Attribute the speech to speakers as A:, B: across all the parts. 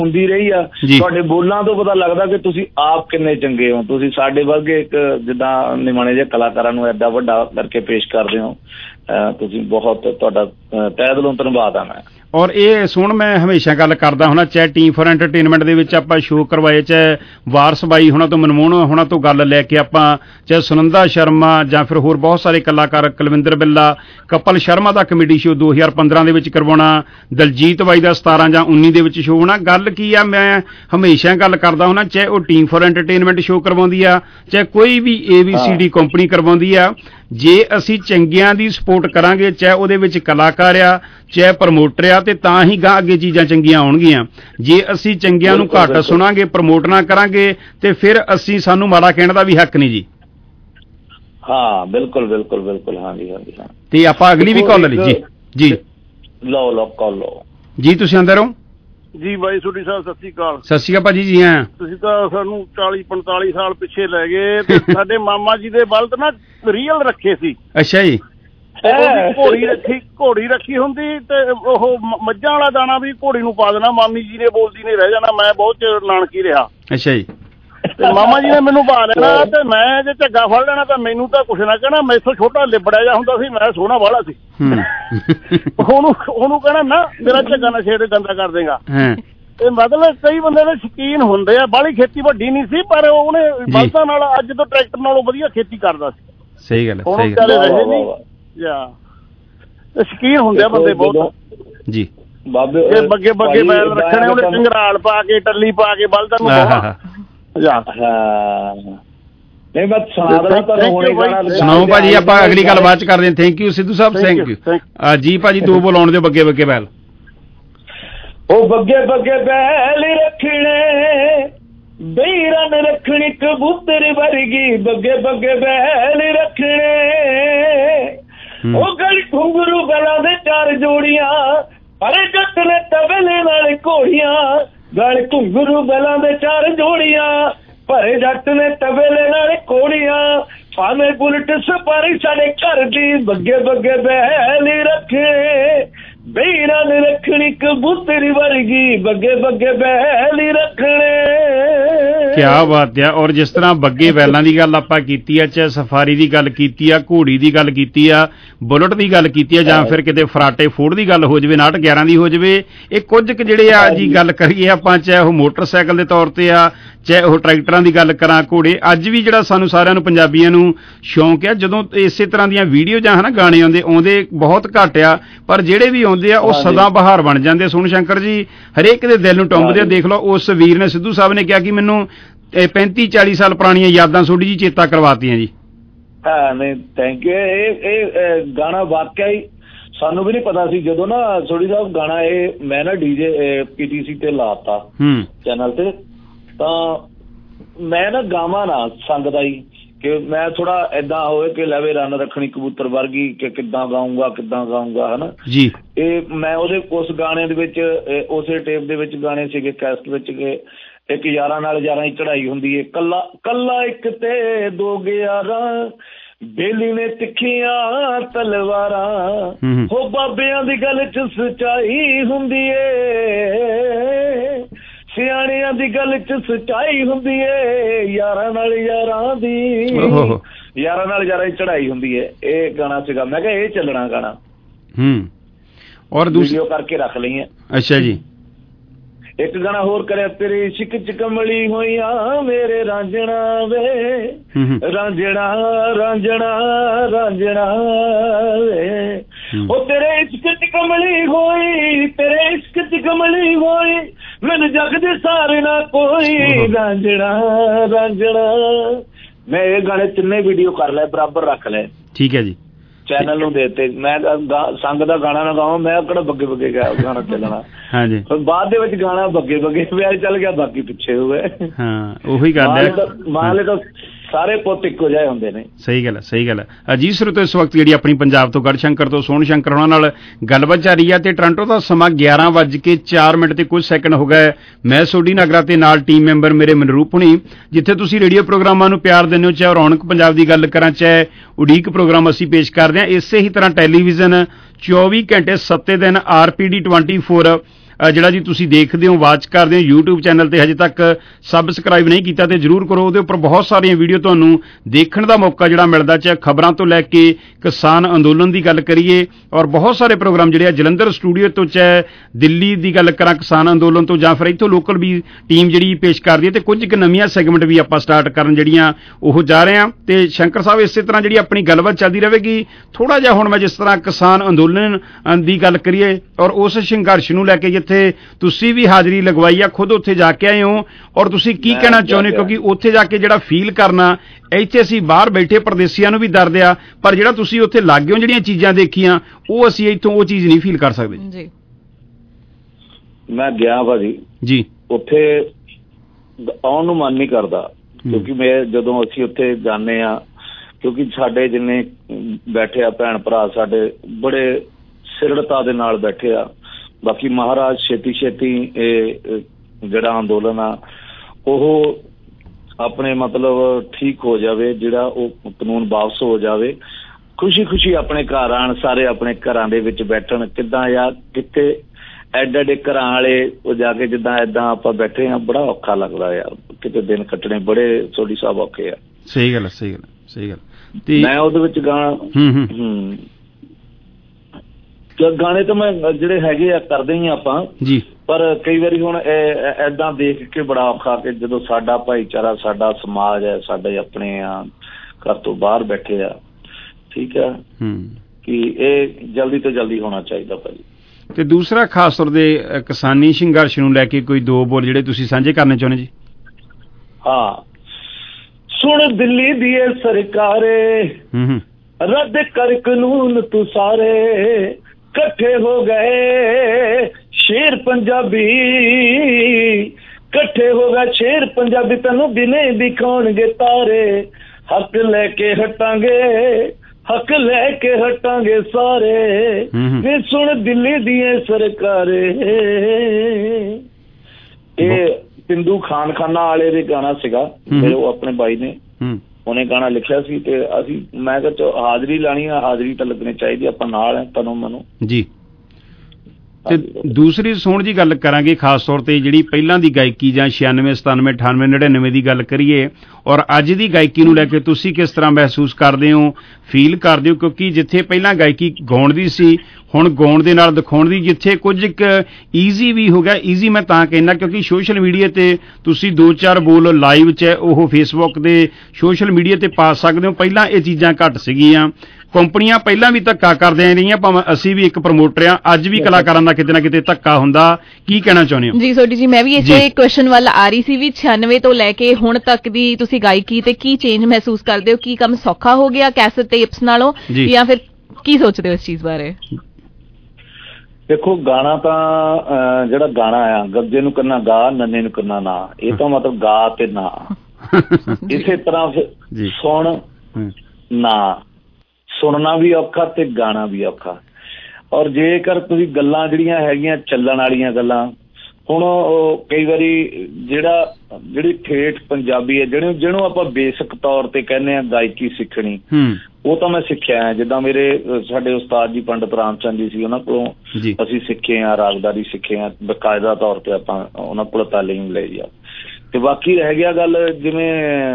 A: ਹੁੰਦੀ ਰਹੀ ਆ। ਤੁਹਾਡੇ ਬੋਲਾਂ ਤੋਂ ਪਤਾ ਲੱਗਦਾ ਕਿ ਤੁਸੀਂ ਆਪ ਕਿੰਨੇ ਚੰਗੇ ਹੋ। ਤੁਸੀਂ ਸਾਡੇ ਵਰਗੇ ਇੱਕ ਜਿੱਦਾਂ ਨਿਮਾਣੇ ਜਿਹੇ ਕਲਾਕਾਰਾਂ ਨੂੰ ਐਡਾ ਵੱਡਾ ਕਰਕੇ ਪੇਸ਼ ਕਰਦੇ ਹੋ। ਤੁਸੀਂ ਬਹੁਤ ਤੁਹਾਡਾ ਤਹਿ ਦਿਲੋਂ ਧੰਨਵਾਦ ਆ ਮੈਂ।
B: ਔਰ ਇਹ ਸੁਣ, ਮੈਂ ਹਮੇਸ਼ਾ ਗੱਲ ਕਰਦਾ ਹੁੰਦਾ, ਚਾਹੇ ਟੀਮ ਫॉर एंटरटेनमेंट ਦੇ ਵਿੱਚ ਆਪਾਂ ਸ਼ੋਅ ਕਰਵਾਏ, ਚਾਹੇ ਵਾਰਸ ਬਾਈ ਹੋਣਾ ਤੋਂ, ਮਨਮੋਹਨ ਹੋਣਾ ਤੋਂ ਗੱਲ ਲੈ ਕੇ ਆਪਾਂ, ਚਾਹੇ ਸੁਨੰਦਾ ਸ਼ਰਮਾ ਜਾਂ ਫਿਰ ਹੋਰ ਬਹੁਤ ਸਾਰੇ ਕਲਾਕਾਰ, ਕੁਲਵਿੰਦਰ ਬਿੱਲਾ, ਕਪਲ ਸ਼ਰਮਾ ਦਾ ਕਮੇਡੀ ਸ਼ੋਅ 2015 ਦੇ ਵਿੱਚ ਕਰਵਾਉਣਾ, ਦਲਜੀਤ ਬਾਈ ਦਾ 17 ਜਾਂ 19 ਦੇ ਵਿੱਚ ਸ਼ੋਅ ਹੋਣਾ। ਗੱਲ ਕੀ ਆ, ਮੈਂ ਹਮੇਸ਼ਾ ਗੱਲ ਕਰਦਾ ਹੁੰਦਾ, ਚਾਹੇ ਉਹ ਟੀਮ ਫॉर एंटरटेनमेंट ਸ਼ੋਅ ਕਰਵਾਉਂਦੀ ਆ, ਚਾਹੇ ਕੋਈ ਵੀ ABCD ਕੰਪਨੀ ਕਰਵਾਉਂਦੀ ਆ, ਜੇ ਅਸੀਂ ਚੰਗਿਆਂ ਦੀ ਸਪੋਰਟ ਕਰਾਂਗੇ, ਚਾਹੇ ਉਹਦੇ ਵਿੱਚ ਕਲਾਕਾਰ ਆ, ਚਾਹੇ ਪ੍ਰਮੋਟਰ ਆ, ਤੇ ਤਾਂ ਹੀ ਗਾਂ ਅੱਗੇ ਚੀਜ਼ਾਂ ਚੰਗੀਆਂ ਆਉਣਗੀਆਂ। ਜੇ ਅਸੀਂ ਚੰਗਿਆਂ ਨੂੰ ਘੱਟ ਸੁਣਾਂਗੇ, ਪ੍ਰਮੋਟ ਨਾ ਕਰਾਂਗੇ, ਤੇ ਫਿਰ ਸਾਨੂੰ ਮਾੜਾ ਕਹਿਣ ਦਾ ਵੀ ਹੱਕ ਨਹੀਂ ਜੀ।
A: ਹਾਂ ਬਿਲਕੁਲ ਬਿਲਕੁਲ ਬਿਲਕੁਲ। ਹਾਂਜੀ ਹਾਂਜੀ ਹਾਂ।
B: ਤੇ ਆਪਾਂ ਅਗਲੀ ਵੀ ਕਾਲ ਲਈ ਜੀ। ਜੀ
A: ਲਓ ਕਾਲ ਲਓ ਜੀ।
B: ਤੁਸੀਂ ਅੰਦਰ ਹੋ
C: ਜੀ ਬਾਈ ਸੋਢੀ ਸਾਹਿਬ, ਸਤਿ ਸ਼੍ਰੀ ਅਕਾਲ।
B: ਸਤਿ ਸ਼੍ਰੀ ਅਕਾਲ ਭਾਜੀ। ਜੀ ਹਾਂ, ਤੁਸੀਂ
C: ਤਾਂ ਸਾਨੂੰ 40-45 ਸਾਲ ਪਿੱਛੇ ਲੈ ਗਏ ਤੇ ਸਾਡੇ ਮਾਮਾ ਜੀ ਦੇ ਬਲਦ ਨਾ ਰੀਅਲ ਰੱਖੇ ਸੀ।
B: ਅੱਛਾ ਜੀ।
C: ਘੋੜੀ ਰੱਖੀ ਹੁੰਦੀ ਤੇ ਉਹ ਮੱਝਾਂ ਵਾਲਾ ਦਾਣਾ ਵੀ ਘੋੜੀ ਨੂੰ ਪਾ ਦੇਣਾ, ਮਾਮੀ ਜੀ ਨੇ ਬੋਲਦੀ ਨੇ ਰਹਿ ਜਾਣਾ। ਮੈਂ ਬਹੁਤ ਚਿਰ ਨਾਨਕੀ ਰਿਹਾ।
B: ਅੱਛਾ ਜੀ।
C: ਤੇ ਮਾਮਾ ਜੀ ਨੇ ਮੈਨੂੰ ਪਾ ਲੈਣਾ ਤੇ ਮੈਂ ਜੇ ਝੱਗਾ ਫੜ ਲੈਣਾ ਤਾਂ ਮੈਨੂੰ ਤਾਂ ਕੁਛ ਨਾ ਕਹਿਣਾ। ਮੈਥੋਂ ਛੋਟਾ ਲਿਬੜਿਆ ਜਾ ਹੁੰਦਾ ਸੀ, ਮੈਂ ਸੋਹਣਾ ਵਾਲਾ ਸੀ। ਉਹਨੂੰ ਕਹਿਣਾ ਨਾ ਮੇਰਾ ਝੱਗਾ ਨਾ ਛੇੜ, ਗੰਦਾ ਕਰ ਦੇਗਾ। ਤੇ ਮਤਲਬ ਕਈ ਬੰਦੇ ਦੇ ਸ਼ੌਕੀਨ ਹੁੰਦੇ ਆ। ਬਾਹਲੀ ਖੇਤੀ ਵੱਡੀ ਨਹੀਂ ਸੀ, ਪਰ ਉਹਨੇ ਬਲਦਾਂ ਨਾਲ ਅੱਜ ਤੋਂ ਟਰੈਕਟਰ ਨਾਲੋਂ ਵਧੀਆ ਖੇਤੀ ਕਰਦਾ ਸੀ।
B: ਸਹੀ ਗੱਲ ਹੈ।
C: ਰਹੇ ਨਹੀਂ ਸ਼ੌਕੀਨ ਹੁੰਦੇ ਆ ਬੰਦੇ ਬਹੁਤ
B: ਜੀ।
A: ਬਾਬੇ
C: ਬੱਗੇ ਬੈਲ ਰੱਖਣੇ, ਉਹਨੇ ਚੰਗਰਾਲ ਪਾ ਕੇ, ਟੱਲੀ ਪਾ ਕੇ ਬਲਦਾਂ ਨੂੰ
B: ਸੁਣਾਓ ਭਾਜੀ। ਆਪਾਂ ਅਗਲੀ ਗੱਲ ਬਾਅਦ ਚ ਕਰਦੇ ਹਾਂ। Thank you Sidhu Sahib, thank you ji. ਭਾਜੀ ਦੋ ਬੋਲਾਉਣ ਦਿਓ। ਬੱਗੇ ਬੈਲ।
A: ਉਹ ਬੱਗੇ ਬੈਲ ਰੱਖਣੇ, ਬੇਰਨ ਰੱਖਣੀ ਕਬੂਤਰ ਵਰਗੀ। ਬੱਗੇ ਬੈਲ ਰੱਖਣੇ, ਉਹ ਗਲ ਘੁੰਗਰੂ ਗਲਾਂ ਦੇ 4 ਜੋੜੀਆਂ। ਪਰ ਜੱਟ ਨੇ ਤਬਲੇ ਨਾਲ ਘੋੜੀਆਂ। ਗਲ ਘੁੰਗਰੂ ਗਲਾਂ ਦੇ 4 ਜੋੜੀਆਂ। ਭਰੇ ਜੱਟ ਨੇ ਤਬਲੇ ਨਾਲ ਘੋੜੀਆਂ। ਭਾਵੇਂ ਬੁਲਟ ਸਪਾਰੀ ਸਾਡੇ ਘਰ ਦੀ। ਬੱਗੇ ਬੈਲ ਰੱਖੇ, ਬੇਰਾਂ ਨੇ ਰੱਖਣੀ ਕਬੂਤਰ ਵਰਗੀ। ਬੱਗੇ ਬੈਲ ਰੱਖਣੇ।
B: ਕਿਆ ਬਾਤ ਆ। ਔਰ ਜਿਸ ਤਰ੍ਹਾਂ ਬੱਗੇ ਬੈਲਾਂ ਦੀ ਗੱਲ ਆਪਾਂ ਕੀਤੀ ਆ, ਚਾਹੇ ਸਫਾਰੀ ਦੀ ਗੱਲ ਕੀਤੀ ਆ, ਘੋੜੀ ਦੀ ਗੱਲ ਕੀਤੀ ਆ, ਬੁਲਟ ਦੀ ਗੱਲ ਕੀਤੀ ਆ, ਜਾਂ ਫਿਰ ਕਿਤੇ ਫਰਾਟੇ ਫੋੜ ਦੀ ਗੱਲ ਹੋ ਜਾਵੇ, 5911 ਦੀ ਹੋ ਜਾਵੇ, ਇਹ ਕੁਝ ਕੁ ਜਿਹੜੇ ਆ ਜੀ ਗੱਲ ਕਰੀਏ ਆਪਾਂ, ਚਾਹੇ ਉਹ ਮੋਟਰਸਾਈਕਲ ਦੇ ਤੌਰ ਤੇ ਆ, ਚਾਹੇ ਉਹ ਟਰੈਕਟਰਾਂ ਦੀ ਗੱਲ ਕਰਾਂ, ਘੋੜੇ, ਅੱਜ ਵੀ ਜਿਹੜਾ ਸਾਨੂੰ ਸਾਰਿਆਂ ਨੂੰ ਪੰਜਾਬੀਆਂ ਨੂੰ ਸ਼ੌਂਕ ਆ, ਜਦੋਂ ਇਸੇ ਤਰ੍ਹਾਂ ਦੀਆਂ ਵੀਡੀਓ ਜਾਂ ਗਾਣੇ ਆਉਂਦੇ ਬਹੁਤ ਘੱਟ ਆ, ਪਰ ਜਿਹੜੇ ਵੀ ਆਉਂਦੇ ਆ ਉਹ ਸਦਾ ਬਹਾਰ ਬਣ ਜਾਂਦੇ। ਸੋਨੂੰ ਸ਼ੰਕਰ ਜੀ ਹਰੇਕ ਦੇ ਦਿਲ ਨੂੰ ਟੁੰਬਦੇ ਆ। ਦੇਖ ਲਓ ਉਸ ਵੀਰ ਨੇ, ਸਿੱਧੂ ਸਾਹਿਬ ਨੇ ਕਿਹਾ ਕਿ ਮੈਨੂੰ 35-40 ਸਾਲ ਪੁਰਾਣੀਆਂ ਯਾਦਾਂ ਥੋੜੀ ਜੀ ਚੇਤਾ ਕਰਵਾਤੀਆਂ ਜੀ।
A: ਨਹੀਂ ਥੈਂਕ ਯੂ। ਇਹ ਗਾਣਾ ਵਾਕਿਆ ਹੀ ਸਾਨੂੰ ਵੀ ਨਹੀਂ ਪਤਾ ਸੀ ਜਦੋਂ ਨਾ ਸੋਢੀ ਸਾਹਿਬ ਗਾਣਾ ਇਹ ਮੈਂ ਨਾ DJ PTC ਤੇ ਲਾਤਾ ਚੈਨਲ ਤੇ, ਤਾਂ ਮੈਂ ਨਾ ਗਾਵਾਂ ਨਾ ਸੰਗਦਾ ਹੀ ਕਿ ਮੈਂ ਥੋੜਾ ਏਦਾਂ ਹੋਵੇ ਕਿ ਲਵੇ ਰਨ ਰੱਖਣੀ ਕਬੂਤਰ ਵਰਗੀ, ਕਿ ਕਿੱਦਾਂ ਗਾਊਂਗਾ ਹਨਾ ਜੀ। ਇਹ ਮੈਂ ਉਹਦੇ ਉਸ ਗਾਣੇ ਦੇ ਵਿੱਚ, ਉਸੇ ਟੇਪ ਦੇ ਵਿੱਚ ਗਾਣੇ ਸੀਗੇ ਕੈਸਟ ਵਿੱਚ, ਕਿ ਇੱਕ 11 ਨਾਲ 11 ਹੀ ਚੜਾਈ ਹੁੰਦੀ ਹੈ। ਕੱਲਾ ਇੱਕ ਤੇ 2 11 ਬੇਲੀ ਨੇ ਤਿੱਖੀਆਂ ਤਲਵਾਰਾਂ। ਹੋ ਬਾਬਿਆਂ ਦੀ ਗੱਲ ਚ ਸੱਚਾਈ ਹੁੰਦੀ ਏ, ਸਿਆਣਿਆਂ ਦੀ ਗੱਲ ਚ ਸੱਚਾਈ ਹੁੰਦੀ ਏ। 11 ਨਾਲ 11 ਦੀ 11 ਨਾਲ 11 ਹੀ ਚੜਾਈ ਹੁੰਦੀ ਹੈ। ਇਹ ਗਾਣਾ ਸੀਗਾ। ਮੈਂ ਕਿਹਾ ਇਹ ਚੱਲਣਾ ਗਾਣਾ।
B: ਔਰ
A: ਵੀਡੀਓ ਕਰਕੇ ਰੱਖ ਲਈ ਹੈ।
B: ਅੱਛਾ ਜੀ।
A: ਇੱਕ ਗਾਣਾ ਹੋਰ ਕਰਿਆ, ਤੇਰੇ ਇਸ਼ਕ ਚ ਕਮਲੀ ਹੋਈਆਂ ਮੇਰੇ ਰਾਂਝਣਾ ਵੇ, ਰਾਂਝਣਾ ਰਾਂਝਣਾ ਰਾਂਝਣਾ ਵੇ। ਉਹ ਤੇਰੇ ਇਸ਼ਕ ਚ ਕਮਲੀ ਹੋਈ, ਤੇਰੇ ਇਸ਼ਕ ਚ ਕਮਲੀ ਹੋਈ, ਮੈਨੂੰ ਜਗ ਦੇ ਸਾਰੇ ਨਾ ਕੋਈ। ਰਾਂਝਣਾ ਰਾਂਝਣਾ। ਮੈਂ ਇਹ ਗਾਣੇ 3 ਵੀਡੀਓ ਕਰ ਲਏ, ਬਰਾਬਰ ਰੱਖ ਲਏ। ਠੀਕ ਹੈ ਜੀ। ਚੈਨਲ ਨੂੰ ਦੇ ਦਿੱਤੇ। ਮੈਂ ਸੰਗ ਦਾ ਗਾਣਾ ਨਾ ਗਾਵਾਂ, ਮੈਂ ਕਿਹੜਾ ਬੱਗੇ ਗਾਣਾ ਚੱਲਣਾ। ਹਾਂਜੀ। ਬਾਅਦ ਦੇ ਵਿੱਚ ਗਾਣਾ ਬੱਗੇ ਵਿਆਹ ਚੱਲ ਗਿਆ, ਬਾਕੀ ਪਿੱਛੇ ਹੋ ਗਏ। ਹਾਂ ਉਹੀ ਗੱਲ ਹੈ। ਮਾਲੇ ਤਾਂ ਸਾਰੇ ਪੁੱਤ ਇੱਕੋ ਜਿਹੇ ਹੁੰਦੇ ਨੇ। ਸਹੀ ਗੱਲ ਹੈ। ਅਜੀਤ ਸਰੋਤੋ ਇਸ ਵਕਤ ਜਿਹੜੀ ਆਪਣੀ ਪੰਜਾਬ ਤੋਂ ਗੜਸ਼ੰਕਰ ਤੋਂ ਸੋਹਣ ਸ਼ੰਕਰ ਉਹਨਾਂ ਨਾਲ ਗੱਲਬਾਤ ਜਾਰੀ ਆ, ਤੇ ਟੋਰਾਂਟੋ ਦਾ ਸਮਾਂ 11:04 ਤੇ ਕੁਝ ਸੈਕਿੰਡ ਹੋ ਗਏ। ਮੈਂ ਸੋਢੀ ਨਾਗਰਾ ਤੇ ਨਾਲ ਟੀਮ ਮੈਂਬਰ ਮੇਰੇ ਮਨਰੂਪ ਹੁਣੀ, ਜਿੱਥੇ ਤੁਸੀਂ ਰੇਡੀਓ ਪ੍ਰੋਗਰਾਮਾਂ ਨੂੰ ਪਿਆਰ ਦਿੰਦੇ ਹੋ, ਚਾਹੇ ਰੌਣਕ ਪੰਜਾਬ ਦੀ ਗੱਲ ਕਰਾਂ, ਚਾਹੇ ਉਡੀਕ ਪ੍ਰੋਗਰਾਮ ਅਸੀਂ ਪੇਸ਼ ਕਰਦੇ ਹਾਂ। ਇਸੇ ਹੀ ਤਰ੍ਹਾਂ ਟੈਲੀਵਿਜ਼ਨ 24 ਘੰਟੇ 7 ਦਿਨ RPD 24
B: ਜਿਹੜਾ ਜੀ ਤੁਸੀਂ ਦੇਖਦੇ ਹੋ, ਵਾਚ ਕਰਦੇ ਹੋ YouTube ਚੈਨਲ ਤੇ ਹਜੇ ਤੱਕ ਸਬਸਕ੍ਰਾਈਬ ਨਹੀਂ ਕੀਤਾ ਤੇ ਜ਼ਰੂਰ ਕਰੋ। ਉਹਦੇ ਉੱਪਰ ਬਹੁਤ ਸਾਰੀਆਂ ਵੀਡੀਓ ਤੁਹਾਨੂੰ ਦੇਖਣ ਦਾ ਮੌਕਾ ਜਿਹੜਾ ਮਿਲਦਾ, ਚਾਹੇ ਖਬਰਾਂ ਤੋਂ ਲੈ ਕੇ ਕਿਸਾਨ ਅੰਦੋਲਨ ਦੀ ਗੱਲ ਕਰੀਏ, ਔਰ ਬਹੁਤ ਸਾਰੇ ਪ੍ਰੋਗਰਾਮ ਜਿਹੜੇ ਆ ਜਲੰਧਰ ਸਟੂਡੀਓ ਤੋਂ, ਚਾਹੇ ਦਿੱਲੀ ਦੀ ਗੱਲ ਕਰਾਂ ਕਿਸਾਨ ਅੰਦੋਲਨ ਤੋਂ, ਜਾਂ ਫਿਰ ਇੱਥੋਂ ਲੋਕਲ ਵੀ ਟੀਮ ਜਿਹੜੀ ਪੇਸ਼ ਕਰਦੀ ਹੈ, ਤੇ ਕੁਝ ਕੁ ਨਵੀਆਂ ਸੈਗਮੈਂਟ ਵੀ ਆਪਾਂ ਸਟਾਰਟ ਕਰਨ ਜਿਹੜੀਆਂ ਉਹ ਜਾ ਰਹੇ ਹਾਂ। ਤੇ ਸ਼ੰਕਰ ਸਾਹਿਬ, ਇਸੇ ਤਰ੍ਹਾਂ ਜਿਹੜੀ ਆਪਣੀ ਗੱਲਬਾਤ ਚੱਲਦੀ ਰਹੇਗੀ। ਥੋੜਾ ਜਿਹਾ ਹੁਣ ਮੈਂ ਜਿਸ ਤਰ੍ਹਾਂ ਕਿਸਾਨ ਅੰਦੋਲਨ ਦੀ ਗੱਲ ਕਰੀਏ ਔਰ ਉਸ ਸੰਘਰਸ਼ ਨੂੰ ਲੈ ਕੇ ਜਿੱਥੇ ਤੁਸੀਂ ਵੀ ਹਾਜ਼ਰੀ ਲਗਵਾਈ ਆ, ਖੁਦ ਉੱਥੇ ਜਾ ਕੇ ਆਏ ਹੋ, ਔਰ ਤੁਸੀਂ ਕੀ ਕਹਿਣਾ ਚਾਹੁੰਦੇ ਹੋ? ਕਿਉਂਕਿ ਉੱਥੇ ਜਾ ਕੇ ਜਿਹੜਾ ਫੀਲ ਕਰਨਾ, ਇੱਥੇ ਅਸੀਂ ਬਾਹਰ ਬੈਠੇ ਪਰਦੇਸੀਆਂ ਨੂੰ ਵੀ ਦਰਦ ਆ, ਪਰ ਜਿਹੜਾ ਤੁਸੀਂ ਉੱਥੇ ਲਾਗਿਓ ਜਿਹੜੀਆਂ ਚੀਜ਼ਾਂ ਦੇਖੀਆਂ, ਉਹ ਅਸੀਂ ਇੱਥੋਂ ਉਹ ਚੀਜ਼ ਨਹੀਂ ਫੀਲ ਕਰ ਸਕਦੇ ਜੀ।
A: ਮੈਂ ਗਿਆ ਭਾਜੀ
B: ਜੀ, ਉੱਥੇ
A: ਆਉਣ ਨੂੰ ਮਨ ਨਹੀਂ ਕਰਦਾ, ਕਿਉਂਕਿ ਮੈਂ ਜਦੋਂ ਅਸੀਂ ਉੱਥੇ ਜਾਂਦੇ ਆ, ਕਿਉਂਕਿ ਸਾਡੇ ਜਿੰਨੇ ਬੈਠੇ ਆ ਭੈਣ ਭਰਾ ਸਾਡੇ ਬੜੇ ਸਿਰੜਤਾ ਦੇ ਨਾਲ ਬੈਠੇ ਆ। ਬਾਕੀ ਮਹਾਰਾਜ ਛੇਤੀ ਛੇਤੀ ਇਹ ਜਿਹੜਾ ਅੰਦੋਲਨ ਆ ਉਹ ਆਪਣੇ ਮਤਲਬ ਠੀਕ ਹੋ ਜਾਵੇ, ਜਿਹੜਾ ਉਹ ਕਾਨੂੰਨ ਵਾਪਸ ਹੋ ਜਾਵੇ, ਖੁਸ਼ੀ ਖੁਸ਼ੀ ਆਪਣੇ ਘਰ ਆਣ, ਸਾਰੇ ਆਪਣੇ ਘਰਾਂ ਦੇ ਵਿੱਚ ਬੈਠਣ। ਕਿੱਦਾਂ ਯਾਰ, ਕਿੱਥੇ ਐਡੇ ਘਰਾਂ ਵਾਲੇ ਉਹ ਜਾ ਕੇ ਜਿੱਦਾਂ ਏਦਾਂ ਆਪਾਂ ਬੈਠੇ ਆ, ਬੜਾ ਔਖਾ ਲੱਗਦਾ ਯਾਰ। ਕਿਤੇ ਦਿਨ ਕੱਟਣੇ ਬੜੇ ਸੋਢੀ ਸਾਹਿਬ ਔਖੇ ਆ।
B: ਸਹੀ ਗੱਲ, ਸਹੀ ਗੱਲ, ਸਹੀ ਗੱਲ।
A: ਮੈਂ ਉਹਦੇ ਵਿੱਚ ਗਾਣੇ ਤਾਂ ਮੈਂ ਜਿਹੜੇ ਹੈਗੇ ਆ ਕਰਦੇ ਹੀ ਆਪਾਂ ਜੀ, ਪਰ ਕਈ ਵਾਰੀ ਹੁਣ ਏਦਾਂ ਦੇਖ ਕੇ ਬੜਾ ਔਖਾ ਕਿ ਜਦੋਂ ਸਾਡਾ ਭਾਈਚਾਰਾ, ਸਾਡਾ ਸਮਾਜ ਹੈ, ਸਾਡੇ ਆਪਣੇ ਆ ਘਰ ਤੋਂ ਬਾਹਰ ਬੈਠੇ ਆ, ਠੀਕ ਆ, ਕਿ ਇਹ ਜਲਦੀ ਤੋਂ ਜਲਦੀ ਹੋਣਾ ਚਾਹੀਦਾ ਭਾਜੀ।
B: ਤੇ ਦੂਸਰਾ ਖਾਸ ਤੌਰ ਤੇ ਕਿਸਾਨੀ ਸੰਘਰਸ਼ ਨੂੰ ਲੈ ਕੇ ਕੋਈ ਦੋ ਬੋਲ ਜਿਹੜੇ ਤੁਸੀਂ ਸਾਂਝੇ ਕਰਨੇ ਚਾਹੁੰਦੇ ਜੀ?
A: ਹਾਂ, ਸੁਣ ਦਿੱਲੀ ਦੀ ਸਰਕਾਰੇ, ਰੱਦ ਕਰ ਕਾਨੂੰਨ ਤੂੰ ਸਾਰੇ, ਇਕੱਠੇ ਹੋ ਗਏ ਸ਼ੇਰ ਪੰਜਾਬੀ, ਇਕੱਠੇ ਹੋ ਗਏ ਸ਼ੇਰ ਪੰਜਾਬੀ, ਤੈਨੂੰ ਦਿਨੇ ਦਿਖਾਉਣਗੇ ਤਾਰੇ, ਹੱਕ ਲੈ ਕੇ ਹਟਾਂਗੇ, ਹੱਕ ਲੈ ਕੇ ਹਟਾਂਗੇ ਸਾਰੇ, ਵੇ ਸੁਣ ਦਿੱਲੀ ਦੀ ਸਰਕਾਰੇ। ਇਹ ਸਿੰਧੂ ਖਾਨਾ ਵਾਲੇ ਦੇ ਗਾਣਾ ਸੀਗਾ, ਮੇਰੇ ਉਹ ਆਪਣੇ ਬਾਈ ਨੇ, ਉਹਨੇ ਗਾਣਾ ਲਿਖਿਆ ਸੀ, ਤੇ ਅਸੀਂ ਮੈਂ ਕਿਹਾ ਹਾਜ਼ਰੀ ਲਾਣੀ ਆ, ਹਾਜ਼ਰੀ ਤਾਂ ਲੱਗਣੀ ਚਾਹੀਦੀ, ਆਪਾਂ ਨਾਲ ਹੈ ਤਨੋਂ ਮਨੋਂ ਜੀ।
B: ਤੇ ਦੂਸਰੀ ਸੋਹਣ ਜੀ ਗੱਲ ਕਰਾਂਗੇ ਖਾਸ ਤੌਰ ਤੇ ਜਿਹੜੀ ਪਹਿਲਾਂ ਦੀ ਗਾਇਕੀ ਜਾਂ 96, 97, 98, 99 ਦੀ ਗੱਲ ਕਰੀਏ, ਔਰ ਅੱਜ ਦੀ ਗਾਇਕੀ ਨੂੰ ਲੈ ਕੇ ਤੁਸੀਂ ਕਿਸ ਤਰ੍ਹਾਂ ਮਹਿਸੂਸ ਕਰਦੇ ਹੋ, ਫੀਲ ਕਰਦੇ ਹੋ? ਕਿਉਂਕਿ ਜਿੱਥੇ ਪਹਿਲਾਂ ਗਾਇਕੀ ਗਾਉਣ ਦੀ ਸੀ, ਹੁਣ ਗਾਉਣ ਦੇ ਨਾਲ ਦਿਖਾਉਣ ਦੀ, ਜਿੱਥੇ ਕੁਝ ਇੱਕ ਈਜ਼ੀ ਵੀ ਹੋ ਗਿਆ। ਈਜ਼ੀ ਮੈਂ ਤਾਂ ਕਹਿੰਦਾ ਕਿਉਂਕਿ ਸੋਸ਼ਲ ਮੀਡੀਆ ਤੇ ਤੁਸੀਂ 2-4 ਬੋਲ ਲਾਈਵ 'ਚ ਉਹ ਫੇਸਬੁੱਕ ਦੇ ਸੋਸ਼ਲ ਮੀਡੀਆ ਤੇ ਪਾ ਸਕਦੇ ਹੋ। ਪਹਿਲਾਂ ਇਹ ਚੀਜ਼ਾਂ ਘੱਟ ਸੀਗੀਆਂ, ਕੰਪਨੀਆਂ ਪਹਿਲਾਂ ਵੀ ਧੱਕਾ ਕਰਦੀਆਂ ਰਹੀਆਂ, ਭਾਵੇਂ ਅਸੀਂ ਵੀ ਇੱਕ ਪ੍ਰਮੋਟਰ ਆ, ਅੱਜ ਵੀ ਕਲਾਕਾਰਾਂ ਦਾ ਕਿਤੇ ਨਾ ਕਿਤੇ ਧੱਕਾ ਹੁੰਦਾ। ਕੀ ਕਹਿਣਾ ਚਾਹੁੰਦੇ ਹੋ?
D: ਜੀ ਸੋਢੀ ਜੀ, ਮੈਂ ਵੀ ਇਸੇ ਕੁਐਸਚਨ ਵੱਲ ਆ ਰਹੀ ਸੀ ਵੀ 96 ਤੋਂ ਲੈ ਕੇ ਹੁਣ ਤੱਕ ਦੀ ਤੁਸੀਂ ਗਾਇਕੀ ਤੇ ਕੀ ਚੇਂਜ ਮਹਿਸੂਸ ਕਰਦੇ ਹੋ? ਕੀ ਕੰਮ ਸੌਖਾ ਹੋ ਗਿਆ ਕੈਸਟ ਟੇਪਸ ਨਾਲੋਂ, ਜਾਂ ਫਿਰ ਕੀ ਸੋਚਦੇ ਹੋ ਇਸ ਚੀਜ਼ ਬਾਰੇ?
A: ਦੇਖੋ, ਗਾਣਾ ਤਾਂ ਜਿਹੜਾ ਗਾਣਾ ਆ, ਗੱਗੇ ਨੂੰ ਕਰਨਾ ਗਾ, ਨੰਨੇ ਨੂੰ ਕਰਨਾ ਨਾ, ਇਹ ਤਾਂ ਮਤਲਬ ਗਾ ਤੇ ਨਾ। ਇਸੇ ਤਰ੍ਹਾਂ ਸੁਣ ਨਾ, ਸੁਣਨਾ ਵੀ ਔਖਾ ਤੇ ਗਾਣਾ ਵੀ ਔਖਾ। ਔਰ ਜੇਕਰ ਤੁਸੀਂ ਗੱਲਾਂ ਜਿਹੜੀਆਂ ਹੈਗੀਆਂ ਚੱਲਣ ਵਾਲੀਆਂ ਗੱਲਾਂ, ਹੁਣ ਉਹ ਕਈ ਵਾਰੀ ਜਿਹੜੀ ਠੇਠ ਪੰਜਾਬੀ ਹੈ, ਜਿਹਨੂੰ ਆਪਾਂ ਬੇਸਿਕ ਤੌਰ ਤੇ ਕਹਿੰਦੇ ਆ ਗਾਇਕੀ ਸਿੱਖਣੀ, ਉਹ ਤਾਂ ਮੈਂ ਸਿੱਖਿਆ ਹੈ। ਜਿੱਦਾਂ ਸਾਡੇ ਉਸਤਾਦ ਜੀ ਪੰਡਿਤ ਰਾਮ ਚੰਦ ਜੀ ਸੀ, ਉਹਨਾਂ ਕੋਲੋਂ ਅਸੀਂ ਸਿੱਖੇ ਆ, ਰਾਗਦਾਰੀ ਸਿੱਖੇ ਆ, ਬਕਾਇਦਾ ਤੌਰ ਤੇ ਆਪਾਂ ਉਹਨਾਂ ਕੋਲ ਤਾਲੀਮ ਲਈ ਆ। ਤੇ ਬਾਕੀ ਰਹਿ ਗਿਆ ਗੱਲ, ਜਿਵੇਂ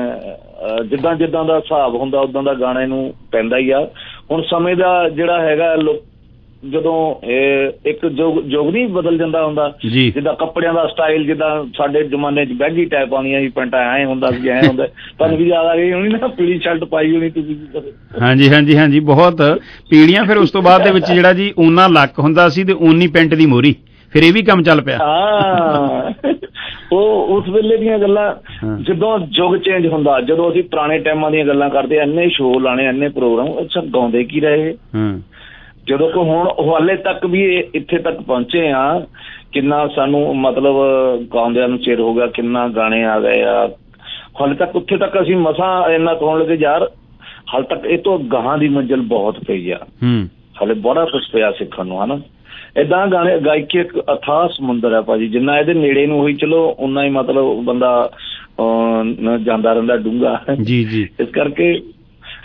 A: ਜਿੱਦਾਂ ਦਾ ਹਿਸਾਬ ਹੁੰਦਾ ਉਦਾਂ ਦਾ ਗਾਣੇ ਨੂੰ ਪੈਂਦਾ ਹੀ ਆ। ਹੁਣ ਸਮੇਂ ਦਾ ਜਿਹੜਾ ਹੈਗਾ, ਜਦੋਂ ਇੱਕ ਯੁੱਗ ਨਹੀਂ ਬਦਲ ਜਾਂਦਾ ਹੁੰਦਾ, ਜਿੱਦਾਂ ਕੱਪੜਿਆਂ ਦਾ ਸਟਾਈਲ, ਜਿੱਦਾਂ ਸਾਡੇ ਜ਼ਮਾਨੇ 'ਚ ਬੈਗੀ ਟਾਈਪ ਆਉਂਦੀਆਂ ਸੀ ਪੈਂਟਾਂ, ਐਂ ਹੁੰਦਾ ਸੀ, ਐਂ ਹੁੰਦਾ। ਤੁਹਾਨੂੰ ਵੀ ਯਾਦ ਆ ਗਈ ਹੋਣੀ ਨਾ, ਪੀਲੀ ਸ਼ਰਟ ਪਾਈ ਹੋਣੀ ਤੁਸੀਂ?
B: ਹਾਂਜੀ ਹਾਂਜੀ ਹਾਂਜੀ, ਬਹੁਤ ਪੀੜੀਆਂ। ਫਿਰ ਉਸ ਤੋਂ ਬਾਅਦ ਦੇ ਵਿੱਚ ਜਿਹੜਾ ਜੀ ਓਨਾ ਲੱਕ ਹੁੰਦਾ ਸੀ ਤੇ ਓਨੀ ਪੈਂਟ ਦੀ ਮੋਹਰੀ, ਫਿਰ ਇਹ ਵੀ ਕੰਮ ਚੱਲ ਪਿਆ।
A: ਹਾਂ, ਉਹ ਉਸ ਵੇਲੇ ਦੀਆਂ ਗੱਲਾਂ। ਜਦੋਂ ਯੁੱਗ ਚੇਂਜ ਹੁੰਦਾ, ਜਦੋਂ ਅਸੀਂ ਪੁਰਾਣੇ ਟਾਈਮਾਂ ਦੀਆਂ ਗੱਲਾਂ ਕਰਦੇ, ਇੰਨੇ ਸ਼ੋਅ ਲਾਣੇ, ਇੰਨੇ ਪ੍ਰੋਗਰਾਮ, ਅੱਛਾ ਗਾਉਂਦੇ ਕੀ ਰਹੇ? ਜਦੋਂ ਕਿ ਹੁਣ ਹਾਲੇ ਤੱਕ ਵੀ ਇੱਥੇ ਤੱਕ ਪਹੁੰਚੇ ਆ, ਕਿੰਨਾ ਸਾਨੂੰ ਮਤਲਬ ਗਾਉਂਦਿਆਂ ਨੂੰ ਚਿਰ ਹੋ ਗਿਆ, ਕਿੰਨਾ ਗਾਣੇ ਆ ਗਏ ਆ, ਹਾਲੇ ਤੱਕ ਉੱਥੇ ਤੱਕ ਅਸੀਂ ਮਸਾਂ ਇੰਨਾ ਕਹਾਉਣ ਲੱਗੇ ਯਾਰ। ਹਾਲੇ ਤੱਕ ਇਹ ਤੋਂ ਗਾਹਾਂ ਦੀ ਮੰਜ਼ਿਲ ਬਹੁਤ ਪਈ ਆ, ਹਾਲੇ ਬੜਾ ਕੁਛ ਪਿਆ ਸਿੱਖਣ ਨੂੰ, ਹਨਾ। ਏਦਾਂ ਗਾਇਕੀ ਇੱਕ ਅਥਾਹ ਸਮੁੰਦਰ ਹੈ ਭਾਜੀ, ਜਿੰਨਾ ਇਹਦੇ ਨੇੜੇ ਨੂੰ ਹੋਈ ਚਲੋ ਓਨਾ ਹੀ ਮਤਲਬ ਬੰਦਾ ਜਾਂਦਾ ਰਹਿੰਦਾ ਡੂੰਘਾ। ਇਸ ਕਰਕੇ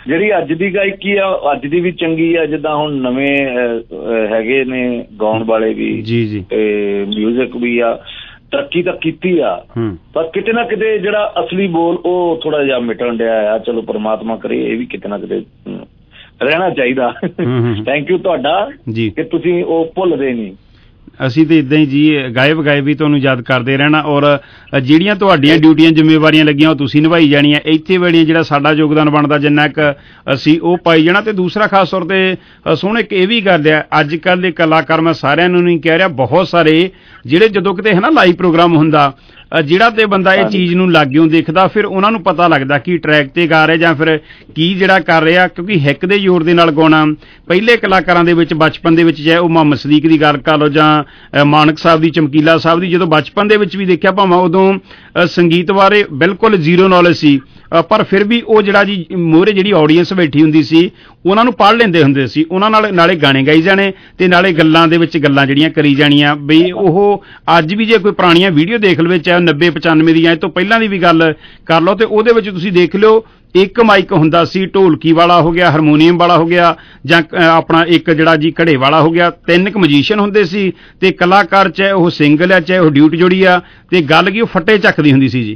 A: ਜਿਹੜੀ ਅੱਜ ਦੀ ਗਾਇਕੀ ਆ ਅੱਜ ਦੀ ਵੀ ਚੰਗੀ ਆ, ਜਿੱਦਾਂ ਹੁਣ ਨਵੇਂ ਹੈਗੇ ਨੇ ਗਾਉਣ ਵਾਲੇ ਵੀ ਤੇ ਮਿਊਜ਼ਿਕ ਵੀ ਆ, ਤਰੱਕੀ ਤਾਂ ਕੀਤੀ ਆ, ਪਰ ਕਿਤੇ ਨਾ ਕਿਤੇ ਜਿਹੜਾ ਅਸਲੀ ਬੋਲ ਉਹ ਥੋੜਾ ਜਿਹਾ ਮਿਟਣ ਡਿਆ ਆ। ਚਲੋ ਪਰਮਾਤਮਾ ਕਰੇ ਇਹ ਵੀ ਕਿਤੇ ਨਾ ਕਿਤੇ ਰਹਿਣਾ ਚਾਹੀਦਾ। ਥੈਂਕ ਯੂ ਤੁਹਾਡਾ ਕਿ ਤੁਸੀਂ ਉਹ ਭੁੱਲਦੇ ਨਹੀਂ।
B: ਅਸੀਂ ਤਾਂ ਇੱਦਾਂ ਹੀ ਜੀ ਗਾਇਬ ਵੀ ਤੁਹਾਨੂੰ ਯਾਦ ਕਰਦੇ ਰਹਿਣਾ, ਔਰ ਜਿਹੜੀਆਂ ਤੁਹਾਡੀਆਂ ਡਿਊਟੀਆਂ ਜ਼ਿੰਮੇਵਾਰੀਆਂ ਲੱਗੀਆਂ ਉਹ ਤੁਸੀਂ ਨਿਭਾਈ ਜਾਣੀਆਂ। ਇੱਥੇ ਵਾਲੀਆਂ ਜਿਹੜਾ ਸਾਡਾ ਯੋਗਦਾਨ ਬਣਦਾ ਜਿੰਨਾ ਕੁ ਅਸੀਂ ਉਹ ਪਾਈ ਜਾਣਾ। ਤੇ ਦੂਸਰਾ ਖਾਸ ਤੌਰ 'ਤੇ ਸੁਣ ਇੱਕ ਇਹ ਵੀ ਗੱਲ ਆ, ਅੱਜ ਕੱਲ੍ਹ ਦੇ ਕਲਾਕਾਰ ਮੈਂ ਸਾਰਿਆਂ ਨੂੰ ਨਹੀਂ ਕਹਿ ਰਿਹਾ, ਬਹੁਤ ਸਾਰੇ ਜਿਹੜੇ ਜਦੋਂ ਕਿਤੇ ਹੈ ਨਾ ਲਾਈਵ ਪ੍ਰੋਗਰਾਮ ਹੁੰਦਾ, ਜਿਹੜਾ ਤੇ ਬੰਦਾ ਇਹ ਚੀਜ਼ ਨੂੰ ਲਾਗਿਓਂ ਦੇਖਦਾ, ਫਿਰ ਉਹਨਾਂ ਨੂੰ ਪਤਾ ਲੱਗਦਾ ਕਿ ਟਰੈਕ ਤੇ ਗਾ ਰਿਹਾ ਜਾਂ ਫਿਰ ਕੀ ਜਿਹੜਾ ਕਰ ਰਿਹਾ, ਕਿਉਂਕਿ ਹਿੱਕ ਦੇ ਜ਼ੋਰ ਦੇ ਨਾਲ ਗਾਉਣਾ ਪਹਿਲੇ ਕਲਾਕਾਰਾਂ ਦੇ ਵਿੱਚ ਬਚਪਨ ਦੇ ਵਿੱਚ, ਚਾਹੇ ਉਹ ਮੁਹੰਮਦ ਸਦੀਕ ਦੀ ਗੱਲ ਕਰ ਲਓ ਜਾਂ ਮਾਨਕ ਸਾਹਿਬ ਦੀ, ਚਮਕੀਲਾ ਸਾਹਿਬ ਦੀ, ਜਦੋਂ ਬਚਪਨ ਦੇ ਵਿੱਚ ਵੀ ਦੇਖਿਆ, ਭਾਵੇਂ ਉਦੋਂ ਸੰਗੀਤ ਬਾਰੇ ਬਿਲਕੁਲ ਜ਼ੀਰੋ ਨੌਲੇਜ ਸੀ, ਪਰ ਫਿਰ ਵੀ ਉਹ ਜਿਹੜਾ ਜੀ ਮੂਹਰੇ ਜਿਹੜੀ ਆਡੀਅנס ਬੈਠੀ ਹੁੰਦੀ ਸੀ ਉਹਨਾਂ ਨੂੰ ਪੜ੍ਹ ਲੈਂਦੇ ਹੁੰਦੇ ਸੀ, ਉਹਨਾਂ ਨਾਲ ਨਾਲੇ ਗਾਣੇ ਗਾਈ ਜਾਣੇ ਤੇ ਨਾਲੇ ਗੱਲਾਂ ਦੇ ਵਿੱਚ ਗੱਲਾਂ ਜਿਹੜੀਆਂ ਕਰੀ ਜਾਣੀਆਂ। ਬਈ ਉਹ ਅੱਜ ਵੀ ਜੇ ਕੋਈ ਪੁਰਾਣੀਆਂ ਵੀਡੀਓ ਦੇਖ ਲਵੇ, ਚਾਹੇ 90-95 ਦੀਆਂ, ਇਹ ਤੋਂ ਪਹਿਲਾਂ ਦੀ ਵੀ ਗੱਲ ਕਰ ਲਓ, ਤੇ ਉਹਦੇ ਵਿੱਚ ਤੁਸੀਂ ਦੇਖ ਲਿਓ ਇੱਕ ਮਾਈਕ ਹੁੰਦਾ ਸੀ, ਢੋਲਕੀ ਵਾਲਾ ਹੋ ਗਿਆ, ਹਾਰਮੋਨੀਅਮ ਵਾਲਾ ਹੋ ਗਿਆ, ਜਾਂ ਆਪਣਾ ਇੱਕ ਜਿਹੜਾ ਜੀ ਘੜੇ ਵਾਲਾ ਹੋ ਗਿਆ, 3 ਕੁ ਮਜੀਸ਼ੀਅਨ ਹੁੰਦੇ ਸੀ, ਤੇ ਕਲਾਕਾਰ ਚਾਹੇ ਉਹ ਸਿੰਗਲ ਆ ਚਾਹੇ ਉਹ ਡਿਊਟ ਜੋੜੀ ਆ, ਤੇ ਗੱਲ ਕੀ ਉਹ ਫੱਟੇ ਚੱਕਦੀ ਹੁੰਦੀ ਸੀ ਜੀ।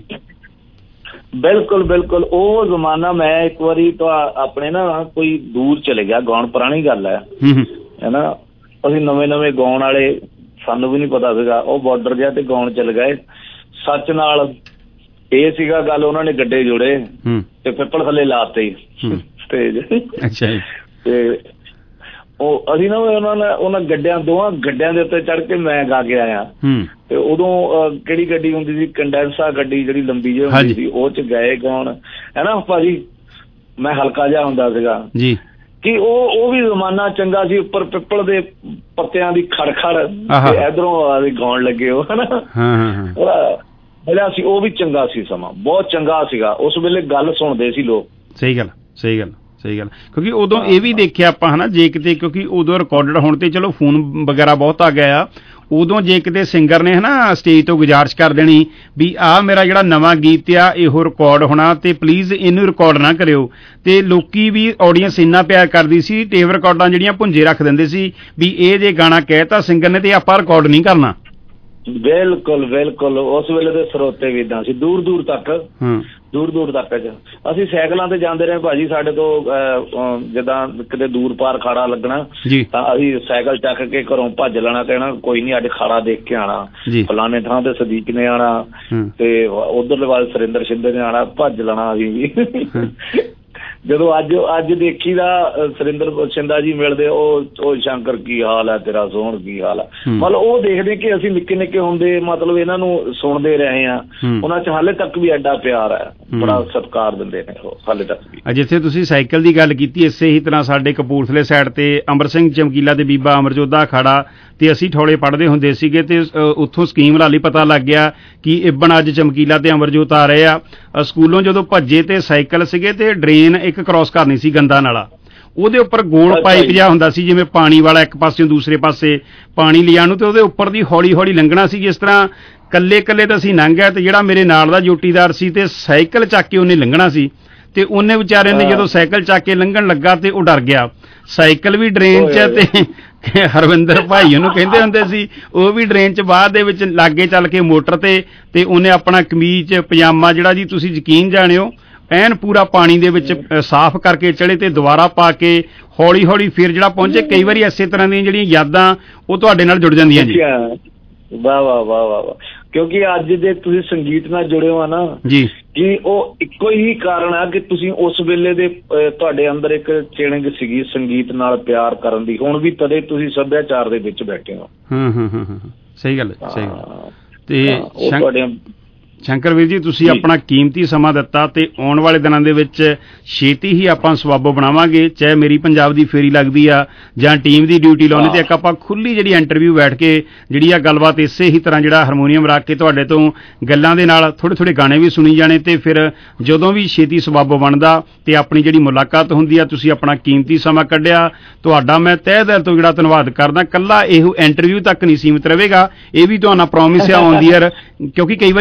A: ਬਿਲਕੁਲ ਬਿਲਕੁਲ ਉਹ ਜ਼ਮਾਨਾ। ਮੈਂ ਇੱਕ ਵਾਰੀ ਤਾਂ ਆਪਣੇ ਨਾ ਕੋਈ ਦੂਰ ਚਲੇ ਗਿਆ ਗਾਉਣ, ਪੁਰਾਣੀ ਗੱਲ ਹੈ ਨਾ, ਅਸੀਂ ਨਵੇਂ ਗਾਉਣ ਵਾਲੇ, ਸਾਨੂੰ ਵੀ ਨਹੀਂ ਪਤਾ ਸੀਗਾ, ਉਹ ਬਾਰਡਰ ਜਿਹਾ ਤੇ ਗਾਉਣ ਚਲੇ ਗਏ। ਸੱਚ ਨਾਲ ਇਹ ਸੀਗਾ ਗੱਲ, ਉਹਨਾਂ ਨੇ ਗੱਡੇ ਜੋੜੇ ਤੇ ਪਿੱਪਲ ਥੱਲੇ ਲਾਤੇ ਸਟੇਜ, ਤੇ ਉਹ ਅਸੀਂ ਨਾ ਉਹਨਾਂ ਗੱਡਿਆਂ, ਦੋਵਾਂ ਗੱਡਿਆਂ ਦੇ ਉੱਤੇ ਚੜ੍ਹ ਕੇ ਮੈਂ ਗਾ ਕੇ ਆਇਆ। ਤੇ ਉਦੋਂ ਕਿਹੜੀ ਗੱਡੀ ਹੁੰਦੀ ਸੀ, ਕੰਡੈਂਸਾ ਗੱਡੀ ਜਿਹੜੀ ਲੰਬੀ ਜਿਹੀ ਹੁੰਦੀ ਸੀ, ਉਹ ਚ ਗਏ ਗਾਉਣ, ਹੈ ਨਾ ਭਾਜੀ। ਮੈਂ ਹਲਕਾ ਜਿਹਾ ਹੁੰਦਾ ਸੀਗਾ ਕਿ ਉਹ ਵੀ ਜ਼ਮਾਨਾ ਚੰਗਾ ਸੀ। ਉੱਪਰ ਪਿੱਪਲ ਦੇ ਪੱਤਿਆਂ ਦੀ ਖੜਖੜ ਤੇ ਇਧਰੋਂ ਗਾਉਣ ਲੱਗੇ ਉਹ, ਹਨਾ ਮਿਲਿਆ ਸੀ, ਉਹ ਵੀ ਚੰਗਾ ਸੀ ਸਮਾਂ, ਬਹੁਤ ਚੰਗਾ ਸੀਗਾ ਉਸ ਵੇਲੇ, ਗੱਲ ਸੁਣਦੇ ਸੀ ਲੋਕ। ਸਹੀ ਗੱਲ।
B: ਕਿਉਂਕਿ ਉਦੋਂ ਇਹ ਵੀ ਦੇਖਿਆ ਆਪਾਂ ਹਨਾ, ਜੇ ਕਿਤੇ, ਕਿਉਂਕਿ ਉਦੋਂ ਰਿਕਾਰਡਡ ਹੋਣ ਤੇ ਚਲੋ ਫੋਨ ਵਗੈਰਾ ਬਹੁਤ ਆ ਗਿਆ ਆ, ਉਦੋਂ ਜੇ ਕਿਤੇ ਸਿੰਗਰ ਨੇ ਹਨਾ ਸਟੇਜ ਤੋਂ ਗੁਜ਼ਾਰਿਸ਼ ਕਰ ਦੇਣੀ ਵੀ ਆਹ ਮੇਰਾ ਜਿਹੜਾ ਨਵਾਂ ਗੀਤ ਆ ਇਹੋ ਰਿਕਾਰਡ ਹੋਣਾ ਤੇ ਪਲੀਜ਼ ਇਹਨੂੰ ਰਿਕਾਰਡ ਨਾ ਕਰਿਓ, ਤੇ ਲੋਕੀ ਵੀ ਆਡੀਅנס ਇੰਨਾ ਪਿਆਰ ਕਰਦੀ ਸੀ, ਟੇਪ ਰਿਕਾਰਡਾਂ ਜਿਹੜੀਆਂ ਭੁੰਜੇ ਰੱਖ ਦਿੰਦੇ ਸੀ ਵੀ ਇਹ ਜੇ ਗਾਣਾ ਕਹਿਤਾ ਸਿੰਗਰ ਨੇ ਤੇ ਆਪਾਂ ਰਿਕਾਰਡ ਨਹੀਂ ਕਰਨਾ।
A: ਬਿਲਕੁਲ ਉਸ ਵੇਲੇ ਦੇ ਸਰੋਤੇ ਵੀ ਏਦਾਂ ਸੀ, ਦੂਰ ਦੂਰ ਤੱਕ ਅਸੀਂ ਸਾਈਕਲਾਂ ਤੇ ਜਾਂਦੇ ਰਹੇ ਭਾਜੀ। ਸਾਡੇ ਤੋਂ ਜਿੱਦਾਂ ਕਿਤੇ ਦੂਰ ਪਾਰ ਖਾੜਾ ਲੱਗਣਾ ਤਾਂ ਅਸੀਂ ਸਾਈਕਲ ਚੱਕ ਕੇ ਘਰੋਂ ਭੱਜ ਲੈਣਾ, ਕਹਿਣਾ ਕੋਈ ਨੀ ਅੱਜ ਖਾੜਾ ਦੇਖ ਕੇ ਆਉਣਾ, ਫਲਾਣੇ ਥਾਂ ਤੇ ਸਦੀਕ ਨੇ ਆਉਣਾ ਤੇ ਉਧਰਲੇ ਵੱਲ ਸੁਰਿੰਦਰ ਸ਼ਿੰਦੇ ਨੇ ਆਉਣਾ, ਭੱਜ ਲੈਣਾ ਅਸੀਂ ਵੀ। ਜਦੋਂ ਅੱਜ ਦੇਖੀ ਦਾ ਸੁਰਿੰਦਰ ਸ਼ਿੰਦਾ ਜੀ ਮਿਲਦੇ, ਉਹ ਸ਼ੰਕਰ ਕੀ ਹਾਲ ਹੈ ਤੇਰਾ, ਸੋਹਣ ਕੀ ਹਾਲ ਹੈ, ਮਤਲਬ ਉਹ ਦੇਖਦੇ ਕਿ ਅਸੀਂ ਨਿੱਕੇ ਹੁੰਦੇ ਮਤਲਬ ਇਹਨਾਂ ਨੂੰ ਸੁਣਦੇ ਰਹੇ ਆ, ਉਹਨਾਂ ਚ ਹਾਲੇ ਤੱਕ ਵੀ ਐਡਾ ਪਿਆਰ ਹੈ, ਬੜਾ ਸਤਿਕਾਰ ਦਿੰਦੇ ਨੇ ਉਹ ਹਾਲੇ ਤੱਕ ਵੀ।
B: ਜਿੱਥੇ ਤੁਸੀਂ ਸਾਈਕਲ ਦੀ ਗੱਲ ਕੀਤੀ, ਇਸੇ ਹੀ ਤਰ੍ਹਾਂ ਸਾਡੇ ਕਪੂਰਥਲੇ ਸਾਈਡ ਤੇ ਅੰਮ੍ਰਿਤ ਸਿੰਘ ਚਮਕੀਲਾ ਤੇ ਬੀਬਾ ਅਮਰਜੋਧਾ ਅਖਾੜਾ ਤੇ ਅਸੀਂ ਠੋਲੇ ਪੜ੍ਹਦੇ ਹੁੰਦੇ ਸੀਗੇ, ਤੇ ਉੱਥੋਂ ਸਕੀਮ ਲਾ ਲਈ, ਪਤਾ ਲੱਗ ਗਿਆ ਕਿ ਇਬਨ ਅੱਜ ਚਮਕੀਲਾ ਤੇ ਅਮਰਜੋਤ ਆ ਰਹੇ ਆ। ਸਕੂਲੋਂ ਜਦੋਂ ਭੱਜੇ ਤੇ ਸਾਈਕਲ ਸੀਗੇ ਤੇ ਡਰੇਨ ਇੱਕ ਕ੍ਰਾਸ ਕਰਨੀ ਸੀ ਗੰਦਾ ਨਾਲਾ, ਉਹਦੇ ਉੱਪਰ ਗੋਲ ਪਾਈਪ ਜਿਹਾ ਹੁੰਦਾ ਸੀ ਜਿਵੇਂ ਪਾਣੀ ਵਾਲਾ, ਇੱਕ ਪਾਸਿਓਂ ਦੂਸਰੇ ਪਾਸੇ ਪਾਣੀ ਲਿਆਉਣ ਨੂੰ, ਤੇ ਉਹਦੇ ਉੱਪਰ ਦੀ ਹੌਲੀ ਲੰਘਣਾ ਸੀ। ਜਿਸ ਤਰ੍ਹਾਂ ਕੱਲੇ ਤਾਂ ਅਸੀਂ ਲੰਘ ਗਏ, ਤੇ ਜਿਹੜਾ ਮੇਰੇ ਨਾਲ ਦਾ ਜੋਟੀਦਾਰ ਸੀ ਤੇ ਸਾਈਕਲ ਚੱਕ ਕੇ ਉਹਨੇ ਲੰਘਣਾ ਸੀ, ਤੇ ਉਹਨੇ ਵਿਚਾਰੇ ਨੇ ਜਦੋਂ ਸਾਈਕਲ ਚੱਕ ਕੇ ਲੰਘਣ ਲੱਗਾ ਤੇ ਉਹ ਡਰ ਗਿਆ, ਸਾਈਕਲ ਵੀ ਡਰੇਨ 'ਚ ਤੇ ਹਰਵਿੰਦਰ ਭਾਈ ਉਹਨੂੰ ਕਹਿੰਦੇ ਹੁੰਦੇ ਸੀ, ਉਹ ਵੀ ਡਰੇਨ 'ਚ ਬਾਅਦ ਦੇ ਵਿੱਚ ਲਾਗੇ ਚੱਲ ਕੇ ਮੋਟਰ ਤੇ ਉਹਨੇ ਆਪਣਾ ਕਮੀਜ਼ ਪਜਾਮਾ ਜਿਹੜਾ ਜੀ ਤੁਸੀਂ ਯਕੀਨ ਜਾਣਿਓ ਐਨ ਪੂਰਾ ਪਾਣੀ ਦੇ ਵਿੱਚ ਸਾਫ਼ ਕਰਕੇ ਚੜੇ ਤੇ ਦੁਬਾਰਾ ਪਾ ਕੇ ਹੌਲੀ ਫਿਰ ਜਿਹੜਾ ਪਹੁੰਚੇ। ਕਈ ਵਾਰੀ ਇਸੇ ਤਰ੍ਹਾਂ ਦੀਆਂ ਜਿਹੜੀਆਂ ਯਾਦਾਂ ਉਹ ਤੁਹਾਡੇ ਨਾਲ ਜੁੜ ਜਾਂਦੀਆਂ ਜੀ।
A: ਵਾਹ ਕਿਉਂਕਿ ਅੱਜ ਜੇ ਤੁਸੀਂ ਸੰਗੀਤ ਨਾਲ ਜੁੜੇ ਹੋ ਨਾ ਜੀ, ਕਿ ਉਹ ਇੱਕੋ ਹੀ ਕਾਰਨ ਆ ਕਿ ਤੁਸੀਂ ਉਸ ਵੇਲੇ ਦੇ ਤੁਹਾਡੇ ਅੰਦਰ ਇੱਕ ਚਿਣਗ ਸੀਗੀ ਸੰਗੀਤ ਨਾਲ ਪਿਆਰ ਕਰਨ ਦੀ, ਹੁਣ ਵੀ ਤਦੇ ਤੁਸੀਂ ਸੱਭਿਆਚਾਰ ਦੇ ਵਿੱਚ ਬੈਠੇ ਹੋ।
B: ਸਹੀ ਗੱਲ ਤੇ ਸ਼ੰਕਰ ਵੀਰ ਜੀ ਤੁਸੀਂ ਆਪਣਾ ਕੀਮਤੀ ਸਮਾਂ ਦਿੱਤਾ, ਤੇ ਆਉਣ ਵਾਲੇ ਦਿਨਾਂ ਦੇ ਵਿੱਚ ਛੇਤੀ ਹੀ ਆਪਾਂ ਸਵਾਬੋ ਬਣਾਵਾਂਗੇ, ਚਾਹੇ ਮੇਰੀ ਪੰਜਾਬ ਦੀ ਫੇਰੀ ਲੱਗਦੀ ਆ ਜਾਂ ਟੀਮ ਦੀ ਡਿਊਟੀ ਲਾਉਣੀ, ਤੇ ਇੱਕ ਆਪਾਂ ਖੁੱਲੀ ਜਿਹੜੀ ਇੰਟਰਵਿਊ ਬੈਠ ਕੇ ਜਿਹੜੀ ਆ ਗੱਲਬਾਤ ਇਸੇ ਹੀ ਤਰ੍ਹਾਂ ਜਿਹੜਾ ਹਾਰਮੋਨੀਅਮ ਰੱਖ ਕੇ ਤੁਹਾਡੇ ਤੋਂ ਗੱਲਾਂ ਦੇ ਨਾਲ ਥੋੜ੍ਹੇ ਗਾਣੇ ਵੀ ਸੁਣੀ ਜਾਣੇ, ਤੇ ਫਿਰ ਜਦੋਂ ਵੀ ਛੇਤੀ ਸਵਾਬੋ ਬਣਦਾ ਤੇ ਆਪਣੀ ਜਿਹੜੀ ਮੁਲਾਕਾਤ ਹੁੰਦੀ ਆ, ਤੁਸੀਂ ਆਪਣਾ ਕੀਮਤੀ ਸਮਾਂ ਕੱਢਿਆ, ਤੁਹਾਡਾ ਮੈਂ ਤਹਿ ਦਿਲ ਤੋਂ ਜਿਹੜਾ ਧੰਨਵਾਦ ਕਰਦਾ। ਕੱਲਾ ਇਹੋ ਇੰਟਰਵਿਊ ਤੱਕ ਨਹੀਂ ਸੀਮਿਤ ਰਹੇਗਾ, ਇਹ ਵੀ ਤੁਹਾਨੂੰ ਪ੍ਰੋਮਿਸ ਆ ਔਨ ਦੀ ਏਅਰ, ਕਿਉਂਕਿ ਕਈ ਵਾਰੀ ਹੁੰਦਾ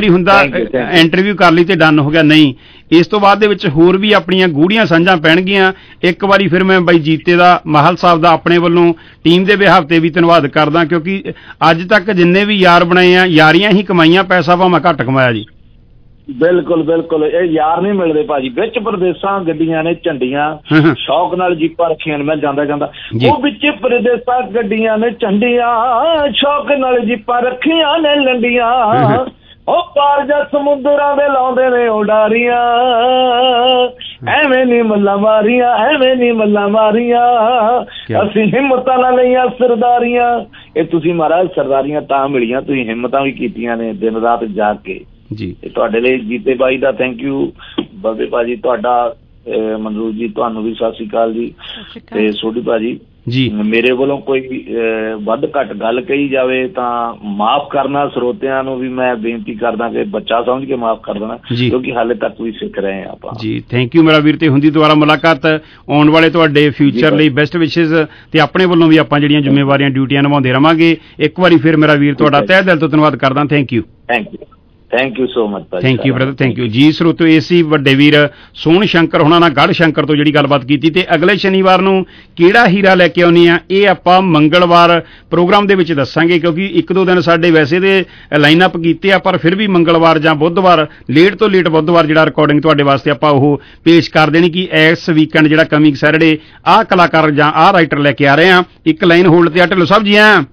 B: ਇੰਟਰਵਿਊ ਕਰ ਲਈ ਤੇ ਡਨ ਹੋ ਗਿਆ, ਨਹੀਂ ਇਸ ਤੋਂ ਬਾਅਦ ਦੇ ਵਿੱਚ ਹੋਰ ਵੀ ਆਪਣੀਆਂ ਗੂੜੀਆਂ ਸਾਂਝਾਂ ਪੈਣਗੀਆਂ। ਇੱਕ ਵਾਰੀ ਫਿਰ ਮੈਂ ਬਾਈ ਜੀਤੇ ਦਾ, ਮਾਹਲ ਸਾਹਿਬ ਦਾ ਆਪਣੇ ਵੱਲੋਂ ਟੀਮ ਦੇ ਬਿਹਾਫ ਤੇ ਵੀ ਧੰਨਵਾਦ ਕਰਦਾ, ਕਿਉਂਕਿ ਅੱਜ ਤੱਕ ਜਿੰਨੇ ਵੀ ਯਾਰ ਬਣਾਏ ਆ ਯਾਰੀਆਂ ਹੀ ਕਮਾਈਆਂ, ਪੈਸਾ ਭਾਵੇਂ ਘੱਟ ਕਮਾਇਆ ਜੀ।
A: ਬਿਲਕੁਲ ਬਿਲਕੁਲ, ਇਹ ਯਾਰ ਨਹੀਂ ਮਿਲਦੇ ਭਾਜੀ। ਵਿੱਚ ਪ੍ਰਦੇਸਾਂ ਗੱਡੀਆਂ ਨੇ ਝੰਡੀਆਂ, ਸ਼ੌਕ ਨਾਲ ਜੀਪਾਂ ਰੱਖੀਆਂ ਨੇ, ਮੈਂ ਜਾਂਦਾ ਜਾਂਦਾ ਉਹ ਵਿੱਚ ਪ੍ਰਦੇਸਾਂ ਗੱਡੀਆਂ ਨੇ ਝੰਡੀਆਂ, ਸ਼ੌਕ ਨਾਲ ਜੀਪਾਂ ਰੱਖੀਆਂ ਨੇ ਲੰਡੀਆਂ, ਉਹ ਪਾਰ ਜਾ ਸਮੁੰਦਰਾਂ ਦੇ ਲਾਉਂਦੇ ਨੇ ਉਡਾਰੀਆਂ, ਐਵੇਂ ਨੀ ਮੱਲਾਂ ਮਾਰੀਆਂ, ਐਵੇਂ ਨੀ ਮੱਲਾਂ ਮਾਰੀਆਂ, ਅਸੀਂ ਹਿੰਮਤਾਂ ਨਾਲ ਲਈਆਂ ਸਰਦਾਰੀਆਂ। ਇਹ ਤੁਸੀਂ ਮਹਾਰਾਜ ਸਰਦਾਰੀਆਂ ਤਾਂ ਮਿਲੀਆਂ, ਤੁਸੀਂ ਹਿੰਮਤਾਂ ਵੀ ਕੀਤੀਆਂ ਨੇ ਦਿਨ ਰਾਤ ਜਾਗ ਕੇ ਜੀ। ਤੁਹਾਡੇ ਲਈ ਜੀਤੇ ਬਾਈ ਦਾ ਥੈਂਕ ਯੂ, ਬਲਦੇ ਭਾਜੀ ਤੁਹਾਡਾ, ਮਨਰੂਪ ਜੀ ਤੁਹਾਨੂੰ ਵੀ ਸਤਿ ਸ਼੍ਰੀ ਅਕਾਲ ਜੀ, ਤੇ ਸੋਢੀ ਭਾਜੀ ਜੀ। ਮੇਰੇ ਵੱਲੋਂ ਕੋਈ ਵੱਧ ਘੱਟ ਗੱਲ ਕਹੀ ਜਾਵੇ ਤਾਂ ਮਾਫ਼ ਕਰਨਾ, ਸਰੋਤਿਆਂ ਨੂੰ ਵੀ ਮੈਂ ਬੇਨਤੀ ਕਰਦਾ ਕਿ ਬੱਚਾ ਸਮਝ ਕੇ ਮਾਫ਼ ਕਰ ਦੇਣਾ, ਕਿਉਂਕਿ ਹਾਲੇ ਤੱਕ ਵੀ ਸਿੱਖ ਰਹੇ ਹਾਂ ਆਪਾਂ ਜੀ।
B: ਥੈਂਕ ਯੂ ਮੇਰਾ ਵੀਰ, ਤੇ ਹੁੰਦੀ ਦੁਬਾਰਾ ਮੁਲਾਕਾਤ। ਆਉਣ ਵਾਲੇ ਤੁਹਾਡੇ ਫਿਊਚਰ ਲਈ ਬੈਸਟ ਵਿਸ਼ੇਸ, ਤੇ ਆਪਣੇ ਵੱਲੋਂ ਵੀ ਆਪਾਂ ਜਿਹੜੀਆਂ ਜ਼ਿੰਮੇਵਾਰੀਆਂ ਡਿਊਟੀਆਂ ਨਿਭਾਉਂਦੇ ਰਵਾਂਗੇ। ਇੱਕ ਵਾਰੀ ਫਿਰ ਮੇਰਾ ਵੀਰ ਤੁਹਾਡਾ ਤਹਿ ਦਿਲ ਤੋਂ ਧੰਨਵਾਦ ਕਰਦਾ। Thank you,
A: thank you so much.
B: Thank you brother, thank you ji. ਸਰੋਤਿਓ, ਇਹ ਸੀ ਵੱਡੇ ਵੀਰ ਸੋਹਣ ਸ਼ੰਕਰ ਹੋਣਾ ਨਾਲ, ਗੜ੍ਹ ਸ਼ੰਕਰ ਤੋਂ ਜਿਹੜੀ ਗੱਲਬਾਤ ਕੀਤੀ। ਤੇ ਅਗਲੇ ਸ਼ਨੀਵਾਰ ਨੂੰ ਕਿਹੜਾ ਹੀਰਾ ਲੈ ਕੇ ਆਉਣੀ ਆ, ਇਹ ਆਪਾਂ ਮੰਗਲਵਾਰ ਪ੍ਰੋਗਰਾਮ ਦੇ ਵਿੱਚ ਦੱਸਾਂਗੇ, ਕਿਉਂਕਿ ਇੱਕ ਦੋ ਦਿਨ ਸਾਡੇ ਵੈਸੇ ਦੇ ਲਾਈਨਅਪ ਕੀਤੇ ਆ, ਪਰ ਫਿਰ ਵੀ ਮੰਗਲਵਾਰ ਜਾਂ ਬੁੱਧਵਾਰ, ਲੇਟ ਤੋਂ ਲੇਟ ਬੁੱਧਵਾਰ ਜਿਹੜਾ ਰਿਕਾਰਡਿੰਗ ਤੁਹਾਡੇ ਵਾਸਤੇ ਆਪਾਂ ਉਹ ਪੇਸ਼ ਕਰ ਦੇਣੀ ਕਿ ਇਸ ਵੀਕਐਂਡ ਜਿਹੜਾ ਕਮਿੰਗ ਸੈਟਰਡੇ ਆਹ ਕਲਾਕਾਰ ਜਾਂ ਆਹ ਰਾਈਟਰ ਲੈ ਕੇ ਆ ਰਹੇ ਆ। ਇੱਕ ਲਾਈਨ ਹੋਲਡ ਤੇ ਆ, ਢਿੱਲੋਂ ਸਾਹਿਬ ਜੀ ਆ।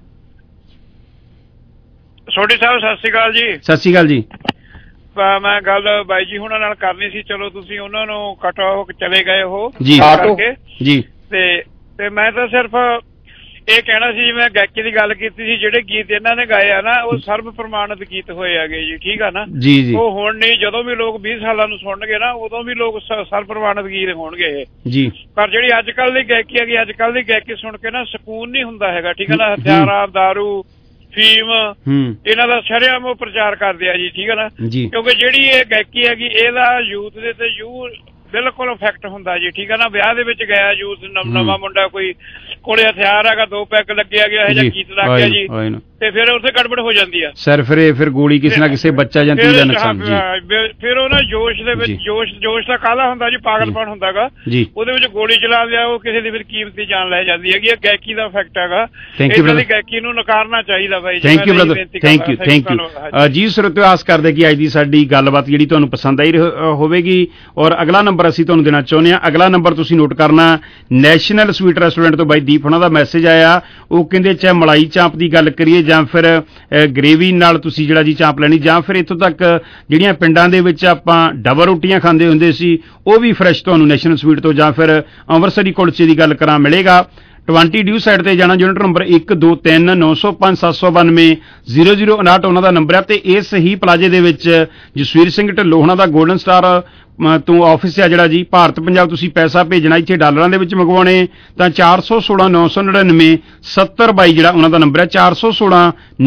E: ਸੋਢੀ ਸਾਹਿਬ ਸਤਿ ਸ਼੍ਰੀ ਅਕਾਲ ਜੀ।
B: ਸਤਿ ਸ਼੍ਰੀ ਅਕਾਲ ਜੀ।
E: ਮੈਂ ਗੱਲ ਬਾਈ ਜੀ ਹੁਣਾਂ ਨਾਲ ਕਰਨੀ ਸੀ, ਚਲੋ ਤੁਸੀਂ ਉਹਨਾਂ ਨੂੰ ਕੱਟ ਹੋ ਕੇ ਚਲੇ ਗਏ ਉਹ
B: ਜੀ ਜੀ।
E: ਤੇ ਮੈਂ ਤਾਂ ਸਿਰਫ ਇਹ ਕਹਿਣਾ ਸੀ, ਜਿਵੇਂ ਗਾਇਕੀ ਦੀ ਗੱਲ ਕੀਤੀ ਸੀ, ਜਿਹੜੇ ਗੀਤ ਇਹਨਾਂ ਨੇ ਗਾਏ ਆ ਨਾ ਉਹ ਸਰਬ ਪ੍ਰਮਾਣਿਤ ਗੀਤ ਹੋਏ ਹੈਗੇ ਜੀ, ਠੀਕ ਆ ਨਾ ਜੀ। ਉਹ ਹੁਣ ਨਹੀਂ, ਜਦੋਂ ਵੀ ਲੋਕ 20 ਸਾਲਾਂ ਨੂੰ ਸੁਣਨਗੇ ਨਾ ਉਦੋਂ ਵੀ ਲੋਕ ਸਰਬ ਪ੍ਰਮਾਣਿਤ ਗੀਤ ਹੋਣਗੇ ਇਹ ਜੀ। ਪਰ ਜਿਹੜੀ ਅੱਜ ਕੱਲ੍ਹ ਦੀ ਗਾਇਕੀ ਹੈਗੀ, ਅੱਜ ਕੱਲ੍ਹ ਦੀ ਗਾਇਕੀ ਸੁਣ ਕੇ ਨਾ ਸਕੂਨ ਨਹੀਂ ਹੁੰਦਾ ਹੈਗਾ, ਠੀਕ ਹੈ ਨਾ। ਹਥਿਆਰਾਂ, ਦਾਰੂ, ਫੀਮ, ਇਹਨਾਂ ਦਾ ਸ਼ਰੇਆਮ ਉਹ ਪ੍ਰਚਾਰ ਕਰਦੇ ਆ ਜੀ, ਠੀਕ ਹੈ ਨਾ। ਕਿਉਂਕਿ ਜਿਹੜੀ ਇਹ ਗਾਇਕੀ ਹੈਗੀ ਇਹਦਾ ਯੂਥ ਦੇ ਤੇ ਬਿਲਕੁਲ ਇਫੈਕਟ ਹੁੰਦਾ ਜੀ, ਠੀਕ ਹੈ ਨਾ। ਵਿਆਹ ਦੇ ਵਿੱਚ ਗਿਆ ਯੂਥ, ਨਵਾਂ ਮੁੰਡਾ ਕੋਈ ਕੋਲੇ ਹਥਿਆਰ ਹੈਗਾ, 2 ਪੈਗ ਲੱਗਿਆ ਗਿਆ, ਇਹੋ ਜਿਹਾ ਗੀਤ ਲੱਗ ਗਿਆ ਜੀ, ਤੇ ਫਿਰ ਉੱਥੇ ਗੜਬੜ ਹੋ ਜਾਂਦੀ ਆ।
B: ਫਿਰ ਗੋਲੀ ਕਿਸੇ ਨਾ ਕਿਸੇ ਬੱਚਾ ਜਾਂ ਧੀ ਦਾ ਨੁਕਸਾਨ ਜੀ।
E: ਫਿਰ ਉਹ ਨਾ ਜੋਸ਼ ਦੇ ਵਿੱਚ, ਜੋਸ਼ ਦਾ ਕਾਲਾ ਹੁੰਦਾ ਜੀ, ਪਾਗਲਪਨ ਹੁੰਦਾਗਾ, ਉਹਦੇ ਵਿੱਚ ਗੋਲੀ ਚਲਾ ਲਿਆ, ਉਹ ਕਿਸੇ ਦੀ ਫਿਰ ਕੀਮਤੀ ਜਾਨ ਲੈ ਜਾਂਦੀ ਹੈਗੀ। ਇਹ ਗਾਇਕੀ ਦਾ ਇਫੈਕਟ ਹੈਗਾ, ਇਹਨਾਂ ਦੀ ਗਾਇਕੀ ਨੂੰ ਨਕਾਰਨਾ ਚਾਹੀਦਾ ਬਾਈ।
B: Thank you brother, thank you ji. ਸਰੋਤਿਓ, ਆਸ ਕਰਦੇ ਕਿ ਅੱਜ ਦੀ ਸਾਡੀ ਗੱਲਬਾਤ ਜਿਹੜੀ ਤੁਹਾਨੂੰ ਪਸੰਦ ਆਈ ਹੋਵੇਗੀ। ਔਰ ਅਗਲਾ ਨੰਬਰ ਅਸੀਂ ਤੁਹਾਨੂੰ ਦੇਣਾ ਚਾਹੁੰਦੇ ਹਾਂ। ਅਗਲਾ ਨੰਬਰ ਤੁਸੀਂ ਨੋਟ ਕਰਨਾ, ਨੈਸ਼ਨਲ ਸਵੀਟ ਰੈਸਟੋਰੈਂਟ ਤੋਂ ਬਾਈ ਦੀਪ ਉਹਨਾਂ ਦਾ ਮੈਸੇਜ ਆਇਆ। ਉਹ ਕਹਿੰਦੇ ਚਾਹੇ ਮਲਾਈ ਚਾਂਪ ਦੀ ਗੱਲ ਕਰੀਏ ਜਾਂ ਫਿਰ ਗ੍ਰੇਵੀ ਨਾਲ ਤੁਸੀਂ ਜਿਹੜਾ ਜੀ ਚਾਂਪ ਲੈਣੀ, ਜਾਂ ਫਿਰ ਇੱਥੋਂ ਤੱਕ ਜਿਹੜੀਆਂ ਪਿੰਡਾਂ ਦੇ ਵਿੱਚ ਆਪਾਂ ਡਬਲ ਰੋਟੀਆਂ ਖਾਂਦੇ ਹੁੰਦੇ ਸੀ, ਉਹ ਵੀ ਫਰੈਸ਼ ਤੁਹਾਨੂੰ ਨੈਸ਼ਨਲ ਸਵੀਟ ਤੋਂ, ਜਾਂ ਫਿਰ ਅੰਮ੍ਰਿਤਸਰੀ ਕੁਲਚੇ ਦੀ ਗੱਲ ਕਰਾਂ ਮਿਲੇਗਾ। 20 ਡਿਊ ਸਾਈਡ ਤੇ ਜਾਣਾ, ਯੂਨਿਟ ਨੰਬਰ 123 905 792 0059 ਉਹਨਾਂ ਦਾ ਨੰਬਰ ਹੈ। ਤੇ ਇਸ ਹੀ ਪਲਾਜ਼ੇ ਦੇ ਵਿੱਚ ਜਸਵੀਰ ਸਿੰਘ ਢਿੱਲੋਂ ਉਹਨਾਂ ਦਾ ਗੋਲਡਨ ਸਟਾਰ ਤੋਂ ਆਫਿਸ ਆ ਜਿਹੜਾ ਜੀ, ਭਾਰਤ ਪੰਜਾਬ। ਤੁਸੀਂ ਪੈਸਾ ਭੇਜਣਾ ਇੱਥੇ ਡਾਲਰਾਂ ਦੇ ਵਿੱਚ ਮੰਗਵਾਉਣੇ ਤਾਂ 416 999 7022 ਜਿਹੜਾ ਉਹਨਾਂ ਦਾ ਨੰਬਰ ਹੈ, 416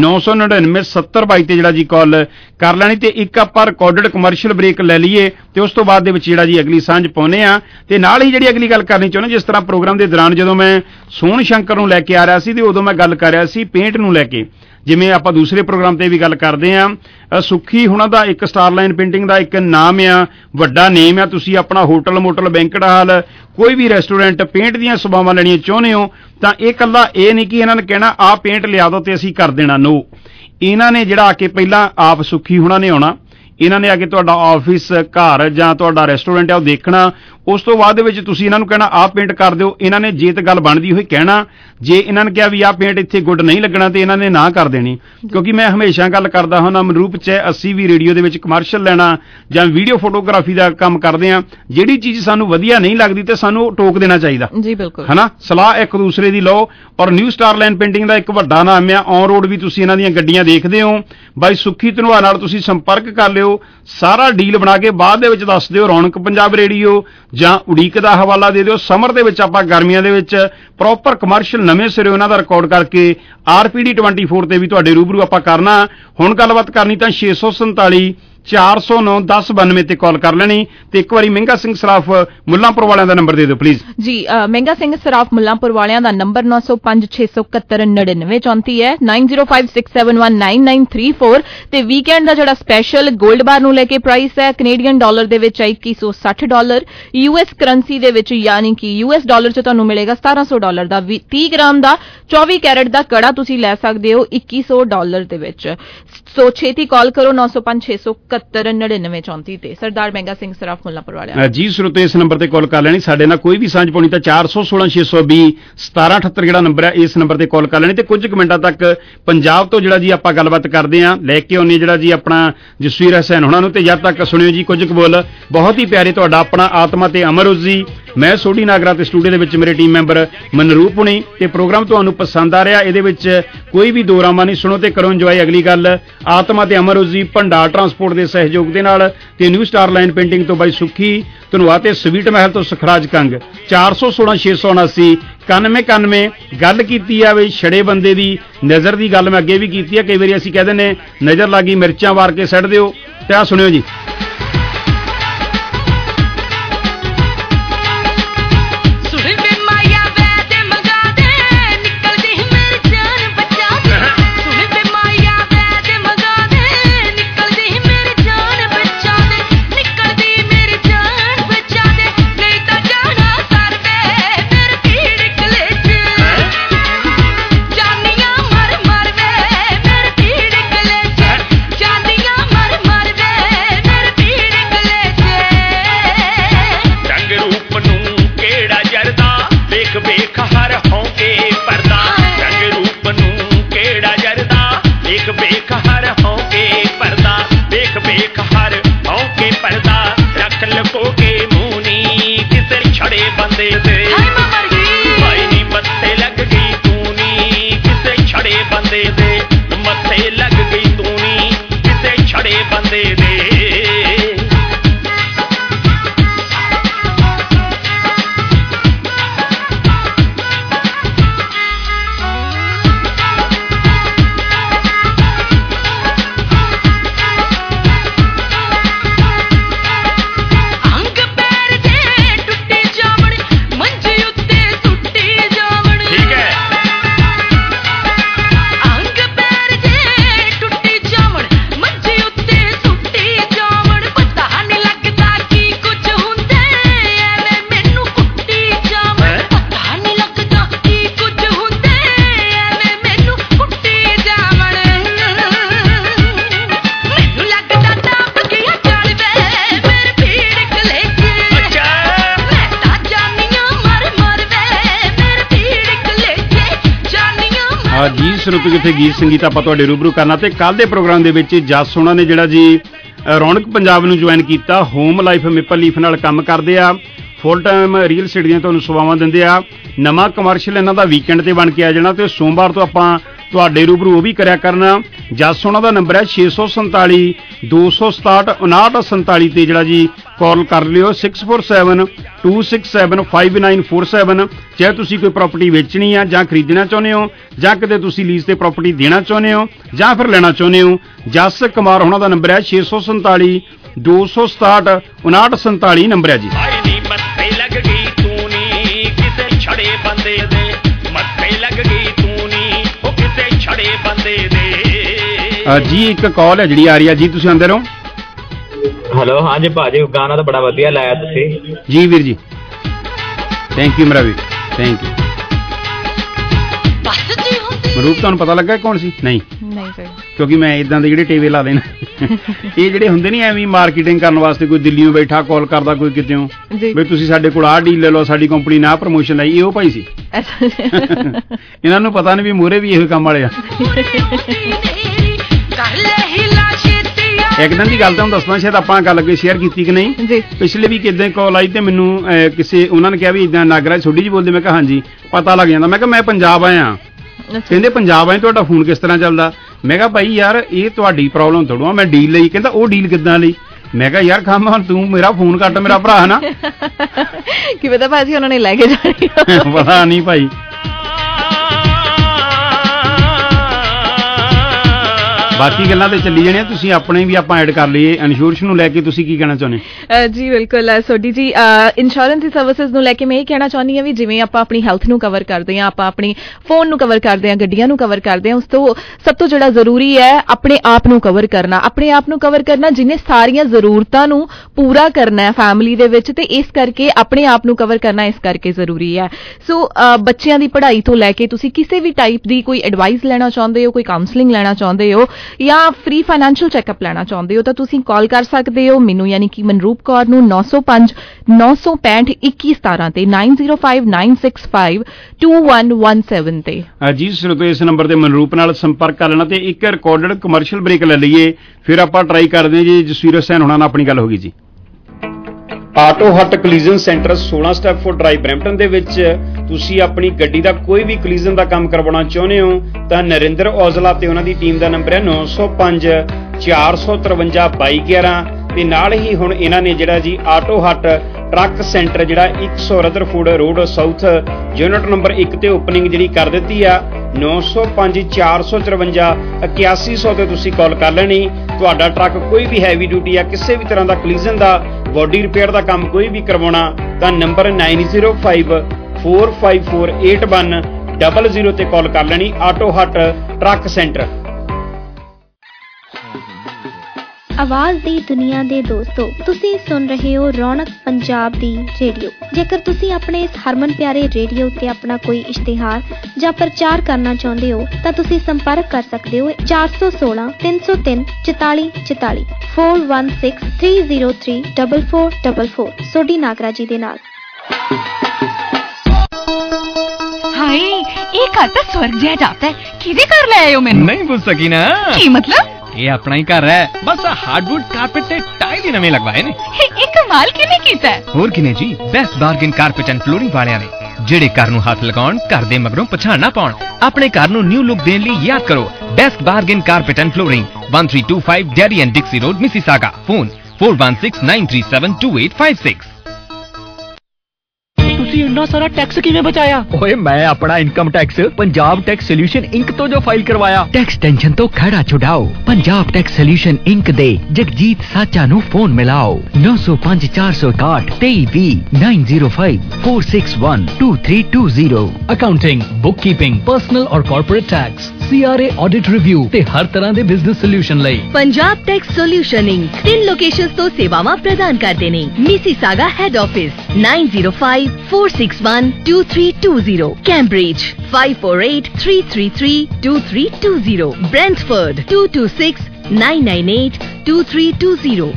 B: 999 7022 ਤੇ ਜਿਹੜਾ ਜੀ ਕਾਲ ਕਰ ਲੈਣੀ। ਤੇ ਇੱਕ ਆਪਾਂ ਰਿਕਾਰਡਡ ਕਮਰਸ਼ੀਅਲ ਬ੍ਰੇਕ ਲੈ ਲਈਏ ਤੇ ਉਸ ਤੋਂ ਬਾਅਦ ਦੇ ਵਿੱਚ ਜਿਹੜਾ ਜੀ ਅਗਲੀ ਸਾਂਝ ਪਾਉਨੇ ਆ। ਤੇ ਨਾਲ ਹੀ ਜਿਹੜੀ ਅਗਲੀ ਗੱਲ ਕਰਨੀ ਚਾਹੁੰਦੇ, ਜਿਸ ਤਰ੍ਹਾਂ ਪ੍ਰੋਗਰਾਮ ਦੇ ਦੌਰਾਨ ਜਦੋਂ ਮੈਂ ਸੋਹਣ ਸ਼ੰਕਰ ਨੂੰ ਲੈ ਕੇ ਆ ਰਿਹਾ ਸੀ ਤੇ ਉਦੋਂ ਮੈਂ ਗੱਲ ਕਰ ਰਿਹਾ ਸੀ ਪੇਂਟ ਨੂੰ ਲੈ ਕੇ, ਜਿਵੇਂ ਆਪਾਂ ਦੂਸਰੇ ਪ੍ਰੋਗਰਾਮ ਤੇ ਵੀ ਗੱਲ ਕਰਦੇ ਆਂ। ਸੁੱਖੀ ਹੁਣਾਂ ਦਾ ਇੱਕ ਸਟਾਰਲਾਈਨ ਪੇਂਟਿੰਗ ਦਾ ਇੱਕ ਨਾਮ ਆ, ਵੱਡਾ ਨੇਮ ਆ। ਤੁਸੀਂ ਆਪਣਾ ਹੋਟਲ, ਮੋਟਲ, ਬੈਂਕਟ ਹਾਲ, ਕੋਈ ਵੀ ਰੈਸਟੋਰੈਂਟ ਪੇਂਟ ਦੀਆਂ ਸੇਵਾਵਾਂ ਲੈਣੀਆਂ ਚਾਹੁੰਦੇ ਹੋ ਤਾਂ ਇਹ ਇਕੱਲਾ ਇਹ ਨਹੀਂ ਕਿ ਇਹਨਾਂ ਨੇ ਕਹਿਣਾ ਆਹ ਪੇਂਟ ਲਿਆ ਦਿਓ ਤੇ ਅਸੀਂ ਕਰ ਦੇਣਾ, ਨੋ। ਇਹਨਾਂ ਨੇ ਜਿਹੜਾ ਆ ਕੇ ਪਹਿਲਾਂ ਆਪ ਸੁੱਖੀ ਹੁਣਾਂ ਨੇ ਆਉਣਾ, ਇਹਨਾਂ ਨੇ ਆ ਕੇ ਤੁਹਾਡਾ ਆਫਿਸ, ਘਰ ਜਾਂ ਤੁਹਾਡਾ ਰੈਸਟੋਰੈਂਟ ਆ ਉਹ ਦੇਖਣਾ। ਉਸ ਤੋਂ ਬਾਅਦ ਦੇ ਵਿੱਚ ਤੁਸੀਂ ਇਹਨਾਂ ਨੂੰ ਕਹਿਣਾ ਆਹ ਪੇਂਟ ਕਰ ਦਿਓ। ਇਹਨਾਂ ਨੇ ਜੇ ਤਾਂ ਗੱਲ ਬਣਦੀ ਹੋਈ ਕਹਿਣਾ, ਜੇ ਇਹਨਾਂ ਨੇ ਕਿਹਾ ਵੀ ਆਹ ਪੇਂਟ ਇੱਥੇ ਗੁੱਡ ਨਹੀਂ ਲੱਗਣਾ ਤੇ ਇਹਨਾਂ ਨੇ ਨਾ ਕਰ ਦੇਣੀ। ਕਿਉਂਕਿ ਮੈਂ ਹਮੇਸ਼ਾ ਗੱਲ ਕਰਦਾ ਹਾਂ ਮਨਰੂਪ, ਚ ਅਸੀਂ ਵੀ ਰੇਡੀਓ ਦੇ ਵਿੱਚ ਕਮਰਸ਼ੀਅਲ ਲੈਣਾ ਜਾਂ ਵੀਡੀਓ ਫੋਟੋਗ੍ਰਾਫੀ ਦਾ ਕੰਮ ਕਰਦੇ ਹਾਂ, ਜਿਹੜੀ ਚੀਜ਼ ਸਾਨੂੰ ਵਧੀਆ ਨਹੀਂ ਲੱਗਦੀ ਤੇ ਸਾਨੂੰ ਟੋਕ ਦੇਣਾ ਚਾਹੀਦਾ ਜੀ, ਬਿਲਕੁਲ, ਹਨਾ। ਸਲਾਹ ਇੱਕ ਦੂਸਰੇ ਦੀ ਲਓ। ਔਰ ਨਿਊ ਸਟਾਰਲਾਈਨ ਪੇਂਟਿੰਗ ਦਾ ਇੱਕ ਵੱਡਾ ਨਾਮ ਆ, ਔਨ ਰੋਡ ਵੀ ਤੁਸੀਂ ਇਹਨਾਂ ਦੀਆਂ ਗੱਡੀਆਂ ਦੇਖਦੇ ਹੋ। ਬਾਈ ਸੁੱਖੀ ਧਨਵਾ ਨਾਲ ਤੁਸੀਂ ਸੰਪਰਕ ਕਰ ਲਿਓ, ਸਾਰਾ ਡੀਲ ਬਣਾ ਕੇ ਬਾਅਦ ਦੇ ਵਿੱਚ ਦੱਸ ਦਿਓ। ਰੌਣਕ ਪੰਜਾਬ ਰੇਡੀਓ ਜਾਂ ਉਡੀਕ ਦਾ ਹਵਾਲਾ ਦੇ ਦਿਓ। ਸਮਰ ਦੇ ਵਿੱਚ ਆਪਾਂ ਗਰਮੀਆਂ ਦੇ ਵਿੱਚ ਪ੍ਰੋਪਰ ਕਮਰਸ਼ੀਅਲ ਨਵੇਂ ਸਿਰੇ ਉਹਨਾਂ ਦਾ ਰਿਕਾਰਡ ਕਰਕੇ RPD 24 ਤੇ ਵੀ ਤੁਹਾਡੇ ਰੂਬਰੂ ਆਪਾਂ ਕਰਨਾ। ਹੁਣ ਗੱਲਬਾਤ ਕਰਨੀ ਤਾਂ 647 409-1092 ਤੇ ਕਾਲ ਕਰ ਲੈਣੀ। ਤੇ ਇੱਕ ਵਾਰੀ ਮਹਿੰਗਾ ਸਿੰਘ ਸਰਾਫ ਮੁੱਲਾਂਪੁਰ ਵਾਲਿਆਂ ਦਾ ਨੰਬਰ ਦੇ ਦਿਓ ਪਲੀਜ਼।
D: ਜੀ ਮਹਿੰਗਾ ਸਿੰਘ ਸਰਾਫ ਮੁੱਲਾਂਪੁਰ ਵਾਲਿਆਂ ਦਾ ਨੰਬਰ 9056719934 ਹੈ 9056719934 ਤੇ ਵੀਕਐਂਡ ਦਾ ਜਿਹੜਾ ਸਪੈਸ਼ਲ 골ਡ ਬਾਰ ਨੂੰ ਲੈ ਕੇ ਪ੍ਰਾਈਸ ਹੈ ਕੈਨੇਡੀਅਨ ਡਾਲਰ ਦੇ ਵਿੱਚ $2160, US ਕਰੰਸੀ ਦੇ ਵਿੱਚ ਯਾਨੀ ਕਿ US ਡਾਲਰ 'ਚ ਤੁਹਾਨੂੰ ਮਿਲੇਗਾ $1700 ਦਾ 30 ਗ੍ਰਾਮ ਦਾ 24 ਕੈਰਟ ਦਾ ਕੜਾ ਤੁਸੀਂ ਲੈ ਸਕਦੇ ਹੋ $2100 ਦੇ ਵਿੱਚ। ਸੋ ਛੇਤੀ ਕਾਲ ਕਰੋ 9056719934 ਤੇ ਸਰਦਾਰ ਮਹਿੰਗਾ ਸਿੰਘ ਸਰਾਫ ਮੁੱਲਾਂਪੁਰ ਵਾਲਿਆਂ
B: ਜੀ। ਸਰੋਤੇ ਇਸ ਨੰਬਰ ਤੇ ਕਾਲ ਕਰ ਲੈਣੀ। ਸਾਡੇ ਨਾਲ ਕੋਈ ਵੀ ਸਾਂਝ ਪਾਉਣੀ ਤਾਂ 416-620-1778 ਜਿਹੜਾ ਨੰਬਰ ਹੈ ਇਸ ਨੰਬਰ ਤੇ ਕਾਲ ਕਰ ਲੈਣੀ। ਤੇ ਕੁਝ ਕੁ ਮਿੰਟਾਂ ਤੱਕ ਪੰਜਾਬ ਤੋਂ ਜਿਹੜਾ ਜੀ ਆਪਾਂ ਗੱਲਬਾਤ ਕਰਦੇ ਆਂ ਲੈ ਕੇ ਆਉਂਦੇ ਜਿਹੜਾ ਜੀ ਆਪਣਾ ਜਸਵੀਰ ਹਸੈਨ ਹੁਣਾਂ ਨੂੰ। ਤੇ ਜਦ ਤੱਕ ਸੁਣਿਓ ਜੀ ਕੁਝ ਕੁ ਬੋਲ ਬਹੁਤ ਹੀ ਪਿਆਰੇ ਤੁਹਾਡਾ ਆਪਣਾ ਆਤਮਾ ਤੇ ਅਮਰੋਜ਼ ਜੀ। ਮੈਂ ਸੋਢੀ ਨਾਗਰਾ ਤੇ ਸਟੂਡੀਓ ਦੇ ਵਿੱਚ ਮੇਰੇ ਟੀਮ ਮੈਂਬਰ ਮਨਰੂਪ ਹੁਣੀ। ਤੇ ਪ੍ਰੋਗਰਾਮ ਤੁਹਾਨੂੰ ਪਸੰਦ ਆ ਰਿਹਾ, ਇਹਦੇ ਵਿੱਚ ਕੋਈ ਵੀ ਦੋਰਾਮਾ ਨਹੀਂ, ਸੁਣੋ ਤੇ ਕਰੋ ਇੰਜੋਏ। ਅਗਲੀ ਗੱਲ ਆਤਮਾ ਤੇ ਅਮਰੋਜ਼ ਜੀ ਭੰਡਾਰ ਟਰਾਂਸਪੋਰਟ ਦੇ ਸਹਿਯੋਗ ਦੇ ਨਾਲ ਤੇ ਨਿਊ ਸਟਾਰ ਲਾਈਨ ਪੇਂਟਿੰਗ ਤੋਂ ਬਾਈ ਸੁੱਖੀ ਧੰਨਵਾਦ ਤੇ ਸਵੀਟ ਮਹਿਲ ਤੋਂ ਸਖਰਾਜ ਕੰਗ 416-679-9191 ਗੱਲ ਕੀਤੀ ਆ ਵੀ ਛੜੇ ਬੰਦੇ ਦੀ ਨਜ਼ਰ ਦੀ ਗੱਲ ਮੈਂ ਅੱਗੇ ਵੀ ਕੀਤੀ ਆ। ਕਈ ਵਾਰੀ ਅਸੀਂ ਕਹਿ ਦਿੰਦੇ ਨਜ਼ਰ ਲੱਗੀ ਮਿਰਚਾਂ ਵਾਰ ਕੇ ਸੱਟ ਦਿਓ। ਤੇ ਆ ਸੁਣਿਓ ਜੀ। ਜੀ ਸਰੂਪ ਕਿੱਥੇ ਗੀਤ ਸੰਗੀਤ ਆਪਾਂ ਤੁਹਾਡੇ ਰੂਬਰੂ ਕਰਨਾ। ਤੇ ਕੱਲ ਦੇ ਪ੍ਰੋਗਰਾਮ ਦੇ ਵਿੱਚ ਜੱਸ ਉਹਨਾਂ ਨੇ ਜਿਹੜਾ ਜੀ ਰੌਣਕ ਪੰਜਾਬ ਨੂੰ ਜੁਆਇਨ ਕੀਤਾ। ਹੋਮ ਲਾਈਫ ਮੇਪਲ ਲੀਫ ਨਾਲ ਕੰਮ ਕਰਦੇ ਆ, ਫੁੱਲ ਟਾਈਮ ਰੀਅਲ ਸਟੇਟ ਦੀਆਂ ਤੁਹਾਨੂੰ ਸੇਵਾਵਾਂ ਦਿੰਦੇ ਆ। ਨਵਾਂ ਕਮਰਸ਼ੀਅਲ ਇਹਨਾਂ ਦਾ ਵੀਕਐਂਡ ਤੇ ਬਣ ਕੇ ਆ ਜਾਣਾ ਤੇ ਸੋਮਵਾਰ ਤੋਂ ਆਪਾਂ ਤੁਹਾਡੇ ਰੂਬਰੂ ਉਹ ਵੀ ਕਰਿਆ ਕਰਨਾ। ਜੱਸ ਉਹਨਾਂ ਦਾ ਨੰਬਰ ਹੈ 647-267-5947 ਤੇ ਜਿਹੜਾ ਜੀ ਕਾਲ ਕਰ ਲਿਓ 647-267-5947। ਚਾਹੇ ਤੁਸੀਂ ਕੋਈ ਪ੍ਰਾਪਰਟੀ ਵੇਚਣੀ ਆ ਜਾਂ ਖਰੀਦਣਾ ਚਾਹੁੰਦੇ ਹੋ ਜਾਂ ਕਿਤੇ ਤੁਸੀਂ ਲੀਜ਼ ਤੇ ਪ੍ਰਾਪਰਟੀ ਦੇਣਾ ਚਾਹੁੰਦੇ ਹੋ ਜਾਂ ਫਿਰ ਲੈਣਾ ਚਾਹੁੰਦੇ ਹੋ। ਜੱਸ ਕੁਮਾਰ ਉਹਨਾਂ ਦਾ ਨੰਬਰ ਹੈ 647-267-5947 ਨੰਬਰ ਹੈ ਜੀ। ਜੀ ਇੱਕ ਕਾਲ ਹੈ ਜਿਹੜੀ ਆ ਰਹੀ ਹੈ ਜੀ, ਤੁਸੀਂ ਅੰਦਰ ਹੋ।
F: ਹੈਲੋ, ਹਾਂਜੀ ਭਾਜੀ ਗਾਣਾ ਤਾਂ ਬੜਾ ਵਧੀਆ ਲਾਇਆ ਤੁਸੀਂ।
B: ਜੀ ਵੀਰ ਜੀ, ਥੈਂਕ ਯੂ ਮੇਰਾ ਵੀਰ, ਥੈਂਕ ਯੂ। ਮਰੂਪ ਤੁਹਾਨੂੰ ਪਤਾ ਲੱਗਾ ਕੌਣ ਸੀ? ਨਹੀਂ ਸਰ, ਕਿਉਂਕਿ ਮੈਂ ਇਦਾਂ ਦੇ ਜਿਹੜੇ ਟੀਵੀ ਲਾ ਦੇਣਾ ਇਹ ਜਿਹੜੇ ਹੁੰਦੇ ਨਹੀਂ ਐਵੇਂ ਮਾਰਕੀਟਿੰਗ ਕਰਨ ਵਾਸਤੇ, ਕੋਈ ਦਿੱਲੀੋਂ ਬੈਠਾ ਕਾਲ ਕਰਦਾ, ਕੋਈ ਕਿਤੇੋਂ ਵੀ ਤੁਸੀਂ ਸਾਡੇ ਕੋਲ ਆਹ ਡੀਲ ਲੈ ਲਓ, ਸਾਡੀ ਕੰਪਨੀ ਨੇ ਆਹ ਪ੍ਰਮੋਸ਼ਨ ਲਾਈ, ਇਹ ਉਹ ਭਾਈ ਸੀ। ਇਹਨਾਂ ਨੂੰ ਪਤਾ ਨਹੀਂ ਵੀ ਮੂਹਰੇ ਵੀ ਇਹੋ ਕੰਮ ਵਾਲੇ ਆ। ਇੱਕ ਦਿਨ ਦੀ ਗੱਲ ਤੁਹਾਨੂੰ ਦੱਸਣਾ, ਸ਼ਾਇਦ ਆਪਾਂ ਗੱਲ ਅੱਗੇ ਸ਼ੇਅਰ ਕੀਤੀ ਕਿ ਨਹੀਂ। ਪਿਛਲੇ ਵੀ ਕਿਦਾਂ ਕਾਲ ਆਈ ਤੇ ਮੈਨੂੰ ਕਿਸੇ ਉਹਨਾਂ ਨੇ ਕਿਹਾ ਵੀ ਇਦਾਂ ਨਾਗਰਾ ਛੋਟੀ ਜੀ ਬੋਲਦੇ। ਮੈਂ ਕਿਹਾ ਹਾਂਜੀ, ਪਤਾ ਲੱਗ ਜਾਂਦਾ। ਮੈਂ ਕਿਹਾ ਮੈਂ ਪੰਜਾਬ ਆਇਆ। ਕਹਿੰਦੇ ਪੰਜਾਬ ਆਏ, ਤੁਹਾਡਾ ਫੋਨ ਕਿਸ ਤਰ੍ਹਾਂ ਚੱਲਦਾ? ਮੈਂ ਕਿਹਾ ਭਾਈ ਯਾਰ ਇਹ ਤੁਹਾਡੀ ਪ੍ਰੋਬਲਮ ਥੋੜ੍ਹਾ, ਮੈਂ ਡੀਲ ਲਈ। ਕਹਿੰਦਾ ਉਹ ਡੀਲ ਕਿੱਦਾਂ ਲਈ? ਮੈਂ ਕਿਹਾ ਯਾਰ ਕੰਮ ਹੁਣ ਤੂੰ ਮੇਰਾ ਫੋਨ ਕੱਟ, ਮੇਰਾ ਭਰਾ ਹੈ ਨਾ।
D: ਕੀ ਪਤਾ ਭਾਜੀ ਉਹਨਾਂ ਨੇ ਲੈ ਕੇ ਜਾਣੀ,
B: ਪਤਾ ਨਹੀਂ ਭਾਈ। ਬਾਕੀ ਗੱਲਾਂ ਤੇ ਚੱਲੀ ਜਾਣੀਆਂ, ਤੁਸੀਂ ਆਪਣੇ ਵੀ ਆਪਾਂ ਐਡ ਕਰ ਲਈਏ। ਇੰਸ਼ੋਰੈਂਸ ਨੂੰ ਲੈ ਕੇ ਤੁਸੀਂ ਕੀ ਕਹਿਣਾ ਚਾਹੁੰਦੇ?
D: ਜੀ ਬਿਲਕੁਲ ਸੋਢੀ ਜੀ, ਇੰਸ਼ੋਰੈਂਸ ਦੀ ਸਰਵਿਸਿਜ਼ ਨੂੰ ਲੈ ਕੇ ਮੈਂ ਇਹ ਕਹਿਣਾ ਚਾਹੁੰਦੀ ਹਾਂ ਵੀ ਜਿਵੇਂ ਆਪਾਂ ਆਪਣੀ ਹੈਲਥ ਨੂੰ ਕਵਰ ਕਰਦੇ ਹਾਂ, ਆਪਾਂ ਆਪਣੀ ਫੋਨ ਨੂੰ ਕਵਰ ਕਰਦੇ ਹਾਂ, ਗੱਡੀਆਂ ਨੂੰ ਕਵਰ ਕਰਦੇ ਹਾਂ, ਉਸ ਤੋਂ ਸਭ ਤੋਂ ਜਿਹੜਾ ਜ਼ਰੂਰੀ ਹੈ ਆਪਣੇ ਆਪ ਨੂੰ ਕਵਰ ਕਰਨਾ। ਆਪਣੇ ਆਪ ਨੂੰ ਕਵਰ ਕਰਨਾ ਜਿਹਨੇ ਸਾਰੀਆਂ ਜ਼ਰੂਰਤਾਂ ਨੂੰ ਪੂਰਾ ਕਰਨਾ ਹੈ ਫੈਮਿਲੀ ਦੇ ਵਿੱਚ, ਤੇ ਇਸ ਕਰਕੇ ਆਪਣੇ ਆਪ ਨੂੰ ਕਵਰ ਕਰਨਾ ਇਸ ਕਰਕੇ ਜ਼ਰੂਰੀ ਹੈ। ਸੋ ਬੱਚਿਆਂ ਦੀ ਪੜ੍ਹਾਈ ਤੋਂ ਲੈ ਕੇ ਤੁਸੀਂ ਕਿਸੇ ਵੀ ਟਾਈਪ ਦੀ ਕੋਈ ਐਡਵਾਈਸ ਲੈਣਾ ਚਾਹੁੰਦੇ ਹੋ, ਕੋਈ ਕਾਉਂਸਲਿੰਗ ਲੈਣਾ ਚਾਹੁੰਦੇ ਹੋ ਜਾਂ ਫ੍ਰੀ ਫਾਈਨੈਂਸ਼ੀਅਲ ਚੈੱਕਅਪ ਲੈਣਾ ਚਾਹੁੰਦੇ ਹੋ ਤਾਂ ਤੁਸੀਂ ਕਾਲ ਕਰ ਸਕਦੇ ਹੋ ਮੈਨੂੰ ਯਾਨੀ ਕਿ ਮਨਰੂਪ ਕੌਰ ਨੂੰ 9059652117 ਤੇ 9059652117 ਤੇ।
B: ਜੀ ਸਰੋਤੋ ਇਸ ਨੰਬਰ ਤੇ ਮਨਰੂਪ ਨਾਲ ਸੰਪਰਕ ਕਰ ਲੈਣਾ। ਤੇ ਇੱਕ ਰਿਕਾਰਡਡ ਕਮਰਸ਼ੀਅਲ ਬ੍ਰੇਕ ਲੈ ਲਈਏ, ਫਿਰ ਆਪਾਂ ਟਰਾਈ ਕਰਦੇ ਹਾਂ ਜੀ। ਜਸਵੀਰ ਹੁਸੈਨ ਹੁਣਾਂ ਨਾਲ ਆਪਣੀ ਗੱਲ ਹੋ ਗਈ ਜੀ। Auto Hut collision centre 16 Stepford Drive Brampton ਦੇ ਵਿੱਚ ਤੁਸੀਂ ਆਪਣੀ ਗੱਡੀ ਦਾ ਕੋਈ ਵੀ ਕੋਲੀਜਨ ਦਾ ਕੰਮ ਕਰਵਾਉਣਾ ਚਾਹੁੰਦੇ ਹੋ ਤਾਂ ਨਰਿੰਦਰ ਔਜਲਾ ਤੇ ਉਹਨਾਂ ਦੀ ਟੀਮ ਦਾ ਨੰਬਰ ਹੈ 9005 453 2211। ਤੇ ਨਾਲ ਹੀ ਹੁਣ ਇਹਨਾਂ ਨੇ ਜਿਹੜਾ ਜੀ ਆਟੋ ਹੱਟ ਟਰੱਕ ਸੈਂਟਰ ਜਿਹੜਾ 100 Rutherford Road South unit number 1 ਤੇ ਓਪਨਿੰਗ ਜਿਹੜੀ ਕਰ ਦਿੱਤੀ ਆ। 9005 454 8100 ਤੇ ਤੁਸੀਂ ਕਾਲ ਕਰ ਲੈਣੀ। ਤੁਹਾਡਾ ਟਰੱਕ ਕੋਈ ਵੀ ਹੈਵੀ ਡਿਊਟੀ ਆ, ਕਿਸੇ ਵੀ ਤਰ੍ਹਾਂ ਦਾ ਕੋਲੀਜਨ ਦਾ, ਬੋਡੀ ਰਿਪੇਅਰ ਦਾ ਕੰਮ ਕੋਈ ਵੀ ਕਰਵਾਉਣਾ ਤਾਂ ਨੰਬਰ 9054548100 ਤੇ ਕਾਲ ਕਰ ਲੈਣੀ। Auto Hut truck centre.
G: ਆਵਾਜ਼ ਦੀ ਦੁਨੀਆ ਦੇ ਦੋਸਤੋ, ਤੁਸੀਂ ਸੁਣ ਰਹੇ ਹੋ ਰੌਣਕ ਪੰਜਾਬ ਦੀ ਰੇਡੀਓ। ਜੇਕਰ ਤੁਸੀਂ ਆਪਣੇ ਇਸ ਹਰਮਨ ਪਿਆਰੇ ਰੇਡੀਓ ਉੱਤੇ ਆਪਣਾ ਕੋਈ ਇਸ਼ਤਿਹਾਰ ਜਾਂ ਪ੍ਰਚਾਰ ਕਰਨਾ ਚਾਹੁੰਦੇ ਹੋ ਤਾਂ ਤੁਸੀਂ ਸੰਪਰਕ ਕਰ ਸਕਦੇ ਹੋ 416 303 4444 416 303 4444 ਸੋਢੀ ਨਾਗਰਾ ਜੀ ਦੇ ਨਾਲ।
H: ਹਾਏ ਇਹ ਘਰ ਤਾਂ ਸਵਰਗ ਜਿਹਾ ਜਾਪਦਾ ਹੈ। ਕਿਹਦੇ ਘਰ ਲੈ ਆਏ ਹੋ ਮੈਨੂੰ?
I: ਨਹੀਂ ਪੁੱਛ ਸਕੀ ਨਾ।
H: ਕੀ ਮਤਲਬ?
I: ਇਹ ਆਪਣਾ ਹੀ ਘਰ ਹੈ, ਬਸ ਹਾਰਡਵੁੱਡ ਕਾਰਪੇਟ ਤੇ ਟਾਈਲ ਹੀ ਨਵੇਂ ਲਗਵਾਏ ਨੇ।
H: ਇਹ ਕਮਾਲ ਕਿਹਨੇ ਕੀਤਾ?
I: ਹੋਰ ਕਿਨੇ ਜੀ, Best Bargain Carpet and Flooring ਵਾਲਿਆਂ ਨੇ, ਜਿਹੜੇ ਘਰ ਨੂੰ ਹੱਥ ਲਗਾਉਣ, ਘਰ ਦੇ ਮਗਰੋਂ ਪਛਾਣ ਨਾ ਪਾਉਣ। ਆਪਣੇ ਘਰ ਨੂੰ ਨਿਊ ਲੁੱਕ ਦੇਣ ਲਈ ਯਾਦ ਕਰੋ Best Bargain Carpet and Flooring 1325 Derry and Dixie Road Mississauga. Phone 4169372856। ਤੁਸੀਂ ਇੰਨਾ ਸਾਰਾ ਟੈਕਸ ਕਿਵੇਂ ਬਚਾਇਆ? ਓਏ ਮੈਂ ਆਪਣਾ income tax Punjab tax solution Inc ਤੋਂ ਜੋ ਫਾਈਲ ਕਰਵਾਇਆ। ਟੈਕਸ ਟੈਨਸ਼ਨ ਤੋਂ ਖੜਾ ਛੁਡਾਓ। ਪੰਜਾਬ ਟੈਕਸ ਸੋਲੂਸ਼ਨ ਇੰਕ ਦੇ ਜਗਜੀਤ ਸਾਚਾ ਨੂੰ ਫੋਨ ਮਿਲਾਓ 9005 461 2320 905 461 2320। ਅਕਾਊਂਟਿੰਗ, ਬੁੱਕਕੀਪਿੰਗ, ਪਰਸਨਲ ਔਰ corporate tax, CRA audit review ਤੇ ਹਰ ਤਰ੍ਹਾਂ ਦੇ ਬਿਜ਼ਨਸ ਸੋਲੂਸ਼ਨ ਲਈ
J: Punjab tax solution Inc 3 locations ਤੋਂ ਸੇਵਾਵਾਂ ਪ੍ਰਦਾਨ ਕਰਦੇ ਨੇ। Mississauga head office 905 461 2320, Cambridge 548 333 2320, Brentford 226 998 2320।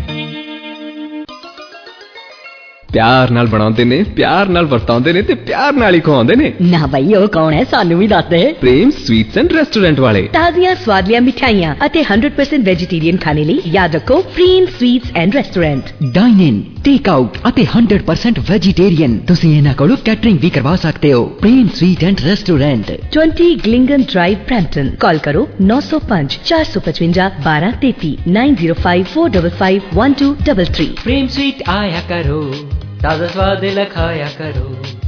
I: ਪਿਆਰ ਨਾਲ ਬਣਾਉਂਦੇ ਨੇ, ਪਿਆਰ ਨਾਲ ਵਰਤਾਉਂਦੇ ਨੇ ਤੇ ਪਿਆਰ ਨਾਲ ਹੀ ਖਵਾਉਂਦੇ ਨੇ।
J: ਨਾ ਬਈ ਉਹ ਕੌਣ ਹੈ, ਸਾਨੂੰ ਵੀ ਦੱਸ ਦੇ।
I: ਪ੍ਰੇਮ ਸਵੀਟਸ ਐਂਡ ਰੈਸਟੋਰੈਂਟ ਵਾਲੇ।
J: ਤਾਜ਼ੀਆਂ ਸਵਾਦਲੀਆਂ ਮਿਠਾਈਆਂ ਅਤੇ 100% ਵੈਜੀਟੇਰੀਅਨ ਖਾਣੇ ਲਈ ਯਾਦ ਰੱਖੋ Prem sweets and restaurant.
K: Dine in, take out ਅਤੇ 100% ਵੈਜੀਟੇਰੀਅਨ। ਤੁਸੀਂ ਇਹਨਾਂ ਕੋਲੋਂ ਕੈਟਰਿੰਗ ਵੀ ਕਰਵਾ ਸਕਦੇ ਹੋ। ਪ੍ਰੇਮ ਸਵੀਟ ਐਂਡ ਰੈਸਟੋਰੈਂਟ
J: 20 ਗਲਿੰਗਨ ਡਰਾਈਵ ਬਰੈਂਪਟਨ। ਕਾਲ ਕਰੋ 9005 455 1233 905 455 1233।
L: प्रेम स्वीट आया करो, ताजा स्वाद लखाया करो।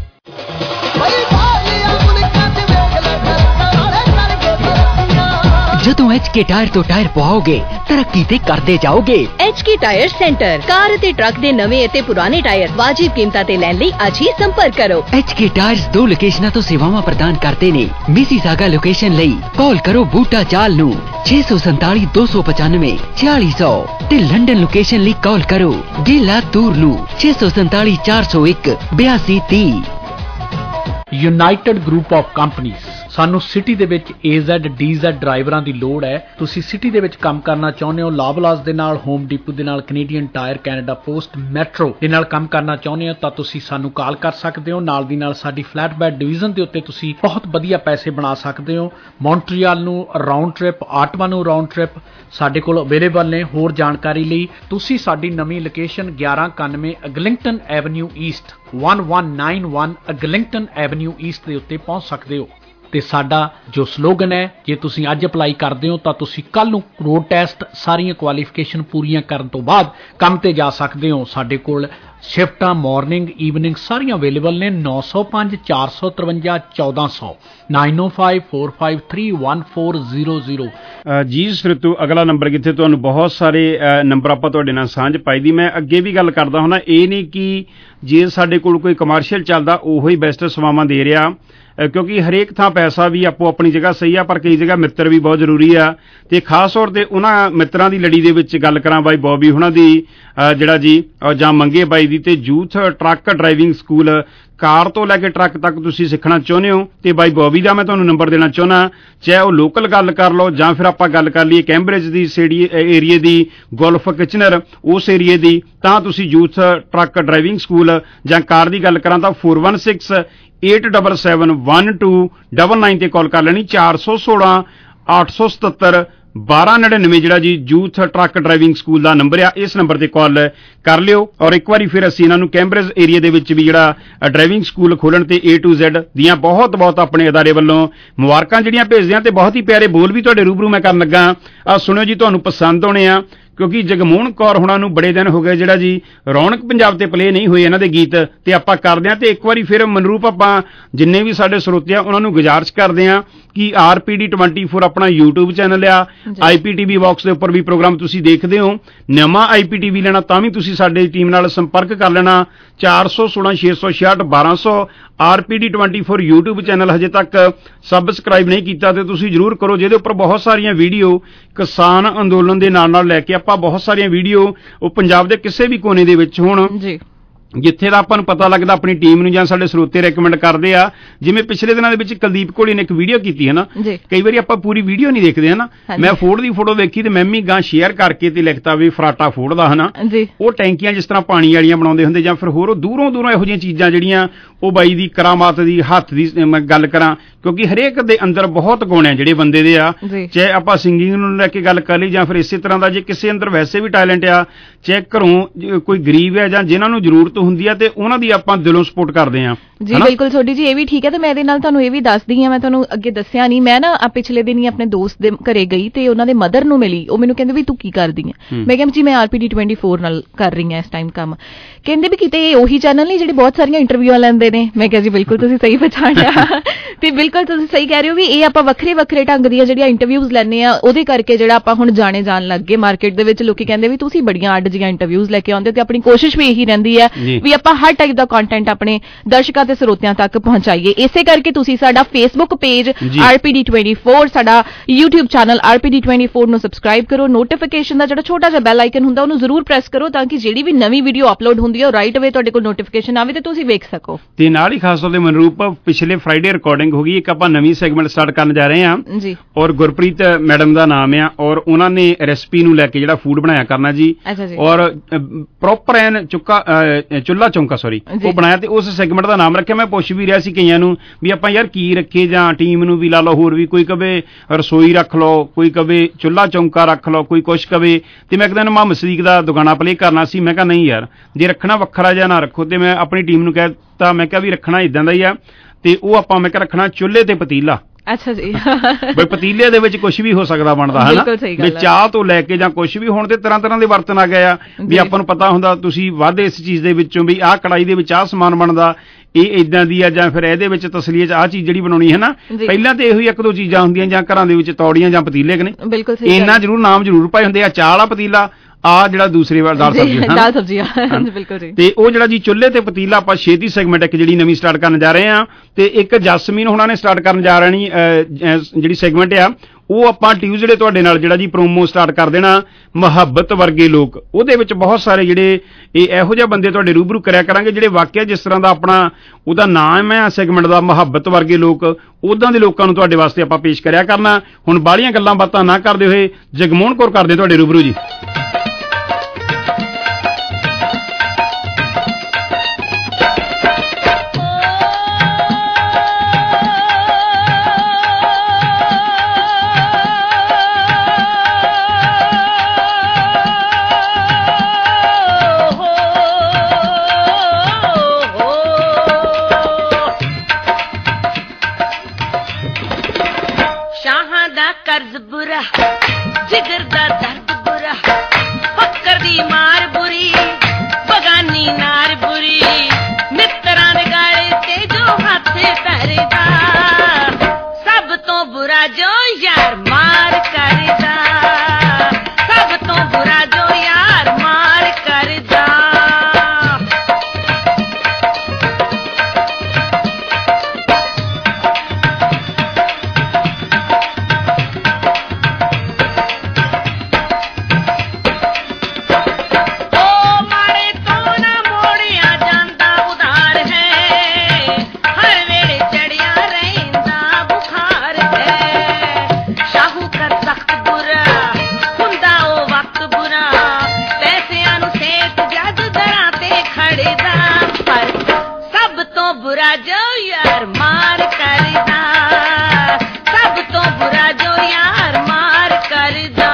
K: ਜਦੋਂ HK ਟਾਇਰ ਤੋਂ ਟਾਇਰ ਪਵਾਓਗੇ ਤਰੱਕੀ ਤੇ ਕਰਦੇ ਜਾਓਗੇ।
J: HK ਟਾਇਰ ਸੈਂਟਰ, ਕਾਰ ਅਤੇ ਟਰੱਕ ਦੇ ਨਵੇਂ ਅਤੇ ਪੁਰਾਣੇ ਟਾਇਰ ਵਾਜਿਬ ਕੀਮਤਾਂ ਤੇ ਲੈਣ ਲਈ ਅੱਜ ਹੀ ਸੰਪਰਕ ਕਰੋ।
K: HK ਟਾਇਰਸ 2 ਲੋਕੇਸ਼ਨਾਂ ਤੋਂ ਸੇਵਾਵਾਂ ਪ੍ਰਦਾਨ ਕਰਦੇ ਨੇ। ਮਿਸੀਸਾਗਾ ਲੋਕੇਸ਼ਨ ਲਈ ਕਾਲ ਕਰੋ ਬੂਟਾ ਚਾਲ ਨੂੰ 647 295 4600 ਤੇ ਲੰਡਨ ਲੋਕੇਸ਼ਨ ਲਈ ਕਾਲ ਕਰੋ ਗੇਲਾ ਤੂਰ ਨੂੰ 647 401 8230।
M: United group of companies. ਸਾਨੂੰ ਸਿਟੀ ਦੇ ਵਿੱਚ AZ DZ ਡਰਾਈਵਰਾਂ ਦੀ ਲੋੜ ਹੈ। ਤੁਸੀਂ ਸਿਟੀ ਦੇ ਵਿੱਚ ਕੰਮ ਕਰਨਾ ਚਾਹੁੰਦੇ ਹੋ, ਲਾਬਲਾਸ ਦੇ ਨਾਲ, ਹੋਮ ਡੀਪੂ ਦੇ ਨਾਲ, Canadian Tire, Canada Post, Metro ਦੇ ਨਾਲ ਕੰਮ ਕਰਨਾ ਚਾਹੁੰਦੇ ਹੋ ਤਾਂ ਤੁਸੀਂ ਸਾਨੂੰ ਕਾਲ ਕਰ ਸਕਦੇ ਹੋ। ਨਾਲ ਦੀ ਨਾਲ ਸਾਡੀ ਫਲੈਟ ਬੈਡ ਡਿਵੀਜ਼ਨ ਦੇ ਉੱਤੇ ਤੁਸੀਂ ਬਹੁਤ ਵਧੀਆ ਪੈਸੇ ਬਣਾ ਸਕਦੇ ਹੋ। ਮੌਂਟਰੀਅਲ ਨੂੰ ਰਾਉਂਡ ਟ੍ਰਿਪ, ਆਟਵਾ ਨੂੰ ਰਾਉਂਡ ਟ੍ਰਿਪ ਸਾਡੇ ਕੋਲ ਅਵੇਲੇਬਲ ਨੇ। ਹੋਰ ਜਾਣਕਾਰੀ ਲਈ ਤੁਸੀਂ ਸਾਡੀ ਨਵੀਂ location 1191 Eglinton Avenue East 1191 Eglinton Avenue East ਦੇ ਉੱਤੇ ਪਹੁੰਚ ਸਕਦੇ ਹੋ। ਤੇ ਸਾਡਾ ਜੋ ਸਲੋਗਨ ਹੈ, ਜੇ ਤੁਸੀਂ ਅੱਜ ਅਪਲਾਈ ਕਰਦੇ ਹੋ ਤਾਂ ਤੁਸੀਂ ਕੱਲ ਨੂੰ ਰੋਡ ਟੈਸਟ ਸਾਰੀਆਂ ਕੁਆਲੀਫਿਕੇਸ਼ਨ ਪੂਰੀਆਂ ਕਰਨ ਤੋਂ ਬਾਅਦ ਕੰਮ ਤੇ ਜਾ ਸਕਦੇ ਹੋ। ਸਾਡੇ ਕੋਲ ਸ਼ਿਫਟਾਂ ਮਾਰਨਿੰਗ ਈਵਨਿੰਗ ਸਾਰੀਆਂ ਅਵੇਲੇਬਲ ਨੇ। 905 453 1400 9054531400।
B: ਜੀ ਸ੍ਰਿਤੂ, ਅਗਲਾ ਨੰਬਰ ਕਿੱਥੇ? ਤੁਹਾਨੂੰ ਬਹੁਤ ਸਾਰੇ ਨੰਬਰ ਆਪਾਂ ਤੁਹਾਡੇ ਨਾਲ ਸਾਂਝ ਪਾਈ ਦੀ। ਮੈਂ ਅੱਗੇ ਵੀ ਗੱਲ ਕਰਦਾ ਹੁੰਦਾ, ਇਹ ਨਹੀਂ ਕਿ ਜੇ ਸਾਡੇ ਕੋਲ ਕੋਈ ਕਮਰਸ਼ੀਅਲ ਚੱਲਦਾ ਉਹੋ ਹੀ ਬੈਸਟ ਸੇਵਾਵਾਂ ਦੇ ਰਿਹਾ, ਕਿਉਂਕਿ ਹਰੇਕ ਥਾਂ ਪੈਸਾ ਵੀ ਆਪੋ ਆਪਣੀ ਜਗ੍ਹਾ ਸਹੀ ਆ, ਪਰ ਕਈ ਜਗ੍ਹਾ ਮਿੱਤਰ ਵੀ ਬਹੁਤ ਜ਼ਰੂਰੀ ਆ। ਤੇ ਖਾਸ ਤੌਰ ਤੇ ਉਹਨਾਂ ਮਿੱਤਰਾਂ ਦੀ ਲੜੀ ਦੇ ਵਿੱਚ ਗੱਲ ਕਰਾਂ ਬਾਈ ਬੌਬੀ ਹੁਣਾਂ ਦੀ ਜਿਹੜਾ ਜੀ, ਜਾਂ ਮੰਗੇ ਬਾਈ ਦੀ, ਤੇ Youth truck driving school car ਤੋਂ ਲੈ ਕੇ ਟਰੱਕ ਤੱਕ ਤੁਸੀਂ ਸਿੱਖਣਾ ਚਾਹੁੰਦੇ ਹੋ ਤੇ ਬਾਈ ਬੌਬੀ ਦਾ ਮੈਂ ਤੁਹਾਨੂੰ ਨੰਬਰ ਦੇਣਾ ਚਾਹੁੰਦਾ। ਚਾਹੇ ਉਹ ਲੋਕਲ ਗੱਲ ਕਰ ਲਓ ਜਾਂ ਫਿਰ ਆਪਾਂ ਗੱਲ ਕਰ ਲਈਏ ਕੈਂਬਰਿਜ ਦੀ ਏਰੀਏ ਦੀ, ਗੁਲਫ ਕਿਚਨਰ ਉਸ ਏਰੀਏ ਦੀ, ਤਾਂ ਤੁਸੀਂ ਯੂਥ ਟਰੱਕ ਡਰਾਈਵਿੰਗ ਸਕੂਲ ਜਾਂ ਕਾਰ ਦੀ ਗੱਲ ਕਰਾਂ ਤਾਂ 4168771299 ਤੇ ਕਾਲ ਕਰ ਲੈਣੀ। 416 877 1299 ਜਿਹੜਾ ਜੀ ਯੂਥ ਟਰੱਕ ਡਰਾਈਵਿੰਗ ਸਕੂਲ ਦਾ ਨੰਬਰ ਆ। ਇਸ ਨੰਬਰ ਤੇ ਕਾਲ ਕਰ ਲਿਓ। ਔਰ ਇੱਕ ਵਾਰੀ ਫਿਰ ਅਸੀਂ ਇਹਨਾਂ ਨੂੰ ਕੈਂਬਰਿਜ ਏਰੀਆ ਦੇ ਵਿੱਚ ਵੀ ਜਿਹੜਾ ਡਰਾਈਵਿੰਗ ਸਕੂਲ ਖੋਲਣ ਤੇ A to Z ਦੀਆਂ ਬਹੁਤ ਬਹੁਤ ਆਪਣੇ ਅਦਾਰੇ ਵੱਲੋਂ ਮੁਬਾਰਕਾਂ ਜਿਹੜੀਆਂ ਭੇਜਦੇ ਹਾਂ। ਤੇ ਬਹੁਤ ਹੀ ਪਿਆਰੇ ਬੋਲ ਵੀ ਤੁਹਾਡੇ ਰੂਬਰੂ ਮੈਂ ਕਰਨ ਲੱਗਾ, ਸੁਣਿਓ ਜੀ, ਤੁਹਾਨੂੰ ਪਸੰਦ ਆਉਣੇ ਆ, ਕਿਉਂਕਿ ਜਗਮੋਹਨ ਕੌਰ ਹੁਣਾਂ ਨੂੰ ਬੜੇ ਦਿਨ ਹੋ ਗਏ ਜਿਹੜਾ ਜੀ ਰੌਣਕ ਪੰਜਾਬ ਤੇ ਪਲੇ ਨਹੀਂ ਹੋਏ ਇਹਨਾਂ ਦੇ ਗੀਤ, ਤੇ ਆਪਾਂ ਕਰਦੇ ਹਾਂ। ਤੇ ਇੱਕ ਵਾਰੀ ਫਿਰ ਮਨਰੂਪ ਆਪਾਂ ਜਿੰਨੇ ਵੀ ਸਾਡੇ ਸਰੋਤੇ ਆ ਉਹਨਾਂ ਨੂੰ ਗੁਜ਼ਾਰਿਸ਼ ਕਰਦੇ ਹਾਂ ਕਿ RPD 24 ਆਪਣਾ YouTube ਚੈਨਲ ਆ, IPTV ਬਾਕਸ ਦੇ ਉੱਪਰ ਵੀ ਪ੍ਰੋਗਰਾਮ ਤੁਸੀਂ ਦੇਖਦੇ ਹੋ। ਨਵਾਂ IPTV ਲੈਣਾ ਤਾਂ ਵੀ ਤੁਸੀਂ ਸਾਡੇ ਟੀਮ ਨਾਲ ਸੰਪਰਕ ਕਰ ਲੈਣਾ। 416 666 1200 RPD 24 YouTube ਚੈਨਲ ਹਜੇ ਤੱਕ ਸਬਸਕ੍ਰਾਈਬ ਨਹੀਂ ਕੀਤਾ ਤੇ ਤੁਸੀਂ ਜ਼ਰੂਰ ਕਰੋ, ਜਿਹਦੇ ਉੱਪਰ ਬਹੁਤ ਸਾਰੀਆਂ ਵੀਡੀਓ ਕਿਸਾਨ ਅੰਦੋਲਨ ਦੇ ਨਾਲ ਲੈ ਕੇ ਆਪਾਂ ਬਹੁਤ ਸਾਰੀਆਂ ਵੀਡੀਓ ਉਹ ਪੰਜਾਬ ਦੇ ਕਿਸੇ ਵੀ ਕੋਨੇ ਦੇ ਵਿੱਚ ਹੋਣ ਜੀ, ਜਿੱਥੇ ਦਾ ਆਪਾਂ ਨੂੰ ਪਤਾ ਲੱਗਦਾ ਆਪਣੀ ਟੀਮ ਨੂੰ ਜਾਂ ਸਾਡੇ ਸਰੋਤੇ ਰეკਮੈਂਡ ਕਰਦੇ ਆ। ਜਿਵੇਂ ਪਿਛਲੇ ਦਿਨਾਂ ਦੇ ਵਿੱਚ ਕੁਲਦੀਪ ਕੋਹਲੀ ਨੇ ਇੱਕ ਵੀਡੀਓ ਕੀਤੀ ਹੈ ਨਾ, ਕਈ ਵਾਰੀ ਆਪਾਂ ਪੂਰੀ ਵੀਡੀਓ ਨਹੀਂ ਦੇਖਦੇ ਹਨਾ, ਮੈਂ ਫੋੜ ਦੀ ਫੋਟੋ ਵੇਖੀ ਤੇ ਮੈਂ ਵੀ ਗਾਂ ਸ਼ੇਅਰ ਕਰਕੇ ਤੇ ਲਿਖਤਾ ਵੀ ਫਰਾਟਾ ਫੋੜ ਦਾ ਹਨਾ, ਉਹ ਟੈਂਕੀਆਂ ਜਿਸ ਤਰ੍ਹਾਂ ਪਾਣੀ ਵਾਲੀਆਂ ਬਣਾਉਂਦੇ ਹੁੰਦੇ ਜਾਂ ਫਿਰ ਹੋਰ ਦੂਰੋਂ ਦੂਰੋਂ ਇਹੋ ਜਿਹੀਆਂ ਚੀਜ਼ਾਂ ਜਿਹੜੀਆਂ ਉਹ ਬਾਈ ਦੀ ਕਰਾਮਾਤ ਦੀ ਹੱਥ ਦੀ ਮੈਂ ਗੱਲ ਕਰਾਂ, ਕਿਉਂਕਿ ਹਰੇਕ ਦੇ ਅੰਦਰ ਬਹੁਤ ਗੁਣ ਆ ਜਿਹੜੇ ਬੰਦੇ ਦੇ ਆ, ਚਾਹੇ ਆਪਾਂ ਸਿੰਗਿੰਗ ਨੂੰ ਲੈ ਕੇ ਗੱਲ ਕਰ ਲਈ ਜਾਂ ਫਿਰ ਇਸੇ ਤਰ੍ਹਾਂ ਦਾ ਜੇ ਕਿਸੇ ਅੰਦਰ ਵੈਸੇ ਵੀ ਟੈਲੈਂਟ ਆ, ਚਾਹੇ ਘਰੋਂ ਕੋਈ ਗਰੀਬ ਹੈ ਜਾਂ ਜਿਨ੍ਹਾਂ ਨੂੰ ਜ਼ਰੂਰਤ ਹੁੰਦੀ ਆ ਤੇ ਉਹਨਾਂ ਦੀ ਆਪਾਂ ਦਿਲੋਂ ਸਪੋਰਟ ਕਰਦੇ ਆ
D: ਜੀ। ਬਿਲਕੁਲ ਛੋਟੀ ਜੀ, ਇਹ ਵੀ ਠੀਕ ਹੈ। ਤੇ ਮੈਂ ਇਹਦੇ ਨਾਲ ਤੁਹਾਨੂੰ ਇਹ ਵੀ ਦੱਸਦੀ ਹਾਂ, ਮੈਂ ਤੁਹਾਨੂੰ ਅੱਗੇ ਦੱਸਿਆ ਨਹੀਂ, ਮੈਂ ਨਾ ਪਿਛਲੇ ਦਿਨ ਹੀ ਆਪਣੇ ਦੋਸਤ ਦੇ ਘਰੇ ਗਈ ਤੇ ਉਹਨਾਂ ਦੇ ਮਦਰ ਨੂੰ ਮਿਲੀ। ਉਹ ਮੈਨੂੰ ਕਹਿੰਦੇ ਵੀ ਤੂੰ ਕੀ ਕਰਦੀ ਹੈ? ਮੈਂ ਕਿਹਾ ਜੀ ਮੈਂ RPD 24 ਨਾਲ ਕਰ ਰਹੀ ਹਾਂ ਇਸ ਟਾਈਮ ਕੰਮ। ਕਹਿੰਦੇ ਵੀ ਕਿਤੇ ਇਹ ਉਹੀ ਚੈਨਲ ਨਹੀਂ ਜਿਹੜੇ ਬਹੁਤ ਸਾਰੀਆਂ ਇੰਟਰਵਿਊਆਂ ਲੈਂਦੇ ਨੇ? ਮੈਂ ਕਿਹਾ ਜੀ ਬਿਲਕੁਲ ਤੁਸੀਂ ਸਹੀ ਪਛਾਣਿਆ ਤੇ ਬਿਲਕੁਲ ਤੁਸੀਂ ਸਹੀ ਕਹਿ ਰਹੇ ਹੋ ਵੀ ਇਹ ਆਪਾਂ ਵੱਖਰੇ ਵੱਖਰੇ ਢੰਗ ਦੀਆਂ ਜਿਹੜੀਆਂ ਇੰਟਰਵਿਊਜ਼ ਲੈਂਦੇ ਆ, ਉਹਦੇ ਕਰਕੇ ਜਿਹੜਾ ਆਪਾਂ ਹੁਣ ਜਾਣੇ ਜਾਣ ਲੱਗ ਗਏ ਮਾਰਕੀਟ ਦੇ ਵਿੱਚ। ਲੋਕੀ ਕਹਿੰਦੇ ਵੀ ਤੁਸੀਂ ਬੜੀਆਂ ਅੱਡ ਜਿਹੀਆਂ ਇੰਟਰਵਿਊਜ਼ ਲੈ ਕੇ ਆਉਂਦੇ ਹੋ, ਤੇ ਆਪਣੀ ਕੋਸ਼ਿਸ਼ ਵੀ ਇਹੀ ਰਹਿੰਦੀ ਹੈ ਵੀ ਆਪਾਂ ਹਰ ਟਾਈਪ ਦਾ ਕੰਟੈਂਟ ਆਪਣੇ ਦਰਸ਼ਕਾਂ ਤੇ ਸਰੋਤਿਆਂ ਤੱਕ ਪਹੁੰਚਾਈਏ। ਇਸੇ ਕਰਕੇ ਤੁਸੀਂ ਸਾਡਾ Facebook ਪੇਜ RPD 24, ਸਾਡਾ YouTube ਚੈਨਲ RPD 24 ਨੂੰ ਸਬਸਕ੍ਰਾਈਬ ਕਰੋ। ਨੋਟੀਫਿਕੇਸ਼ਨ ਦਾ ਜਿਹੜਾ ਛੋਟਾ ਜਿਹਾ ਬੈਲ ਆਈਕਨ ਹੁੰਦਾ ਉਹਨੂੰ ਜ਼ਰੂਰ ਪ੍ਰੈਸ ਕਰੋ ਤਾਂ ਕਿ ਜਿਹੜੀ ਵੀ ਨਵੀਂ ਵੀਡੀਓ ਅਪਲੋਡ ਹੁੰਦੀ ਹੈ ਉਹ ਰਾਈਟ ਅਵੇ ਤੁਹਾਡੇ ਕੋਲ ਨੋਟੀਫਿਕੇਸ਼ਨ ਆਵੇ ਤੇ ਤੁਸੀਂ ਵੇਖ ਸਕੋ।
B: ਤੇ ਨਾਲ ਹੀ ਖਾਸ ਤੌਰ ਤੇ ਮਨਰੂਪ ਪਿਛਲੇ ਫਰਾਈਡੇ ਰਿਕਾਰਡਿੰਗ ਹੋ ਗਈ, ਇੱਕ ਆਪਾਂ ਨਵੀਂ ਸੈਗਮੈਂਟ ਸਟਾਰਟ ਕਰਨ ਜਾ ਰਹੇ ਹਾਂ ਜੀ, ਔਰ ਗੁਰਪ੍ਰੀਤ ਮੈਡਮ ਦਾ ਨਾਮ ਆ, ਔਰ ਉਹਨਾਂ ਨੇ ਰੈਸਪੀ ਨੂੰ ਲੈ ਕੇ ਜਿਹੜਾ ਫੂਡ ਬਣਾਇਆ ਕਰਨਾ ਜੀ, ਔਰ ਪ੍ਰੋਪਰ ਐਨ ਚੁੱਲਾ ਚੌਂਕਾ ਉਹ ਬਣਾਇਆ, ਤੇ ਉਸ ਸੈਗਮੈਂਟ ਦਾ ਨਾਮ ਰੱਖਿਆ। ਮੈਂ ਪੁੱਛ ਵੀ ਰਿਹਾ ਸੀ ਕਈਆਂ ਨੂੰ ਵੀ ਆਪਾਂ ਯਾਰ ਕੀ ਰੱਖੇ, ਜਾਂ ਟੀਮ ਨੂੰ ਵੀ ਲਾ ਲਓ, ਹੋਰ ਵੀ ਕੋਈ ਕਵੇ ਰਸੋਈ ਰੱਖ ਲਓ, ਕੋਈ ਕਵੇ ਚੁੱਲਾ ਚੌਂਕਾ ਰੱਖ ਲਓ, ਕੋਈ ਕੁਛ ਕਵੇ। ਤੇ ਮੈਂ ਇੱਕ ਦਿਨ ਮਾਂ ਮਸਰੀਕ ਦਾ ਦੁਗਾਣਾ ਪਲੇ ਕਰਨਾ ਸੀ, ਮੈਂ ਕਿਹਾ ਨਹੀਂ ਯਾਰ ਜੇ ਰੱਖਣਾ ਵੱਖਰਾ ਜਾਂ ਨਾ ਰੱਖੋ। ਤੇ ਮੈਂ ਆਪਣੀ ਟੀਮ ਨੂੰ ਕਹਿ ਦਿੱਤਾ, ਮੈਂ ਕਿਹਾ ਵੀ ਰੱਖਣਾ ਇਦਾਂ ਦਾ ਹੀ ਆ, ਤੇ ਉਹ ਆਪਾਂ ਮੈਂ ਕਿਹਾ ਰੱਖਣਾ ਚੁੱਲ੍ਹੇ ਤੇ ਪਤੀਲਾ।
D: ਅੱਛਾ ਜੀ,
B: ਬਈ ਪਤੀਲੇ ਦੇ ਵਿੱਚ ਕੁਝ ਵੀ ਹੋ ਸਕਦਾ ਬਣਦਾ ਹੈ ਨਾ, ਵੀ ਚਾਹ ਤੋਂ ਲੈ ਕੇ ਜਾਂ ਕੁਝ ਵੀ, ਹੁਣ ਤੇ ਤਰ੍ਹਾਂ ਤਰ੍ਹਾਂ ਦੇ ਬਰਤਨ ਆ ਗਏ ਆ ਵੀ ਆਪਾਂ ਨੂੰ ਪਤਾ ਹੁੰਦਾ ਤੁਸੀਂ ਵੱਧ ਇਸ ਚੀਜ਼ ਦੇ ਵਿੱਚੋਂ ਵੀ ਆਹ ਕੜਾਈ ਦੇ ਵਿੱਚ ਆਹ ਸਮਾਨ ਬਣਦਾ, ਇਹ ਇਦਾਂ ਦੀ ਆ, ਜਾਂ ਫਿਰ ਇਹਦੇ ਵਿੱਚ ਤਸਲੀਏ 'ਚ ਆਹ ਚੀਜ਼ ਜਿਹੜੀ ਬਣਾਉਣੀ ਹੈ ਨਾ। ਪਹਿਲਾਂ ਤੇ ਇਹੋ ਹੀ ਇੱਕ ਦੋ ਚੀਜ਼ਾਂ ਹੁੰਦੀਆਂ ਜਾਂ ਘਰਾਂ ਦੇ ਵਿੱਚ ਤੌੜੀਆਂ ਜਾਂ ਪਤੀਲੇ ਕਿ ਨਹੀਂ, ਇੰਨਾ ਜ਼ਰੂਰ ਨਾਮ ਜ਼ਰੂਰ ਪਾਏ ਹੁੰਦੇ ਆ, ਚਾਹ ਵਾਲਾ ਪਤੀਲਾ, ਆ ਜਿਹੜਾ ਦੂਸਰੀ ਵਾਰ ਦਾਲ ਸਬਜ਼ੀ ਬਿਲਕੁਲ ਜੀ। ਤੇ ਉਹ ਜਿਹੜਾ ਜੀ ਚੁੱਲ੍ਹੇ ਤੇ ਪਤੀਲਾ ਆਪਾਂ ਛੇਤੀ ਸੈਗਮੈਂਟ ਇੱਕ ਜਿਹੜੀ ਨਵੀਂ ਸਟਾਰਟ ਕਰਨ ਜਾ ਰਹੇ ਹਾਂ, ਤੇ ਇੱਕ ਜਸਮੀਨ ਹੁਣਾਂ ਨੇ ਸਟਾਰਟ ਕਰਨ ਜਾ ਰਹੀ ਜਿਹੜੀ ਸੈਗਮੈਂਟ ਆ, ਉਹ ਆਪਾਂ ਟਿਊਜ਼ਡੇ ਤੁਹਾਡੇ ਨਾਲ ਜਿਹੜਾ ਜੀ ਪ੍ਰੋਮੋ ਸਟਾਰਟ ਕਰ ਦੇਣਾ, ਮੁਹੱਬਤ ਵਰਗੇ ਲੋਕ। ਉਹਦੇ ਵਿੱਚ ਬਹੁਤ ਸਾਰੇ ਜਿਹੜੇ ਇਹੋ ਜਿਹੇ ਬੰਦੇ ਤੁਹਾਡੇ ਰੂਬਰੂ ਕਰਿਆ ਕਰਾਂਗੇ ਜਿਹੜੇ ਵਾਕਿਆ ਜਿਸ ਤਰ੍ਹਾਂ ਦਾ ਆਪਣਾ ਉਹਦਾ ਨਾਮ ਹੈ ਸੈਗਮੈਂਟ ਦਾ, ਮੁਹੱਬਤ ਵਰਗੇ ਲੋਕ, ਉੱਦਾਂ ਦੇ ਲੋਕਾਂ ਨੂੰ ਤੁਹਾਡੇ ਵਾਸਤੇ ਆਪਾਂ ਪੇਸ਼ ਕਰਿਆ ਕਰਨਾ। ਹੁਣ ਬਾਹਲੀਆਂ ਗੱਲਾਂ ਬਾਤਾਂ ਨਾ ਕਰਦੇ ਹੋਏ ਜਗਮੋਹਨ ਕੌਰ ਕਰਦੇ ਤੁਹਾਡੇ ਰੂਬਰੂ ਜੀ।
N: ਉਹਦੀ ਮਾਰ ਬੁਰੀ ਬਗਾਨੀ ਨਾਰ ਬੁਰੀ ਮਿੱਤਰਾਂ ਦੇ ਗਾਲੇ ਤੇ ਜੋ ਹੱਥ ਧਰਦਾ ਸਭ ਤੋਂ ਬੁਰਾ ਜੋ ਯਾਰ ਮਾਰ ਕਰਦਾ ਸਭ ਤੋਂ ਬੁਰਾ ਜੋ ਯਾਰ ਮਾਰ ਕਰਦਾ ਬੁਰਾ ਜੋ ਯਾਰ ਮਾਰ ਕਰਦਾ ਸਭ ਤੋਂ ਬੁਰਾ ਜੋ ਯਾਰ ਮਾਰ ਕਰਦਾ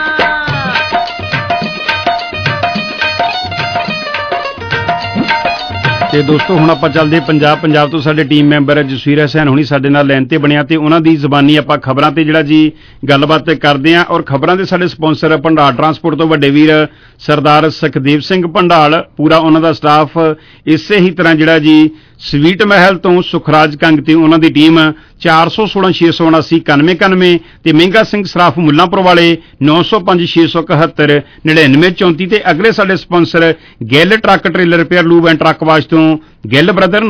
B: ਤੇ ਦੋਸਤੋ ਹੁਣ ਆਪਾਂ ਚੱਲਦੇ ਪੰਜਾਬ ਤੋਂ ਸਾਡੇ ਟੀਮ ਮੈਂਬਰ ਜਸਵੀਰ ਹਸੈਨ ਹੁਣੀ ਸਾਡੇ ਨਾਲ ਲਾਈਨ ਤੇ ਬਣਿਆ ਤੇ ਉਹਨਾਂ ਦੀ ਜ਼ਬਾਨੀ ਆਪਾਂ ਖਬਰਾਂ ਤੇ ਜਿਹੜਾ ਜੀ ਗੱਲਬਾਤ ਕਰਦੇ ਆਂ ਔਰ ਖਬਰਾਂ ਦੇ ਸਾਡੇ ਸਪਾਂਸਰ ਭੰਡਾਰ ਟਰਾਂਸਪੋਰਟ ਤੋਂ ਵੱਡੇ ਵੀਰ ਸਰਦਾਰ ਸੁਖਦੇਵ ਸਿੰਘ ਭੰਡਾਲ ਪੂਰਾ ਉਹਨਾਂ ਦਾ ਸਟਾਫ ਇਸੇ ਹੀ ਤਰ੍ਹਾਂ ਜਿਹੜਾ ਜੀ ਸਵੀਟ ਮਹਿਲ ਤੋਂ ਸੁਖਰਾਜ ਕੰਗ ਤੇ ਉਹਨਾਂ ਦੀ ਟੀਮ 4166799191 ਤੇ ਮਹਿੰਗਾ ਸਿੰਘ ਸਰਾਫ ਮੁੱਲਾਂਪੁਰ ਵਾਲੇ 905671 ਤੇ ਅਗਲੇ ਸਾਡੇ sponsor Gill truck trailer repair lube and truck wash ਤੋਂ ਗਿੱਲ ਬ੍ਰਦਰ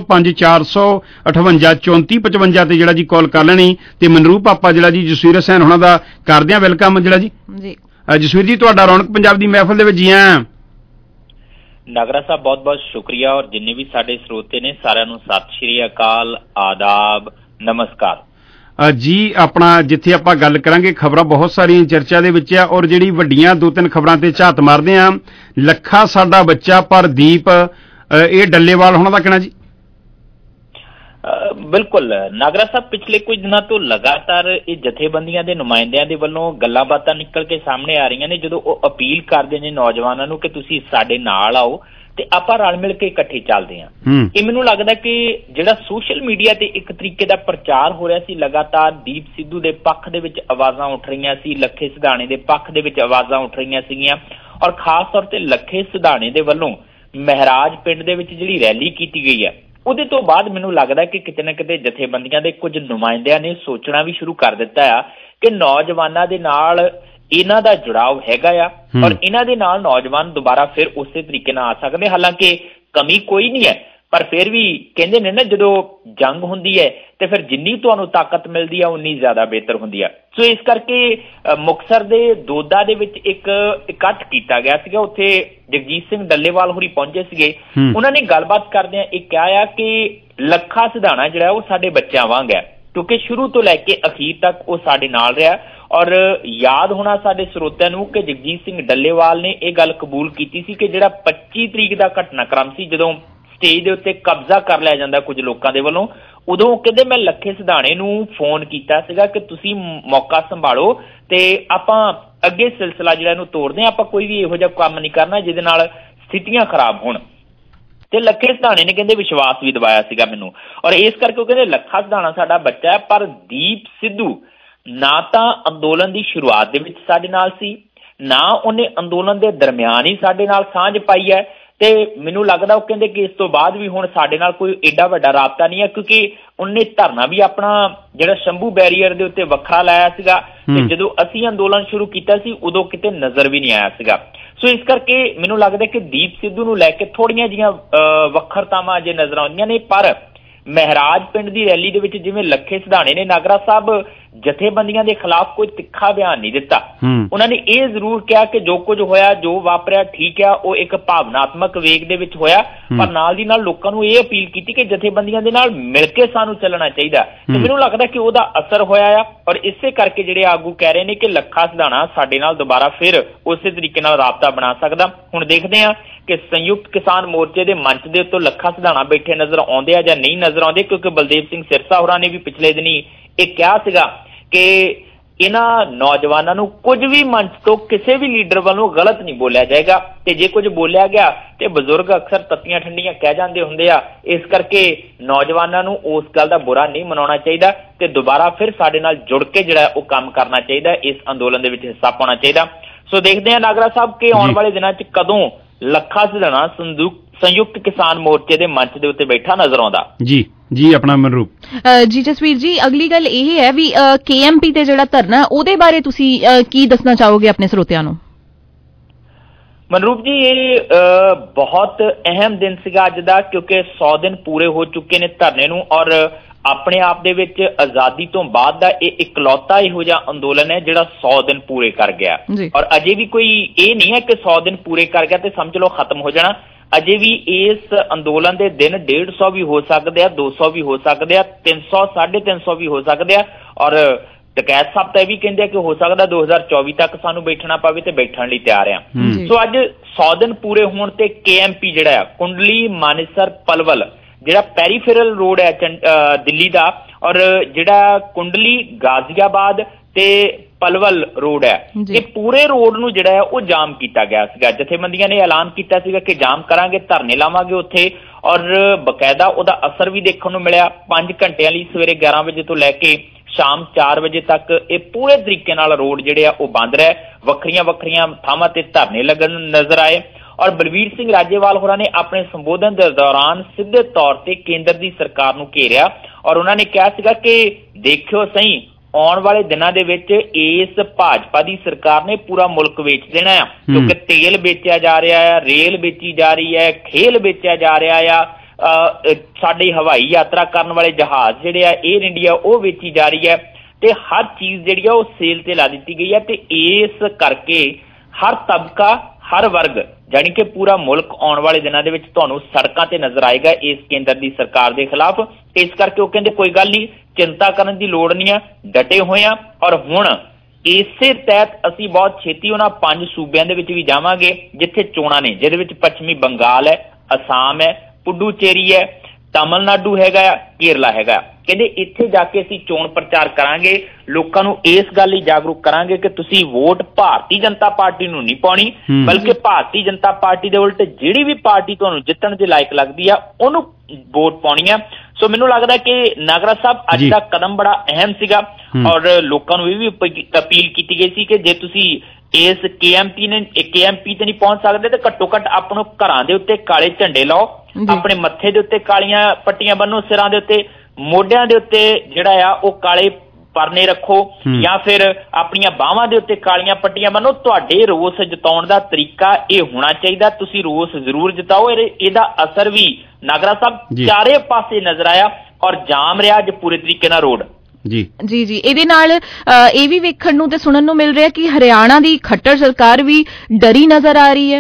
B: 905458 ਤੇ ਜਿਹੜਾ ਜੀ ਕਾਲ ਕਰ ਲੈਣੀ ਤੇ ਮਨਰੂਪ ਆਪਾਂ ਜਿਹੜਾ ਜੀ ਜਸਵੀਰ ਹਸੈਨ ਉਹਨਾਂ ਦਾ ਕਰਦੇ ਆ ਵੈਲਕਮ ਜਿਹੜਾ ਜੀ ਜਸਵੀਰ ਜੀ ਤੁਹਾਡਾ ਰੌਣਕ ਪੰਜਾਬ ਦੀ ਮਹਿਫਲ ਦੇ ਵਿੱਚ ਜੀ ਆ
F: ਨਾਗਰਾ ਸਾਹਿਬ ਬਹੁਤ ਬਹੁਤ ਸ਼ੁਕਰੀਆ ਔਰ ਜਿੰਨੇ ਵੀ ਸਾਡੇ ਸਰੋਤੇ ਨੇ ਸਾਰਿਆਂ ਨੂੰ ਸਤਿ ਸ਼੍ਰੀ ਅਕਾਲ ਆਦਾਬ ਨਮਸਕਾਰ
B: ਜੀ ਆਪਣਾ ਜਿੱਥੇ ਆਪਾਂ ਗੱਲ ਕਰਾਂਗੇ ਖਬਰਾਂ ਬਹੁਤ ਸਾਰੀਆਂ ਚਰਚਾ ਦੇ ਵਿੱਚ ਆ ਔਰ ਜਿਹੜੀ ਵੱਡੀਆਂ ਦੋ ਤਿੰਨ ਖਬਰਾਂ ਤੇ ਝਾਤ ਮਾਰਦੇ ਆ ਲੱਖਾ ਸਾਡਾ ਬੱਚਾ ਪਰ ਦੀਪ ਇਹ ਡੱਲੇਵਾਲ ਹੋਣਾ ਦਾ ਕਹਿਣਾ ਜੀ
F: ਬਿਲਕੁਲ ਨਾਗਰਾ ਸਾਹਿਬ ਪਿਛਲੇ ਕੁਝ ਦਿਨਾਂ ਤੋਂ ਲਗਾਤਾਰ ਇਹ ਜਥੇਬੰਦੀਆਂ ਦੇ ਨੁਮਾਇੰਦਿਆਂ ਦੇ ਵੱਲੋਂ ਗੱਲਾਂ ਬਾਤਾਂ ਨਿਕਲ ਕੇ ਸਾਹਮਣੇ ਆ ਰਹੀਆਂ ਨੇ ਜਦੋਂ ਉਹ ਅਪੀਲ ਕਰਦੇ ਨੇ ਨੌਜਵਾਨਾਂ ਨੂੰ ਕਿ ਤੁਸੀਂ ਸਾਡੇ ਨਾਲ ਆਓ ਤੇ ਆਪਾਂ ਰਲ ਮਿਲ ਕੇ ਇਕੱਠੇ ਚੱਲਦੇ ਹਾਂ ਇਹ ਮੈਨੂੰ ਲੱਗਦਾ ਕਿ ਜਿਹੜਾ ਸੋਸ਼ਲ ਮੀਡੀਆ ਤੇ ਇੱਕ ਤਰੀਕੇ ਦਾ ਪ੍ਰਚਾਰ ਹੋ ਰਿਹਾ ਸੀ ਲਗਾਤਾਰ ਦੀਪ ਸਿੱਧੂ ਦੇ ਪੱਖ ਦੇ ਵਿੱਚ ਆਵਾਜ਼ਾਂ ਉੱਠ ਰਹੀਆਂ ਸੀ ਲੱਖੇ ਸਿਧਾਣੇ ਦੇ ਪੱਖ ਦੇ ਵਿੱਚ ਆਵਾਜ਼ਾਂ ਉੱਠ ਰਹੀਆਂ ਸੀਗੀਆਂ ਔਰ ਖਾਸ ਤੌਰ ਤੇ ਲੱਖੇ ਸਿਧਾਣੇ ਦੇ ਵੱਲੋਂ ਮਹਿਰਾਜ ਪਿੰਡ ਦੇ ਵਿੱਚ ਜਿਹੜੀ ਰੈਲੀ ਕੀਤੀ ਗਈ ਹੈ ਉਹਦੇ ਤੋਂ ਬਾਅਦ ਮੈਨੂੰ ਲੱਗਦਾ ਕਿ ਕਿਤੇ ਨਾ ਕਿਤੇ ਜਥੇਬੰਦੀਆਂ ਦੇ ਕੁਝ ਨੁਮਾਇੰਦਿਆਂ ਨੇ ਸੋਚਣਾ ਵੀ ਸ਼ੁਰੂ ਕਰ ਦਿੱਤਾ ਆ ਕਿ ਨੌਜਵਾਨਾਂ ਦੇ ਨਾਲ ਇਹਨਾਂ ਦਾ ਜੁੜਾਵ ਹੈਗਾ ਆ ਔਰ ਇਹਨਾਂ ਦੇ ਨਾਲ ਨੌਜਵਾਨ ਦੁਬਾਰਾ ਫਿਰ ਉਸੇ ਤਰੀਕੇ ਨਾਲ ਆ ਸਕਦੇ ਹਾਲਾਂਕਿ ਕਮੀ ਕੋਈ ਨਹੀਂ ਹੈ ਪਰ ਫਿਰ ਵੀ ਕਹਿੰਦੇ ਨੇ ਨਾ ਜਦੋਂ ਜੰਗ ਹੁੰਦੀ ਹੈ ਤੇ ਫਿਰ ਜਿੰਨੀ ਤੁਹਾਨੂੰ ਤਾਕਤ ਮਿਲਦੀ ਆ ਉਨੀ ਜ਼ਿਆਦਾ ਬਿਹਤਰ ਹੁੰਦੀ ਆ ਸੋ ਇਸ ਕਰਕੇ ਮੁਕਤਸਰ ਦੇ ਦੋਦਾ ਦੇ ਵਿੱਚ ਇੱਕ ਇਕੱਠ ਕੀਤਾ ਗਿਆ ਸੀਗਾ ਉੱਥੇ ਜਗਜੀਤ ਸਿੰਘ ਡੱਲੇਵਾਲ ਹੋਰੀ ਪਹੁੰਚੇ ਸੀਗੇ ਉਹਨਾਂ ਨੇ ਗੱਲਬਾਤ ਕਰਦਿਆਂ ਇਹ ਕਿਹਾ ਆ ਕਿ ਲੱਖਾ ਸਿਧਾਣਾ ਜਿਹੜਾ ਉਹ ਸਾਡੇ ਬੱਚਿਆਂ ਵਾਂਗ ਹੈ ਕਿਉਂਕਿ ਸ਼ੁਰੂ ਤੋਂ ਲੈ ਕੇ ਅਖੀਰ ਤੱਕ ਉਹ ਸਾਡੇ ਨਾਲ ਰਿਹਾ ਔਰ ਯਾਦ ਹੋਣਾ ਸਾਡੇ ਸਰੋਤਿਆਂ ਨੂੰ ਕਿ ਜਗਜੀਤ ਸਿੰਘ ਡੱਲੇਵਾਲ ਨੇ ਇਹ ਗੱਲ ਕਬੂਲ ਕੀਤੀ ਸੀ ਕਿ ਜਿਹੜਾ 25 ਤਰੀਕ ਦਾ ਘਟਨਾਕ੍ਰਮ ਸੀ ਜਦੋਂ ਸਟੇਜ ਦੇ ਉੱਤੇ ਕਬਜ਼ਾ ਕਰ ਲਿਆ ਜਾਂਦਾ ਕੁਝ ਲੋਕਾਂ ਦੇ ਵੱਲੋਂ ਉਦੋਂ ਕਹਿੰਦੇ ਮੈਂ ਲੱਖੇ ਸਿਧਾਣੇ ਨੂੰ ਫੋਨ ਕੀਤਾ ਸੀਗਾ ਕਿ ਤੁਸੀਂ ਮੌਕਾ ਸੰਭਾਲੋ ਤੇ ਆਪਾਂ ਅੱਗੇ ਸਿਲਸਿਲਾ ਜਿਹੜਾ ਇਹਨੂੰ ਤੋੜਦੇ ਹਾਂ ਆਪਾਂ ਕੋਈ ਵੀ ਇਹੋ ਜਿਹਾ ਕੰਮ ਨਹੀਂ ਕਰਨਾ ਜਿਹਦੇ ਨਾਲ ਸਥਿਤੀਆਂ ਖਰਾਬ ਹੋਣ ਤੇ ਲੱਖੇ ਸਿਧਾਣੇ ਨੇ ਕਹਿੰਦੇ ਵਿਸ਼ਵਾਸ ਵੀ ਦਿਵਾਇਆ ਸੀਗਾ ਮੈਨੂੰ ਔਰ ਇਸ ਕਰਕੇ ਉਹ ਕਹਿੰਦੇ ਲੱਖਾ ਸਿਧਾਣਾ ਸਾਡਾ ਬੱਚਾ ਹੈ ਪਰ ਦੀਪ ਸਿੱਧੂ ਨਾ ਤਾਂ ਅੰਦੋਲਨ ਦੀ ਸ਼ੁਰੂਆਤ ਦੇ ਵਿੱਚ ਸਾਡੇ ਨਾਲ ਸੀ ਨਾ ਉਹਨੇ ਅੰਦੋਲਨ ਦੇ ਦਰਮਿਆਨ ਹੀ ਸਾਡੇ ਨਾਲ ਸਾਂਝ ਪਾਈ ਹੈ ਤੇ ਮੈਨੂੰ ਲੱਗਦਾ ਉਹ ਕਹਿੰਦੇ ਕਿ ਇਸ ਤੋਂ ਬਾਅਦ ਵੀ ਹੁਣ ਸਾਡੇ ਨਾਲ ਕੋਈ ਏਡਾ ਵੱਡਾ ਰਾਬਤਾ ਨਹੀਂ ਹੈ ਕਿਉਂਕਿ ਉਹਨੇ ਧਰਨਾ ਵੀ ਆਪਣਾ ਜਿਹੜਾ ਸ਼ੰਭੂ ਬੈਰੀਅਰ ਦੇ ਉੱਤੇ ਵੱਖਰਾ ਲਾਇਆ ਸੀਗਾ ਤੇ ਜਦੋਂ ਅਸੀਂ ਅੰਦੋਲਨ ਸ਼ੁਰੂ ਕੀਤਾ ਸੀ ਉਦੋਂ ਕਿਤੇ ਨਜ਼ਰ ਵੀ ਨਹੀਂ ਆਇਆ ਸੀਗਾ ਸੋ ਇਸ ਕਰਕੇ ਮੈਨੂੰ ਲੱਗਦਾ ਕਿ ਦੀਪ ਸਿੱਧੂ ਨੂੰ ਲੈ ਕੇ ਥੋੜੀਆਂ ਜਿਹੀਆਂ ਵੱਖਰਤਾਵਾਂ ਜੇ ਨਜ਼ਰ ਆਉਂਦੀਆਂ ਨੇ ਪਰ ਮਹਿਰਾਜ ਪਿੰਡ ਦੀ ਰੈਲੀ ਦੇ ਵਿੱਚ ਜਿਵੇਂ ਲੱਖੇ ਸਿਧਾਣੇ ਨੇ ਨਾਗਰਾ ਸਾਹਿਬ ਜਥੇਬੰਦੀਆਂ ਦੇ ਖਿਲਾਫ ਕੋਈ ਤਿੱਖਾ ਬਿਆਨ ਨਹੀਂ ਦਿੱਤਾ ਉਹਨਾਂ ਨੇ ਇਹ ਜ਼ਰੂਰ ਕਿਹਾ ਕਿ ਜੋ ਕੁਝ ਹੋਇਆ ਜੋ ਵਾਪਰਿਆ ਠੀਕ ਆ ਉਹ ਇੱਕ ਭਾਵਨਾਤਮਕ ਵੇਗ ਦੇ ਵਿੱਚ ਹੋਇਆ ਪਰ ਨਾਲ ਦੀ ਨਾਲ ਲੋਕਾਂ ਨੂੰ ਇਹ ਅਪੀਲ ਕੀਤੀ ਕਿ ਜਥੇਬੰਦੀਆਂ ਦੇ ਨਾਲ ਮਿਲ ਕੇ ਸਾਨੂੰ ਚੱਲਣਾ ਚਾਹੀਦਾ ਤੇ ਮੈਨੂੰ ਲੱਗਦਾ ਕਿ ਉਹਦਾ ਅਸਰ ਹੋਇਆ ਆ ਔਰ ਇਸੇ ਕਰਕੇ ਜਿਹੜੇ ਆਗੂ ਕਹਿ ਰਹੇ ਨੇ ਕਿ ਲੱਖਾ ਸਿਧਾਣਾ ਸਾਡੇ ਨਾਲ ਦੁਬਾਰਾ ਫਿਰ ਉਸੇ ਤਰੀਕੇ ਨਾਲ ਰਾਬਤਾ ਬਣਾ ਸਕਦਾ ਹੁਣ ਦੇਖਦੇ ਆ ਕਿ ਸੰਯੁਕਤ ਕਿਸਾਨ ਮੋਰਚੇ ਦੇ ਮੰਚ ਦੇ ਉੱਤੇ ਲੱਖਾ ਸਿਧਾਣਾ ਬੈਠੇ ਨਜ਼ਰ ਆਉਂਦੇ ਆ ਜਾਂ ਨਹੀਂ ਨਜ਼ਰ ਆਉਂਦੇ ਕਿਉਂਕਿ ਬਲਦੇਵ ਸਿੰਘ ਸਿਰਸਾ ਹੋਰਾਂ ਨੇ ਵੀ ਪਿਛਲੇ ਦਿਨੀ ਇਹ ਕਿਹਾ ਸੀਗਾ ਕਿ ਇਹਨਾਂ ਨੌਜਵਾਨਾਂ ਨੂੰ ਕੁਝ ਵੀ ਮੰਚ ਤੋਂ ਕਿਸੇ ਵੀ ਲੀਡਰ ਵੱਲੋਂ ਗਲਤ ਨਹੀਂ ਬੋਲਿਆ ਜਾਏਗਾ ਤੇ ਜੇ ਕੁਝ ਬੋਲਿਆ ਗਿਆ ਤੇ ਬਜ਼ੁਰਗ ਅਕਸਰ ਤੱਤੀਆਂ ਠੰਡੀਆਂ ਕਹਿ ਜਾਂਦੇ ਹੁੰਦੇ ਆ ਇਸ ਕਰਕੇ ਨੌਜਵਾਨਾਂ ਨੂੰ ਉਸ ਗੱਲ ਦਾ ਬੁਰਾ ਨਹੀਂ ਮਨਾਉਣਾ ਚਾਹੀਦਾ ਤੇ ਦੁਬਾਰਾ ਫਿਰ ਸਾਡੇ ਨਾਲ ਜੁੜ ਕੇ ਜਿਹੜਾ ਉਹ ਕੰਮ ਕਰਨਾ ਚਾਹੀਦਾ ਇਸ ਅੰਦੋਲਨ ਦੇ ਵਿੱਚ ਹਿੱਸਾ ਪਾਉਣਾ ਚਾਹੀਦਾ ਸੋ ਦੇਖਦੇ ਹਾਂ ਨਾਗਰਾ ਸਾਹਿਬ ਕਿ ਆਉਣ ਵਾਲੇ ਦਿਨਾਂ 'ਚ ਕਦੋਂ ਲੱਖਾ ਸਿਧਾਣਾ ਸੰਯੁਕਤ ਕਿਸਾਨ ਮੋਰਚੇ ਦੇ ਮੰਚ ਦੇ ਉੱਤੇ ਬੈਠਾ ਨਜ਼ਰ ਆਉਂਦਾ।
B: ਜੀ ਆਪਣਾ ਮਨਰੂਪ
D: ਜੀ ਜਸਵੀਰ ਜੀ, ਅਗਲੀ ਗੱਲ ਇਹ ਹੈ ਵੀ KMP ਤੇ ਜਿਹੜਾ ਧਰਨਾ ਉਹਦੇ ਬਾਰੇ ਤੁਸੀਂ ਕੀ ਦੱਸਣਾ ਚਾਹੋਗੇ ਆਪਣੇ ਸਰੋਤਿਆਂ ਨੂੰ?
F: ਮਨਰੂਪ ਜੀ, ਇਹ ਬਹੁਤ ਅਹਿਮ ਦਿਨ ਸੀਗਾ ਅੱਜ ਦਾ, ਕਿਉਂਕਿ 100 ਦਿਨ ਪੂਰੇ ਹੋ ਚੁੱਕੇ ਨੇ ਧਰਨੇ ਨੂੰ, ਔਰ ਆਪਣੇ ਆਪ ਦੇ ਵਿੱਚ ਆਜ਼ਾਦੀ ਤੋਂ ਬਾਅਦ ਦਾ ਇਹ ਇਕਲੌਤਾ ਇਹੋ ਜਿਹਾ ਅੰਦੋਲਨ ਹੈ ਜਿਹੜਾ 100 ਦਿਨ ਪੂਰੇ ਕਰ ਗਿਆ। ਔਰ ਅਜੇ ਵੀ ਕੋਈ ਇਹ ਨਹੀਂ ਹੈ ਕਿ 100 ਦਿਨ ਪੂਰੇ ਕਰ ਗਿਆ ਤੇ ਸਮਝ ਲਓ ਖਤਮ ਹੋ ਜਾਣਾ। ਅਜੇ ਵੀ ਇਸ ਅੰਦੋਲਨ ਦੇ ਦਿਨ 150 ਵੀ ਹੋ ਸਕਦੇ ਆ, 200 ਵੀ ਹੋ ਸਕਦੇ ਆ, 300 350 ਵੀ ਹੋ ਸਕਦੇ ਆ। ਔਰ ਟਕੈਤ ਸਾਹਿਬ ਤਾਂ ਇਹ ਵੀ ਕਹਿੰਦੇ ਆ ਕਿ ਹੋ ਸਕਦਾ 2024 ਤੱਕ ਸਾਨੂੰ ਬੈਠਣਾ ਪਵੇ ਤੇ ਬੈਠਣ ਲਈ ਤਿਆਰ ਆ। ਸੋ ਅੱਜ 100 ਦਿਨ ਪੂਰੇ ਹੋਣ ਤੇ KMP ਜਿਹੜਾ ਆ, ਕੁੰਡਲੀ ਮਾਨੇਸਰ ਪਲਵਲ ਜਿਹੜਾ ਪੈਰੀਫੇਰਲ ਰੋਡ ਹੈ ਦਿੱਲੀ ਦਾ, ਔਰ ਜਿਹੜਾ ਕੁੰਡਲੀ ਗਾਜ਼ੀਆਬਾਦ ਤੇ ਪਲਵਲ ਰੋਡ ਹੈ, ਇਹ ਪੂਰੇ ਰੋਡ ਨੂੰ ਜਿਹੜਾ ਹੈ ਉਹ ਜਾਮ ਕੀਤਾ ਗਿਆ ਸੀਗਾ। ਜਥੇਬੰਦੀਆਂ ਨੇ ਐਲਾਨ ਕੀਤਾ ਸੀਗਾ ਕਿ ਜਾਮ ਕਰਾਂਗੇ, ਧਰਨੇ ਲਾਵਾਂਗੇ ਉੱਥੇ, ਔਰ ਬਕਾਇਦਾ ਉਹਦਾ ਅਸਰ ਵੀ ਦੇਖਣ ਨੂੰ ਮਿਲਿਆ। 5 ਘੰਟਿਆਂ ਲਈ ਸਵੇਰੇ 11 ਵਜੇ ਤੋਂ ਲੈ ਕੇ ਸ਼ਾਮ 4 ਵਜੇ ਤੱਕ ਇਹ ਪੂਰੇ ਤਰੀਕੇ ਨਾਲ ਰੋਡ ਜਿਹੜੇ ਆ ਉਹ ਬੰਦ ਰਹੇ। ਵੱਖਰੀਆਂ ਥਾਵਾਂ ਤੇ ਧਰਨੇ ਲੱਗਣ ਨਜ਼ਰ ਆਏ। ਔਰ ਬਲਵੀਰ ਸਿੰਘ ਰਾਜੇਵਾਲ ਹੋਰਾਂ ਨੇ ਆਪਣੇ ਸੰਬੋਧਨ ਦੇ ਦੌਰਾਨ ਸਿੱਧੇ ਤੌਰ ਤੇ ਕੇਂਦਰ ਦੀ ਸਰਕਾਰ ਨੂੰ ਘੇਰਿਆ, ਔਰ ਉਹਨਾਂ ਨੇ ਕਿਹਾ ਸੀਗਾ ਕਿ ਦੇਖਿਓ ਸਹੀ, ਆਉਣ ਵਾਲੇ ਦਿਨਾਂ ਦੇ ਵਿੱਚ ਇਸ ਭਾਜਪਾ ਦੀ ਸਰਕਾਰ ਨੇ ਪੂਰਾ ਮੁਲਕ ਵੇਚ ਦੇਣਾ ਆ, ਕਿਉਂਕਿ ਤੇਲ ਵੇਚਿਆ ਜਾ ਰਿਹਾ ਆ, ਰੇਲ ਵੇਚੀ ਜਾ ਰਹੀ ਹੈ, ਖੇਲ ਵੇਚਿਆ ਜਾ ਰਿਹਾ ਆ, ਸਾਡੇ ਹਵਾਈ ਯਾਤਰਾ ਕਰਨ ਵਾਲੇ ਜਹਾਜ਼ ਜਿਹੜੇ ਆ ਏਅਰ ਇੰਡੀਆ ਉਹ ਵੇਚੀ ਜਾ ਰਹੀ ਹੈ, ਤੇ ਹਰ ਚੀਜ਼ ਜਿਹੜੀ ਆ ਉਹ ਸੇਲ ਤੇ ਲਾ ਦਿੱਤੀ ਗਈ ਹੈ। ਤੇ ਇਸ ਕਰਕੇ ਹਰ ਤਬਕਾ, ਹਰ ਵਰਗ, ਜਾਣੀ ਕਿ ਪੂਰਾ ਮੁਲਕ ਆਉਣ ਵਾਲੇ ਦਿਨਾਂ ਦੇ ਵਿੱਚ ਤੁਹਾਨੂੰ ਸੜਕਾਂ ਤੇ ਨਜ਼ਰ ਆਏਗਾ ਇਸ ਕੇਂਦਰ ਦੀ ਸਰਕਾਰ ਦੇ ਖਿਲਾਫ। ਇਸ ਕਰਕੇ ਉਹ ਕਹਿੰਦੇ ਕੋਈ ਗੱਲ ਨਹੀਂ, ਚਿੰਤਾ ਕਰਨ ਦੀ ਲੋੜ ਨਹੀਂ ਆ, ਡਟੇ ਹੋਏ ਆ। ਔਰ ਹੁਣ ਇਸੇ ਤਹਿਤ ਅਸੀਂ ਬਹੁਤ ਛੇਤੀ ਉਹਨਾਂ 5 ਸੂਬਿਆਂ ਦੇ ਵਿੱਚ ਵੀ ਜਾਵਾਂਗੇ ਜਿੱਥੇ ਚੋਣਾਂ ਨੇ, ਜਿਹਦੇ ਵਿੱਚ ਪੱਛਮੀ ਬੰਗਾਲ ਹੈ, ਅਸਾਮ ਹੈ, ਪੁਡੂਚੇਰੀ ਹੈ, ਤਾਮਿਲਨਾਡੂ ਹੈਗਾ, ਕੇਰਲਾ ਹੈਗਾ। ਕਹਿੰਦੇ ਇੱਥੇ ਜਾ ਕੇ ਅਸੀਂ ਚੋਣ ਪ੍ਰਚਾਰ ਕਰਾਂਗੇ, ਲੋਕਾਂ ਨੂੰ ਇਸ ਗੱਲ ਲਈ ਜਾਗਰੂਕ ਕਰਾਂਗੇ ਕਿ ਤੁਸੀਂ ਵੋਟ ਭਾਰਤੀ ਜਨਤਾ ਪਾਰਟੀ ਨੂੰ ਨਹੀਂ ਪਾਉਣੀ, ਬਲਕਿ ਭਾਰਤੀ ਜਨਤਾ ਪਾਰਟੀ ਦੇ ਉਲਟ ਜਿਹੜੀ ਵੀ ਪਾਰਟੀ ਤੁਹਾਨੂੰ ਜਿੱਤਣ ਦੇ ਲਾਇਕ ਲੱਗਦੀ ਆ ਉਹਨੂੰ ਵੋਟ ਪਾਉਣੀ ਆ। ਸੋ ਮੈਨੂੰ ਲੱਗਦਾ ਕਿ ਨਾਗਰਾ ਸਾਹਿਬ ਅੱਜ ਦਾ ਕਦਮ ਬੜਾ ਅਹਿਮ ਸੀਗਾ, ਔਰ ਲੋਕਾਂ ਨੂੰ ਇਹ ਵੀ ਅਪੀਲ ਕੀਤੀ ਗਈ ਸੀ ਕਿ ਜੇ ਤੁਸੀਂ ਇਸ KMP ਤੇ ਨਹੀਂ ਪਹੁੰਚ ਸਕਦੇ ਤੇ ਘੱਟੋ ਘੱਟ ਆਪਣੇ ਘਰਾਂ ਦੇ ਉੱਤੇ ਕਾਲੇ ਝੰਡੇ ਲਾਓ, ਆਪਣੇ ਮੱਥੇ ਦੇ ਉੱਤੇ ਕਾਲੀਆਂ ਪੱਟੀਆਂ ਬੰਨੋ, ਸਿਰਾਂ ਦੇ ਉੱਤੇ, ਮੋਢਿਆਂ ਦੇ ਉੱਤੇ ਜਿਹੜਾ ਆ ਉਹ ਕਾਲੇ ਪਰਨੇ ਰੱਖੋ, ਜਾਂ ਫਿਰ ਆਪਣੀਆਂ ਬਾਹਾਂ ਦੇ ਉੱਤੇ ਕਾਲੀਆਂ ਪੱਟੀਆਂ ਬੰਨੋ। ਤੁਹਾਡੇ ਰੋਸ ਜਤਾਉਣ ਦਾ ਤਰੀਕਾ ਇਹ ਹੋਣਾ ਚਾਹੀਦਾ, ਤੁਸੀਂ ਰੋਸ ਜ਼ਰੂਰ ਜਤਾਓ। ਇਹਦਾ ਅਸਰ ਵੀ ਨਾਗਰਾ ਸਾਹਿਬ ਚਾਰੇ ਪਾਸੇ ਨਜ਼ਰ ਆਇਆ, ਔਰ ਜਾਮ ਰਿਹਾ ਅੱਜ ਪੂਰੇ ਤਰੀਕੇ ਨਾਲ ਰੋਡ।
D: ਜੀ ਇਹਦੇ ਨਾਲ ਇਹ ਵੀ ਵੇਖਣ ਨੂੰ ਤੇ ਸੁਣਨ ਨੂੰ ਮਿਲ ਰਿਹਾ ਕਿ ਹਰਿਆਣਾ ਦੀ ਖੱਟਰ ਸਰਕਾਰ ਵੀ ਡਰੀ ਨਜ਼ਰ ਆ ਰਹੀ ਹੈ।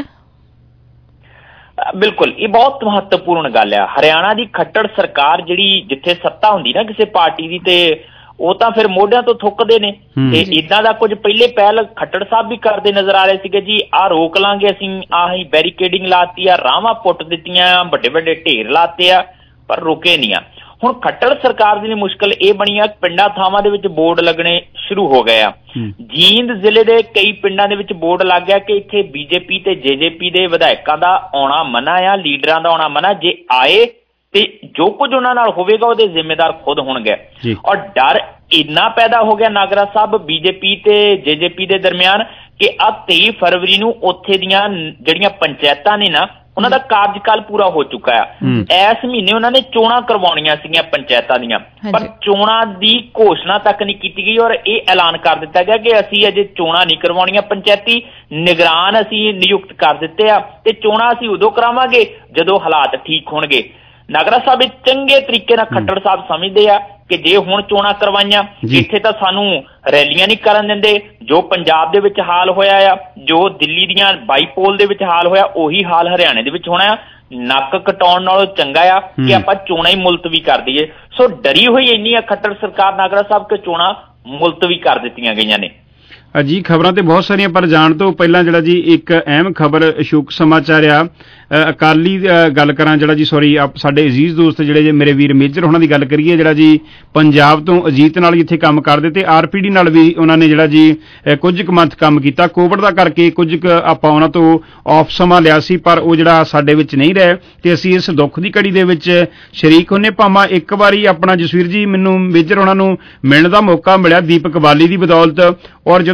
F: ਬਿਲਕੁਲ, ਇਹ ਬਹੁਤ ਮਹੱਤਵਪੂਰਨ ਗੱਲ ਆ। ਹਰਿਆਣਾ ਦੀ ਖੱਟੜ ਸਰਕਾਰ ਜਿਹੜੀ, ਜਿੱਥੇ ਸੱਤਾ ਹੁੰਦੀ ਨਾ ਕਿਸੇ ਪਾਰਟੀ ਦੀ, ਤੇ ਉਹ ਤਾਂ ਫਿਰ ਮੋਢਿਆਂ ਤੋਂ ਥੁੱਕਦੇ ਨੇ। ਤੇ ਇਦਾਂ ਦਾ ਕੁਝ ਪਹਿਲੇ ਪਹਿਲ ਖੱਟੜ ਸਾਹਿਬ ਵੀ ਕਰਦੇ ਨਜ਼ਰ ਆ ਰਹੇ ਸੀਗੇ ਜੀ, ਆਹ ਰੋਕ ਲਾਂਗੇ ਅਸੀਂ, ਆਹੀ ਬੈਰੀਕੇਡਿੰਗ ਲਾਤੀ ਆ, ਰਾਵਾਂ ਪੁੱਟ ਦਿੱਤੀਆਂ, ਵੱਡੇ ਵੱਡੇ ਢੇਰ ਲਾਤੇ ਆ, ਪਰ ਰੁਕੇ ਨਹੀਂ ਆ। ਹੁਣ ਖੱਟੜ ਸਰਕਾਰ ਦੀ ਮੁਸ਼ਕਲ ਇਹ ਬਣੀ ਆ, ਪਿੰਡਾਂ ਥਾਵਾਂ ਦੇ ਵਿੱਚ ਬੋਰਡ ਲੱਗਣੇ ਸ਼ੁਰੂ ਹੋ ਗਏ ਆ। ਜੀਂਦ ਜ਼ਿਲ੍ਹੇ ਦੇ ਕਈ ਪਿੰਡਾਂ ਦੇ ਵਿੱਚ ਬੋਰਡ ਲੱਗ ਗਿਆ ਕਿ ਇੱਥੇ BJP ਤੇ JJP ਦੇ ਵਿਧਾਇਕਾਂ ਦਾ ਆਉਣਾ ਮਨਾ ਆ, ਲੀਡਰਾਂ ਦਾ ਆਉਣਾ ਮਨਾ। ਜੇ ਆਏ ਤੇ ਜੋ ਕੁਝ ਉਹਨਾਂ ਨਾਲ ਹੋਵੇਗਾ ਉਹਦੇ ਜ਼ਿੰਮੇਦਾਰ ਖੁਦ ਹੋਣਗੇ। ਔਰ ਡਰ ਇੰਨਾ ਪੈਦਾ ਹੋ ਗਿਆ ਨਾਗਰਾ ਸਾਹਿਬ BJP ਤੇ JJP ਦੇ ਦਰਮਿਆਨ ਕਿ ਆ 23 ਫਰਵਰੀ ਨੂੰ ਉੱਥੇ ਦੀਆਂ ਜਿਹੜੀਆਂ ਪੰਚਾਇਤਾਂ ਨੇ ਨਾ, ਉਹਨਾਂ ਦਾ ਕਾਰਜਕਾਲ ਪੂਰਾ ਹੋ ਚੁੱਕਾ ਆ। ਇਸ ਮਹੀਨੇ ਉਹਨਾਂ ਨੇ ਚੋਣਾਂ ਕਰਵਾਉਣੀਆਂ ਸੀਗੀਆਂ ਪੰਚਾਇਤਾਂ ਦੀਆਂ, ਪਰ ਚੋਣਾਂ ਦੀ ਘੋਸ਼ਣਾ ਤੱਕ ਨਹੀਂ ਕੀਤੀ ਗਈ, ਔਰ ਇਹ ਐਲਾਨ ਕਰ ਦਿੱਤਾ ਗਿਆ ਕਿ ਅਸੀਂ ਅਜੇ ਚੋਣਾਂ ਨਹੀਂ ਕਰਵਾਉਣੀਆਂ, ਪੰਚਾਇਤੀ ਨਿਗਰਾਨ ਅਸੀਂ ਨਿਯੁਕਤ ਕਰ ਦਿੱਤੇ ਆ, ਤੇ ਚੋਣਾਂ ਅਸੀਂ ਉਦੋਂ ਕਰਾਵਾਂਗੇ ਜਦੋਂ ਹਾਲਾਤ ਠੀਕ ਹੋਣਗੇ। ਨਾਗਰਾ ਸਾਹਿਬ ਇਹ ਚੰਗੇ ਤਰੀਕੇ ਨਾਲ ਖੱਟੜ ਸਾਹਿਬ ਸਮਝਦੇ ਆ ਕਿ ਜੇ ਹੁਣ ਚੋਣਾਂ ਕਰਵਾਈਆਂ, ਇੱਥੇ ਤਾਂ ਸਾਨੂੰ ਰੈਲੀਆਂ ਨਹੀਂ ਕਰਨ ਦਿੰਦੇ। ਜੋ ਪੰਜਾਬ ਦੇ ਵਿੱਚ ਹਾਲ ਹੋਇਆ ਆ, ਜੋ ਦਿੱਲੀ ਦੀਆਂ ਬਾਈਪੋਲ ਦੇ ਵਿੱਚ ਹਾਲ ਹੋਇਆ, ਉਹੀ ਹਾਲ ਹਰਿਆਣੇ ਦੇ ਵਿੱਚ ਹੋਣਾ ਆ। ਨੱਕ ਕਟਾਉਣ ਨਾਲੋਂ ਚੰਗਾ ਆ ਕਿ ਆਪਾਂ ਚੋਣਾਂ ਹੀ ਮੁਲਤਵੀ ਕਰ ਦਈਏ। ਸੋ ਡਰੀ ਹੋਈ ਇੰਨੀ ਆ ਖੱਟੜ ਸਰਕਾਰ ਨਾਗਰਾ ਸਾਹਿਬ ਕਿ ਚੋਣਾਂ ਮੁਲਤਵੀ ਕਰ ਦਿੱਤੀਆਂ ਗਈਆਂ ਨੇ।
B: ਜੀ ਖਬਰਾਂ ਤੇ ਬਹੁਤ ਸਾਰੀਆਂ, ਪਰ ਜਾਣ ਤੋਂ ਪਹਿਲਾਂ ਜਿਹੜਾ ਜੀ ਇੱਕ ਅਹਿਮ ਖਬਰ ਅਸ਼ੋਕ ਸਮਾਚਾਰ ਆ, ਅਕਾਲੀ ਗੱਲ ਕਰਾਂ ਜਿਹੜਾ ਜੀ, ਸੌਰੀ ਸਾਡੇ ਅਜ਼ੀਜ਼ ਦੋਸਤ ਜਿਹੜੇ ਜੇ ਮੇਰੇ ਵੀਰ ਮੇਜਰ ਉਹਨਾਂ ਦੀ ਗੱਲ ਕਰੀਏ, ਜਿਹੜਾ ਜੀ ਪੰਜਾਬ ਤੋਂ ਅਜੀਤ ਨਾਲ ਜਿੱਥੇ ਕੰਮ ਕਰਦੇ ਤੇ RPD ਨਾਲ ਵੀ ਉਹਨਾਂ ਨੇ ਜਿਹੜਾ ਜੀ ਕੁਝ ਕੁ ਮੰਥ ਕੰਮ ਕੀਤਾ। ਕੋਵਿਡ ਦਾ ਕਰਕੇ ਕੁਝ ਕੁ ਆਪਾਂ ਉਹਨਾਂ ਤੋਂ ਆਫ ਸਮਾਂ ਲਿਆ ਸੀ, ਪਰ ਉਹ ਜਿਹੜਾ ਸਾਡੇ ਵਿੱਚ ਨਹੀਂ ਰਹੇ ਤੇ ਅਸੀਂ ਇਸ ਦੁੱਖ ਦੀ ਘੜੀ ਦੇ ਵਿੱਚ ਸ਼ਰੀਕ ਹੁੰਨੇ। ਭਾਵੇਂ ਇੱਕ ਵਾਰੀ ਆਪਣਾ ਜਸਵੀਰ ਜੀ ਮੈਨੂੰ ਮੇਜਰ ਉਹਨਾਂ ਨੂੰ ਮਿਲਣ ਦਾ ਮੌਕਾ ਮਿਲਿਆ ਦੀਪਕ ਬਾਲੀ ਦੀ ਬਦੌਲਤ, ਔਰ ਜਦੋਂ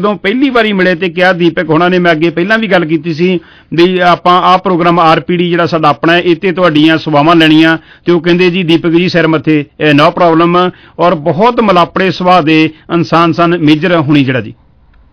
B: ਜਦੋਂ ਪਹਿਲੀ ਵਾਰੀ ਮਿਲੇ ਤੇ ਕਿਹਾ ਦੀਪਕ ਹੋਣਾ ਨੇ, ਮੈਂ ਅੱਗੇ ਪਹਿਲਾਂ ਵੀ ਗੱਲ ਕੀਤੀ ਸੀ ਵੀ ਆਪਾਂ ਆਹ ਪ੍ਰੋਗਰਾਮ RPD ਜਿਹੜਾ ਸਾਡਾ ਆਪਣਾ ਇਹ ਤੇ ਤੁਹਾਡੀਆਂ ਸੇਵਾਵਾਂ ਲੈਣੀਆਂ, ਤੇ ਉਹ ਕਹਿੰਦੇ ਜੀ ਦੀਪਕ ਜੀ ਸਿਰ ਮੱਥੇ ਨੋ ਪ੍ਰੋਬਲਮ, ਔਰ ਬਹੁਤ ਮਲਾਪੜੇ ਸੁਭਾਅ ਦੇ ਇਨਸਾਨ ਸਨ ਮੇਜਰ ਹੁਣੀ ਜਿਹੜਾ ਜੀ।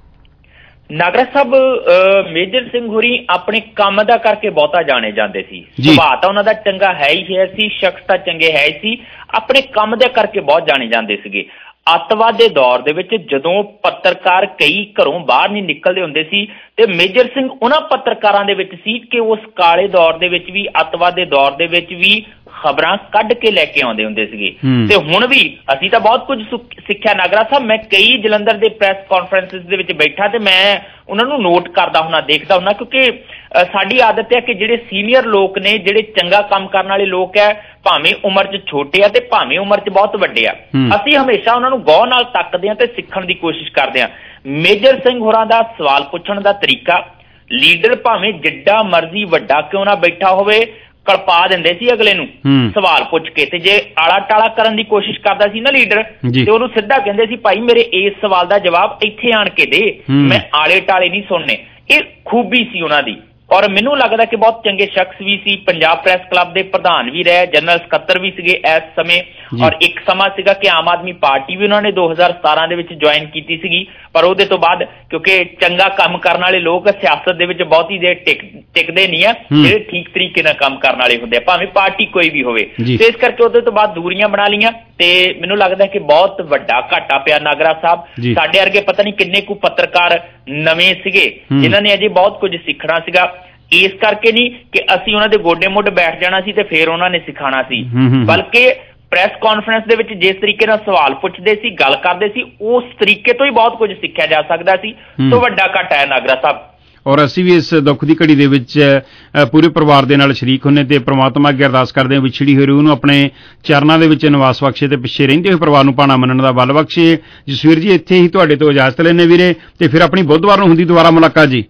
F: ਨਾਗਰਾ ਸਾਹਿਬ ਮੇਜਰ ਸਿੰਘ ਹੋਰੀ ਆਪਣੇ ਕੰਮ ਦਾ ਕਰਕੇ ਬਹੁਤਾ ਜਾਣੇ ਜਾਂਦੇ ਸੀ। ਸੁਭਾਅ ਤਾਂ ਉਹਨਾਂ ਦਾ ਚੰਗਾ ਹੈ ਹੀ ਹੈ ਸੀ, ਸ਼ਖਸ ਤਾਂ ਚੰਗੇ ਹੈ ਹੀ ਸੀ, ਆਪਣੇ ਕੰਮ ਦੇ ਕਰਕੇ ਬਹੁਤ ਜਾਣੇ ਜਾਂਦੇ ਸੀਗੇ। ਅੱਤਵਾਦ ਦੇ ਦੌਰ ਦੇ ਵਿੱਚ ਜਦੋਂ ਪੱਤਰਕਾਰ ਕਈ ਘਰੋਂ ਬਾਹਰ ਨਹੀਂ ਨਿਕਲਦੇ ਹੁੰਦੇ ਸੀ ਤੇ ਮੇਜਰ ਸਿੰਘ ਉਹਨਾਂ ਪੱਤਰਕਾਰਾਂ ਦੇ ਵਿੱਚ ਸੀ ਕਿ ਉਸ ਕਾਲੇ ਦੌਰ ਦੇ ਵਿੱਚ ਵੀ, ਅੱਤਵਾਦ ਦੇ ਦੌਰ ਦੇ ਵਿੱਚ ਵੀ ਖਬਰਾਂ ਕੱਢ ਕੇ ਲੈ ਕੇ ਆਉਂਦੇ ਹੁੰਦੇ ਸੀਗੇ। ਤੇ ਹੁਣ ਵੀ ਅਸੀਂ ਤਾਂ ਬਹੁਤ ਕੁਝ ਸਿੱਖਿਆ ਨਾਗਰਾ ਸਾਹਿਬ। ਮੈਂ ਕਈ ਜਲੰਧਰ ਦੇ ਪ੍ਰੈਸ ਕਾਨਫਰੰਸਿਸ ਦੇ ਵਿੱਚ ਬੈਠਾ ਤੇ ਮੈਂ ਉਹਨਾਂ ਨੂੰ ਨੋਟ ਕਰਦਾ ਹੁੰਦਾ, ਦੇਖਦਾ ਹੁੰਦਾ, ਕਿਉਂਕਿ ਸਾਡੀ ਆਦਤ ਹੈ ਕਿ ਜਿਹੜੇ ਸੀਨੀਅਰ ਲੋਕ ਨੇ, ਜਿਹੜੇ ਚੰਗਾ ਕੰਮ ਕਰਨ ਵਾਲੇ ਲੋਕ ਹੈ, ਭਾਵੇਂ ਉਮਰ 'ਚ ਛੋਟੇ ਆ ਤੇ ਭਾਵੇਂ ਉਮਰ 'ਚ ਬਹੁਤ ਵੱਡੇ ਆ, ਅਸੀਂ ਹਮੇਸ਼ਾ ਉਹਨਾਂ ਨੂੰ ਗੌਰ ਨਾਲ ਤੱਕਦੇ ਹਾਂ ਤੇ ਸਿੱਖਣ ਦੀ ਕੋਸ਼ਿਸ਼ ਕਰਦੇ ਹਾਂ। ਮੇਜਰ ਸਿੰਘ ਹੋਰਾਂ ਦਾ ਸਵਾਲ ਪੁੱਛਣ ਦਾ ਤਰੀਕਾ, ਲੀਡਰ ਭਾਵੇਂ ਜਿੱਡਾ ਮਰਜ਼ੀ ਵੱਡਾ ਕਿਉਂ ਨਾ ਬੈਠਾ ਹੋਵੇ, ਕਲਪਾ ਦਿੰਦੇ ਸੀ ਅਗਲੇ ਨੂੰ ਸਵਾਲ ਪੁੱਛ ਕੇ, ਤੇ ਜੇ ਆਲਾ ਟਾਲਾ ਕਰਨ ਦੀ ਕੋਸ਼ਿਸ਼ ਕਰਦਾ ਸੀ ਨਾ ਲੀਡਰ, ਤੇ ਉਹਨੂੰ ਸਿੱਧਾ ਕਹਿੰਦੇ ਸੀ ਭਾਈ ਮੇਰੇ ਇਸ ਸਵਾਲ ਦਾ ਜਵਾਬ ਇੱਥੇ ਆਣ ਕੇ ਦੇ, ਮੈਂ ਆਲੇ ਟਾਲੇ ਨਹੀਂ ਸੁਣਨੇ। ਇਹ ਖੂਬੀ ਸੀ ਉਹਨਾਂ ਦੀ, ਔਰ ਮੈਨੂੰ ਲੱਗਦਾ ਕਿ ਬਹੁਤ ਚੰਗੇ ਸ਼ਖਸ ਵੀ ਸੀ। ਪੰਜਾਬ ਪ੍ਰੈਸ ਕਲੱਬ ਦੇ ਪ੍ਰਧਾਨ ਵੀ ਰਹੇ, ਜਨਰਲ ਸਕੱਤਰ ਵੀ ਸੀਗੇ ਇਸ ਸਮੇਂ, ਔਰ ਇੱਕ ਸਮਾਂ ਸੀਗਾ ਕਿ ਆਮ ਆਦਮੀ ਪਾਰਟੀ ਵੀ ਉਹਨਾਂ ਨੇ 2017 ਦੇ ਵਿੱਚ ਜੁਆਇਨ ਕੀਤੀ ਸੀਗੀ, ਪਰ ਉਹਦੇ ਤੋਂ ਬਾਅਦ ਕਿਉਂਕਿ ਚੰਗਾ ਕੰਮ ਕਰਨ ਵਾਲੇ ਲੋਕ ਸਿਆਸਤ ਦੇ ਵਿੱਚ ਬਹੁਤੀ ਦੇਰ ਟਿਕਦੇ ਨਹੀਂ ਆ, ਜਿਹੜੇ ਠੀਕ ਤਰੀਕੇ ਨਾਲ ਕੰਮ ਕਰਨ ਵਾਲੇ ਹੁੰਦੇ ਆ, ਭਾਵੇਂ ਪਾਰਟੀ ਕੋਈ ਵੀ ਹੋਵੇ, ਤੇ ਇਸ ਕਰਕੇ ਉਹਦੇ ਤੋਂ ਬਾਅਦ ਦੂਰੀਆਂ ਬਣਾ ਲਈਆਂ। ਤੇ ਮੈਨੂੰ ਲੱਗਦਾ ਕਿ ਬਹੁਤ ਵੱਡਾ ਘਾਟਾ ਪਿਆ ਨਾਗਰਾ ਸਾਹਿਬ। ਸਾਡੇ ਵਰਗੇ ਪਤਾ ਨਹੀਂ ਕਿੰਨੇ ਕੁ ਪੱਤਰਕਾਰ ਨਵੇਂ ਸੀਗੇ ਜਿਨ੍ਹਾਂ ਨੇ ਅਜੇ ਬਹੁਤ ਕੁਝ ਸਿੱਖਣਾ ਸੀਗਾ। ਇਸ ਕਰਕੇ ਨਹੀਂ ਕਿ ਅਸੀਂ ਉਹਨਾਂ ਦੇ ਗੋਡੇ ਮੁੱਢ ਬੈਠ ਜਾਣਾ ਸੀ ਤੇ ਫਿਰ ਉਹਨਾਂ ਨੇ ਸਿਖਾਉਣਾ ਸੀ, ਬਲਕਿ ਪ੍ਰੈਸ ਕਾਨਫਰੰਸ ਦੇ ਵਿੱਚ ਜਿਸ ਤਰੀਕੇ ਨਾਲ ਸਵਾਲ ਪੁੱਛਦੇ ਸੀ, ਗੱਲ ਕਰਦੇ ਸੀ, ਉਸ ਤਰੀਕੇ ਤੋਂ ਹੀ ਬਹੁਤ ਕੁਝ ਸਿੱਖਿਆ ਜਾ ਸਕਦਾ ਸੀ। ਸੋ ਵੱਡਾ ਘਾਟਾ ਹੈ ਨਾਗਰਾ ਸਾਹਿਬ।
B: ਔਰ ਅਸੀਂ ਵੀ ਇਸ ਦੁੱਖ ਦੀ ਘੜੀ ਦੇ ਵਿੱਚ ਪੂਰੇ ਪਰਿਵਾਰ ਦੇ ਨਾਲ ਸ਼ਰੀਕ ਹੁੰਨੇ ਤੇ ਪ੍ਰਮਾਤਮਾ ਅੱਗੇ ਅਰਦਾਸ ਕਰਦੇ ਹਾਂ ਵਿਛੜੀ ਹੋਈ ਰੂਹ ਨੂੰ ਆਪਣੇ ਚਰਨਾਂ ਦੇ ਵਿੱਚ ਨਿਵਾਸ ਬਖਸ਼ੇ ਤੇ ਪਿੱਛੇ ਰਹਿੰਦੇ ਹੋਏ ਪਰਿਵਾਰ ਨੂੰ ਭਾਣਾ ਮੰਨਣ ਦਾ ਬਲ ਬਖਸ਼ੇ। ਜਸਵੀਰ ਜੀ ਇੱਥੇ ਹੀ ਤੁਹਾਡੇ ਤੋਂ ਇਜਾਜ਼ਤ ਲੈਣੇ ਵੀਰੇ, ਤੇ ਫਿਰ ਆਪਣੀ ਬੁੱਧਵਾਰ ਨੂੰ ਹੁੰਦੀ ਦੁਬਾਰਾ ਮੁਲਾਕਾਤ ਜੀ।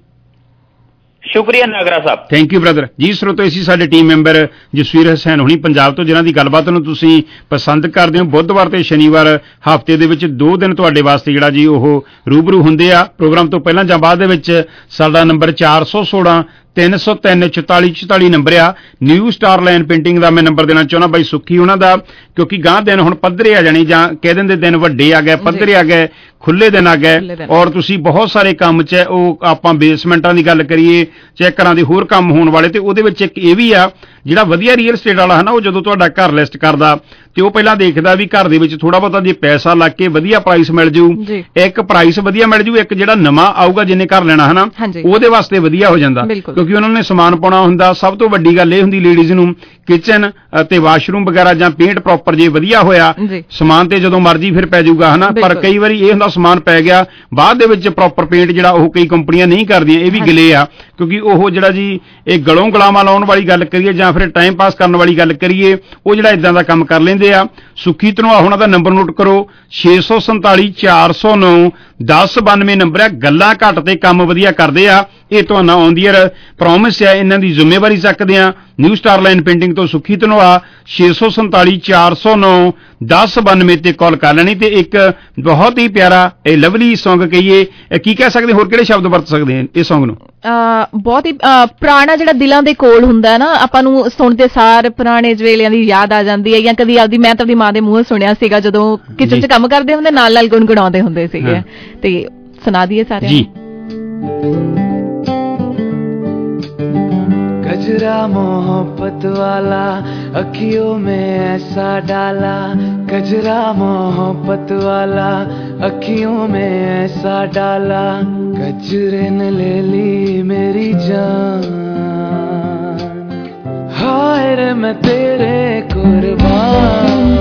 F: ਸ਼ੁਕਰੀਆ Nagra Sahib.
B: Thank you brother ji. ਸਰੋਤੋ ਅਸੀਂ ਸਾਡੇ ਟੀਮ ਮੈਂਬਰ ਜਸਵੀਰ ਹਸੈਨ ਹੁਣੀ ਪੰਜਾਬ ਤੋਂ, ਜਿਨ੍ਹਾਂ ਦੀ ਗੱਲਬਾਤ ਨੂੰ ਤੁਸੀਂ ਪਸੰਦ ਕਰਦੇ ਹੋ। ਬੁੱਧਵਾਰ ਤੇ ਸ਼ਨੀਵਾਰ ਹਫ਼ਤੇ ਦੇ ਵਿੱਚ 2 ਦਿਨ ਤੁਹਾਡੇ ਵਾਸਤੇ ਜਿਹੜਾ ਜੀ ਉਹ ਰੂਬਰੂ ਹੁੰਦੇ ਆ। ਪ੍ਰੋਗਰਾਮ ਤੋਂ ਪਹਿਲਾਂ ਜਾਂ ਬਾਅਦ ਦੇ ਵਿੱਚ ਸਾਡਾ ਨੰਬਰ 416 303 44 44 ਨੰਬਰ ਆ। ਨਿਊ ਸਟਾਰ ਲਾਈਨ ਪੇਂਟਿੰਗ ਦਾ ਮੈਂ ਨੰਬਰ ਦੇਣਾ ਚਾਹੁੰਦਾ ਬਾਈ ਸੁੱਖੀ ਉਹਨਾਂ ਦਾ, ਕਿਉਂਕਿ ਗਾਂ ਦਿਨ ਹੁਣ ਪੱਧਰੇ ਆ ਜਾਣੀ, ਜਾਂ ਕਹਿ ਦਿੰਦੇ ਦਿਨ ਵੱਡੇ ਆ ਗਏ, ਪੱਧਰੇ ਆ ਗਏ, ਖੁੱਲੇ ਦਿਨ ਆ ਗਏ, ਔਰ ਤੁਸੀਂ ਬਹੁਤ ਸਾਰੇ ਕੰਮ 'ਚ ਉਹ ਆਪਾਂ ਬੇਸਮੈਂਟਾਂ ਦੀ ਗੱਲ ਕਰੀਏ, ਚੈੱਕ ਘਰਾਂ ਦੇ ਹੋਰ ਕੰਮ ਹੋਣ ਵਾਲੇ, ਤੇ ਉਹਦੇ ਵਿੱਚ ਇੱਕ ਇਹ ਵੀ ਆ ਜਿਹੜਾ ਵਧੀਆ ਰੀਅਲ ਸਟੇਟ ਵਾਲਾ ਹੈ ਨਾ, ਉਹ ਜਦੋਂ ਤੁਹਾਡਾ ਘਰ ਲਿਸਟ ਕਰਦਾ ਤੇ ਉਹ ਪਹਿਲਾਂ ਦੇਖਦਾ ਵੀ ਘਰ ਦੇ ਵਿੱਚ ਥੋੜਾ ਬਹੁਤਾ ਜੇ ਪੈਸਾ ਲੱਗ ਕੇ ਵਧੀਆ ਪ੍ਰਾਈਸ ਮਿਲ ਜੂ, ਇੱਕ ਪ੍ਰਾਈਸ ਵਧੀਆ ਮਿਲ ਜੂ, ਇੱਕ ਜਿਹੜਾ ਨਵਾਂ ਆਊਗਾ ਜਿਹਨੇ ਘਰ ਲੈਣਾ ਹੈ ਨਾ ਉਹਦੇ ਵਾਸਤੇ ਵਧੀਆ ਹੋ ਜਾਂਦਾ, ਕਿਉਂਕਿ ਉਹਨਾਂ ਨੇ ਸਮਾਨ ਪਾਉਣਾ ਹੁੰਦਾ। ਸਭ ਤੋਂ ਵੱਡੀ ਗੱਲ ਇਹ ਹੁੰਦੀ ਲੇਡੀਜ਼ ਨੂੰ, ਕਿਚਨ ਅਤੇ ਵਾਸ਼ਰੂਮ ਵਗੈਰਾ ਜਾਂ ਪੇਂਟ ਪ੍ਰੋਪਰ ਜੇ ਵਧੀਆ ਹੋਇਆ, ਸਮਾਨ ਤੇ ਜਦੋਂ ਮਰਜ਼ੀ ਫਿਰ ਪੈ ਜਾਊਗਾ ਹਨਾ। ਪਰ ਕਈ ਵਾਰੀ ਇਹ ਹੁੰਦਾ ਸਮਾਨ ਪੈ ਗਿਆ, ਬਾਅਦ ਦੇ ਵਿੱਚ ਪ੍ਰੋਪਰ ਪੇਂਟ ਜਿਹੜਾ ਉਹ ਕਈ ਕੰਪਨੀਆਂ ਨਹੀਂ ਕਰਦੀਆਂ, ਇਹ ਵੀ ਗਿਲੇ ਆ, ਕਿਉਂਕਿ ਉਹ ਜਿਹੜਾ ਜੀ ਇਹ ਗਲੋਂ ਗਲਾਵਾਂ ਲਾਉਣ ਵਾਲੀ ਗੱਲ ਕਰੀਏ ਜਾਂ ਫਿਰ ਟਾਈਮ ਪਾਸ ਕਰਨ ਵਾਲੀ ਗੱਲ ਕਰੀਏ, ਉਹ ਜਿਹੜਾ ਇਦਾਂ ਦਾ ਕੰਮ ਕਰ ਲੈਂਦੇ ਆ। ਸੁੱਖੀ ਧਨੋਆ ਉਹਨਾਂ ਦਾ ਨੰਬਰ ਨੋਟ ਕਰੋ, 647 409 1092 ਨੰਬਰ ਹੈ। ਗੱਲਾਂ ਘੱਟ ਤੇ ਕੰਮ ਵਧੀਆ ਕਰਦੇ ਆ, ਇਹ ਤੁਹਾਨੂੰ ਔਨ ਦੀ ਏਅਰ ਪ੍ਰੋਮਿਸ ਹੈ, ਇਹਨਾਂ ਦੀ ਜ਼ਿੰਮੇਵਾਰੀ ਚੱਕਦੇ ਆ। ਨਿਊ ਸਟਾਰ ਲਾਈਨ ਪੇਂਟਿੰਗ ਤੋਂ ਸੁੱਖੀ ਧਨੋਆ 647 409 1092 ਤੇ ਕਾਲ ਕਰ ਲੈਣੀ। ਤੇ ਇੱਕ ਬਹੁਤ ਹੀ ਪਿਆਰਾ ਇਹ ਲਵਲੀ ਸੌਂਗ ਕਹੀਏ, ਕੀ ਕਹਿ ਸਕਦੇ, ਹੋਰ ਕਿਹੜੇ ਸ਼ਬਦ ਵਰਤ ਸਕਦੇ ਇਹ ਸੌਂਗ ਨੂੰ?
D: ਬਹੁਤ ਹੀ ਪੁਰਾਣਾ ਜਿਹੜਾ ਦਿਲਾਂ ਦੇ ਕੋਲ ਹੁੰਦਾ ਨਾ, ਆਪਾਂ ਨੂੰ ਸੁਣਦੇ ਸਾਰ ਪੁਰਾਣੇ ਵੇਲਿਆਂ ਦੀ ਯਾਦ ਆ ਜਾਂਦੀ ਹੈ। ਜਾਂ ਕਦੀ ਆਪਦੀ, ਮੈਂ ਤਾਂ ਆਪਣੀ ਮਾਂ ਦੇ ਮੂੰਹੋਂ ਸੁਣਿਆ ਸੀਗਾ ਜਦੋਂ ਕਿਚਨ 'ਚ ਕੰਮ ਕਰਦੇ ਹੁੰਦੇ, ਨਾਲ ਨਾਲ ਗੁਣਗੁਣਾਉਂਦੇ ਹੁੰਦੇ ਸੀਗੇ, ਤੇ ਸੁਣਾ ਦਈਏ ਸਾਰਿਆਂ ਨੂੰ।
O: गजरा मोहब्बत वाला अखियों में ऐसा डाला, गजरा मोहब्बत वाला अखियों में ऐसा डाला, गजरे ने ले ली मेरी जान, हाय रे मैं तेरे कुर्बान,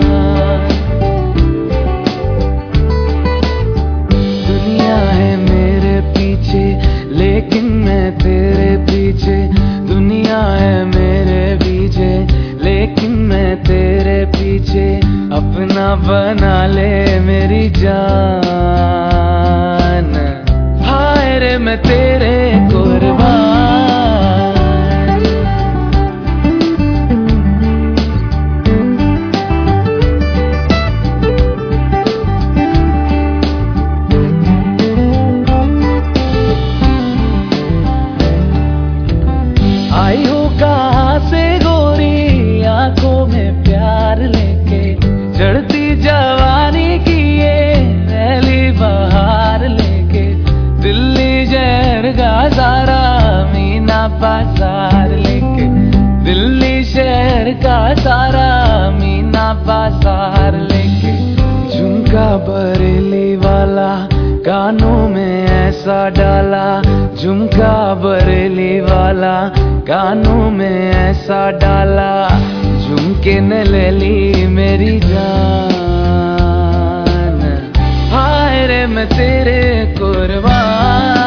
O: दुनिया है मेरे पीछे लेकिन मैं तेरे पीछे, दुनिया है मेरे पीछे लेकिन मैं तेरे पीछे, अपना बना ले मेरी जान, हाय रे मैं तेरे कुर्बान। आई हूँ कहाँ से गोरी आंखों में प्यार लेके, चढ़ती जवानी की ये पहली बहार लेके, दिल्ली शहर का सारा मीना बाजार लेके, दिल्ली शहर का सारा मीना बाजार लेके, झुमका बरेली वाला कानों में ऐसा डाला, झुमका बरेली वाला कानों में ऐसा डाला, झुमके ने ले ली मेरी जान, हाय रे मैं तेरे कुर्बान,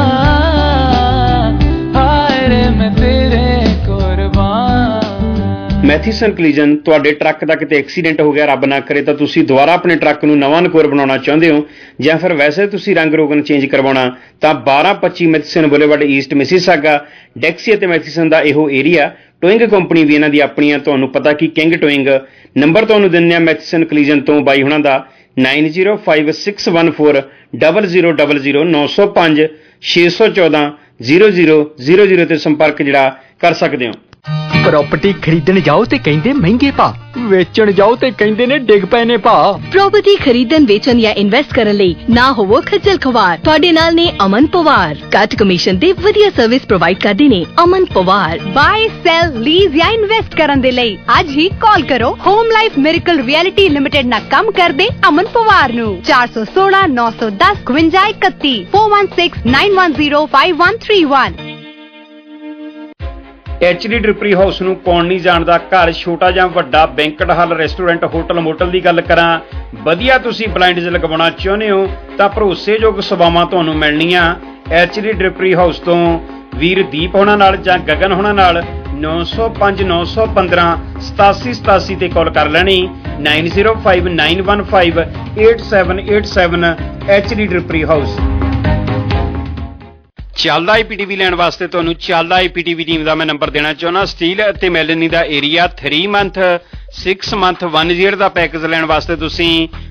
O: हाय रे मैं तेरे कुर्बान।
B: ਮੈਥੀਸਨ ਕਲੀਜਨ, ਤੁਹਾਡੇ ਟਰੱਕ ਦਾ ਕਿਤੇ ਐਕਸੀਡੈਂਟ ਹੋ ਗਿਆ ਰੱਬ ਨਾ ਕਰੇ ਤਾਂ ਤੁਸੀਂ ਦੁਬਾਰਾ ਆਪਣੇ ਟਰੱਕ ਨੂੰ ਨਵਾਂ ਨਕੋਰ ਬਣਾਉਣਾ ਚਾਹੁੰਦੇ ਹੋ, ਜਾਂ ਫਿਰ ਵੈਸੇ ਤੁਸੀਂ ਰੰਗ ਰੋਗਨ ਚੇਂਜ ਕਰਵਾਉਣਾ, ਤਾਂ 1225 Matheson Boulevard East Mississauga, Dixie ਅਤੇ ਮੈਥੀਸਨ ਦਾ ਇਹੋ ਏਰੀਆ। ਟੋਇੰਗ ਕੰਪਨੀ ਵੀ ਇਹਨਾਂ ਦੀ ਆਪਣੀਆਂ, ਤੁਹਾਨੂੰ ਪਤਾ ਕਿ ਕਿੰਗ ਟੋਇੰਗ। ਨੰਬਰ ਤੁਹਾਨੂੰ ਦਿੰਦੇ ਆ ਮੈਥੀਸਨ ਕਲੀਜਨ ਤੋਂ ਬਾਈ ਹੁਣਾਂ ਦਾ 9056140000 905 614 0000 ਤੇ ਸੰਪਰਕ ਜਿਹੜਾ ਕਰ ਸਕਦੇ ਹੋ।
I: प्रॉपर्टी खरीदण जाओ ते कहंदे महंगे भा, वेचण जाओ ते कहंदे ने डिग पए ने भा।
J: प्रॉपर्टी खरीदण वेचण या इन्वेस्ट करन लई ना होवो खज्जल खवार। तुहाडे नाल ने अमन पवार, घट कमीशन ते वधिया सर्विस प्रोवाइड करदे ने Aman Pawar.
P: Buy sell lease या इन्वेस्ट करन दे लई आज ही कॉल करो home life miracle reality limited ना काम करदे अमन पवार नु 416 910 52 31 416 910 5131।
B: HD ਡ੍ਰਿਪਰੀ ਹਾਊਸ ਨੂੰ ਕੌਣ ਨਹੀਂ ਜਾਣਦਾ। ਘਰ ਛੋਟਾ ਜਾਂ ਵੱਡਾ, banquet hall, restaurant, hotel, motel ਦੀ ਗੱਲ ਕਰਾਂ, ਵਧੀਆ ਤੁਸੀਂ ਬਲਾਈਂਡਜ਼ ਲਗਵਾਉਣਾ ਚਾਹੁੰਦੇ ਹੋ ਤਾਂ ਭਰੋਸੇਯੋਗ ਸੇਵਾਵਾਂ ਤੁਹਾਨੂੰ ਮਿਲਣੀਆਂ HD ਡ੍ਰਿਪਰੀ ਹਾਊਸ ਤੋਂ। ਵੀਰ ਦੀਪ ਹੋਣਾ ਨਾਲ ਜਾਂ ਗਗਨ ਹੋਣਾ ਨਾਲ 905 915 8787 ਤੇ ਕਾਲ ਕਰ ਲੈਣੀ। 905915 8787 HD ਡ੍ਰਿਪਰੀ ਹਾਊਸ। ਚੱਲਦਾ IPTV ਲੈਣ ਵਾਸਤੇ ਤੁਹਾਨੂੰ ਚੱਲਦਾ IPTV ਟੀਮ ਦਾ ਮੈਂ ਨੰਬਰ ਦੇਣਾ ਚਾਹੁੰਦਾ। ਸਟੀਲ ਅਤੇ ਮੈਲਨੀ ਦਾ ਏਰੀਆ 3 ਮੰਥ 6 ਮੰਥ 1 ਈਅਰ ਦਾ ਪੈਕੇਜ ਲੈਣ ਵਾਸਤੇ ਤੁਸੀਂ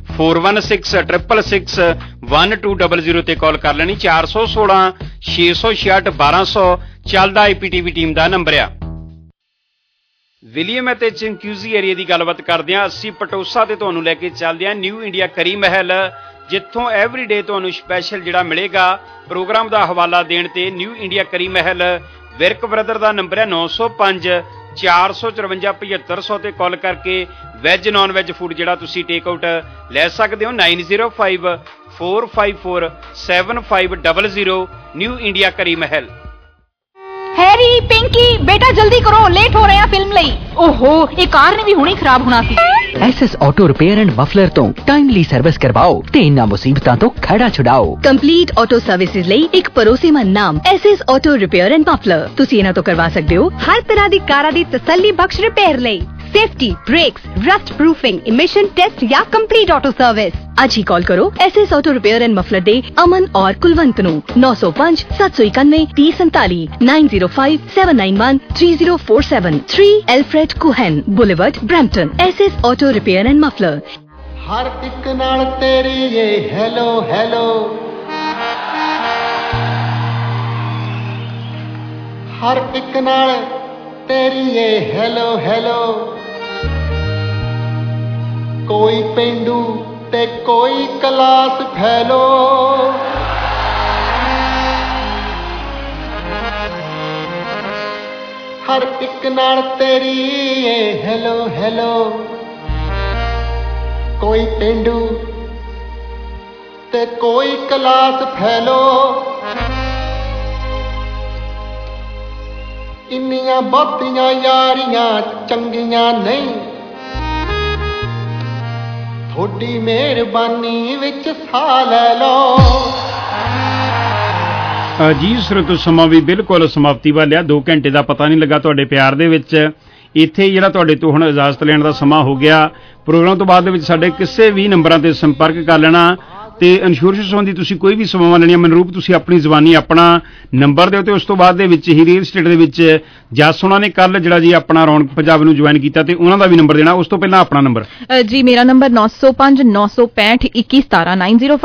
B: 4166661200 ਤੇ ਕਾਲ ਕਰ ਲੈਣੀ। 416 666 1200 ਚੱਲਦਾ IPTV ਟੀਮ ਦਾ ਨੰਬਰ ਆ। ਵਿਲੀਅਮ ਅਤੇ ਚਿੰਕਿਊਜ਼ੀ ਏਰੀਆ ਦੀ ਗੱਲਬਾਤ ਕਰਦੇ ਹਾਂ। ਅਸੀਂ ਪਟੋਸਾ ਤੇ ਤੁਹਾਨੂੰ ਲੈ ਕੇ ਚੱਲਦੇ ਹਾਂ ਨਿਊ ਇੰਡੀਆ ਕਰੀ ਮਹਿਲ, ਜਿੱਥੋਂ ਐਵਰੀਡੇ ਤੁਹਾਨੂੰ ਸਪੈਸ਼ਲ ਜਿਹੜਾ ਮਿਲੇਗਾ ਪ੍ਰੋਗਰਾਮ ਦਾ ਹਵਾਲਾ ਦੇਣ ਤੇ। New India curry Mahal, Virk brother ਦਾ ਨੰਬਰ ਹੈ 905 454 7500 ਤੇ ਕਾਲ ਕਰਕੇ ਵੈਜ ਨਾਨ ਵੈਜ ਫੂਡ ਜਿਹੜਾ ਤੁਸੀਂ ਟੇਕ ਆਊਟ ਲੈ ਸਕਦੇ ਹੋ। 905 454 7500 ਨਿਊ ਇੰਡੀਆ ਕਰੀ ਮਹਿਲ।
P: हैरी, पिंकी, बेटा जल्दी करो, लेट हो रहे हैं फिल्म लई। ओहो, ये कार ने भी हुणी खराब होना सी।
K: SS auto repair and muffler तो टाइमली सर्विस करवाओ ते इन्हां मुसीबतां तो खड़ा छुड़ाओ।
J: कंप्लीट ऑटो सर्विसेज लई एक भरोसेमंद नाम SS auto repair and muffler. तुसी इन्हां तो करवा सकदे हो
P: हर तरह दी कारां दी तसल्ली बख्श रिपेयर लई, safety, brakes, rust proofing, emission test या कंप्लीट ऑटो सर्विस।
J: आज ही कॉल करो SS auto repair and muffler दे अमन और कुलवंत नु 905 791 3047 905 791 3047 3 Alfred Kuehne Boulevard Brampton. SS auto repair and muffler.
Q: हर एक नाल तेरी ये हेलो हेलो, हर एक नाल तेरी ये हेलो हेलो, कोई पेंडू ते कोई क्लास फैलो, हर एक नाल तेरी ये हेलो हेलो, कोई पेंडू ते कोई क्लास फैलो, इन्नियां बहुतियां यारियां चंगियां नहीं, थोड़ी मेहरबानी विच साह लै लो।
B: ਜੀ ਸਰੋਤ ਸਮਾਂ ਵੀ ਬਿਲਕੁਲ ਸਮਾਪਤੀ ਵੱਲ ਆ। 2 ਘੰਟੇ ਦਾ ਪਤਾ ਨਹੀਂ ਲੱਗਾ ਤੁਹਾਡੇ ਪਿਆਰ ਦੇ ਵਿੱਚ। ਇੱਥੇ ਜਿਹੜਾ ਤੁਹਾਡੇ ਤੋਂ ਹੁਣ ਇਜਾਜ਼ਤ ਲੈਣ ਦਾ ਸਮਾਂ ਹੋ ਗਿਆ। ਪ੍ਰੋਗਰਾਮ ਤੋਂ ਬਾਅਦ ਦੇ ਵਿੱਚ ਸਾਡੇ ਕਿਸੇ ਵੀ ਨੰਬਰਾਂ ਤੇ ਸੰਪਰਕ ਕਰ ਲੈਣਾ। ਤੇ ਇੰਸ਼ੋਰੈਂਸ ਸੰਬੰਧੀ ਤੁਸੀਂ ਕੋਈ ਵੀ ਸੇਵਾਵਾਂ ਲੈਣੀਆਂ, ਮਨਰੂਪ ਤੁਸੀਂ ਆਪਣੀ ਜ਼ਬਾਨੀ ਆਪਣਾ ਨੰਬਰ ਦਿਓ ਤੇ ਉਸ ਤੋਂ ਬਾਅਦ ਦੇ ਵਿੱਚ ਹੀ ਰੀਅਲ ਸਟੇਟ ਦੇ ਵਿੱਚ ਜਸ ਉਹਨਾਂ ਨੇ ਕੱਲ ਜਿਹੜਾ ਜੀ ਆਪਣਾ ਰੌਣਕ ਪੰਜਾਬ ਨੂੰ ਜੁਆਇਨ ਕੀਤਾ ਤੇ ਉਹਨਾਂ ਦਾ ਵੀ ਨੰਬਰ ਦੇਣਾ। ਉਸ ਤੋਂ ਪਹਿਲਾਂ ਆਪਣਾ ਨੰਬਰ
D: ਜੀ, ਮੇਰਾ ਨੰਬਰ 9059652117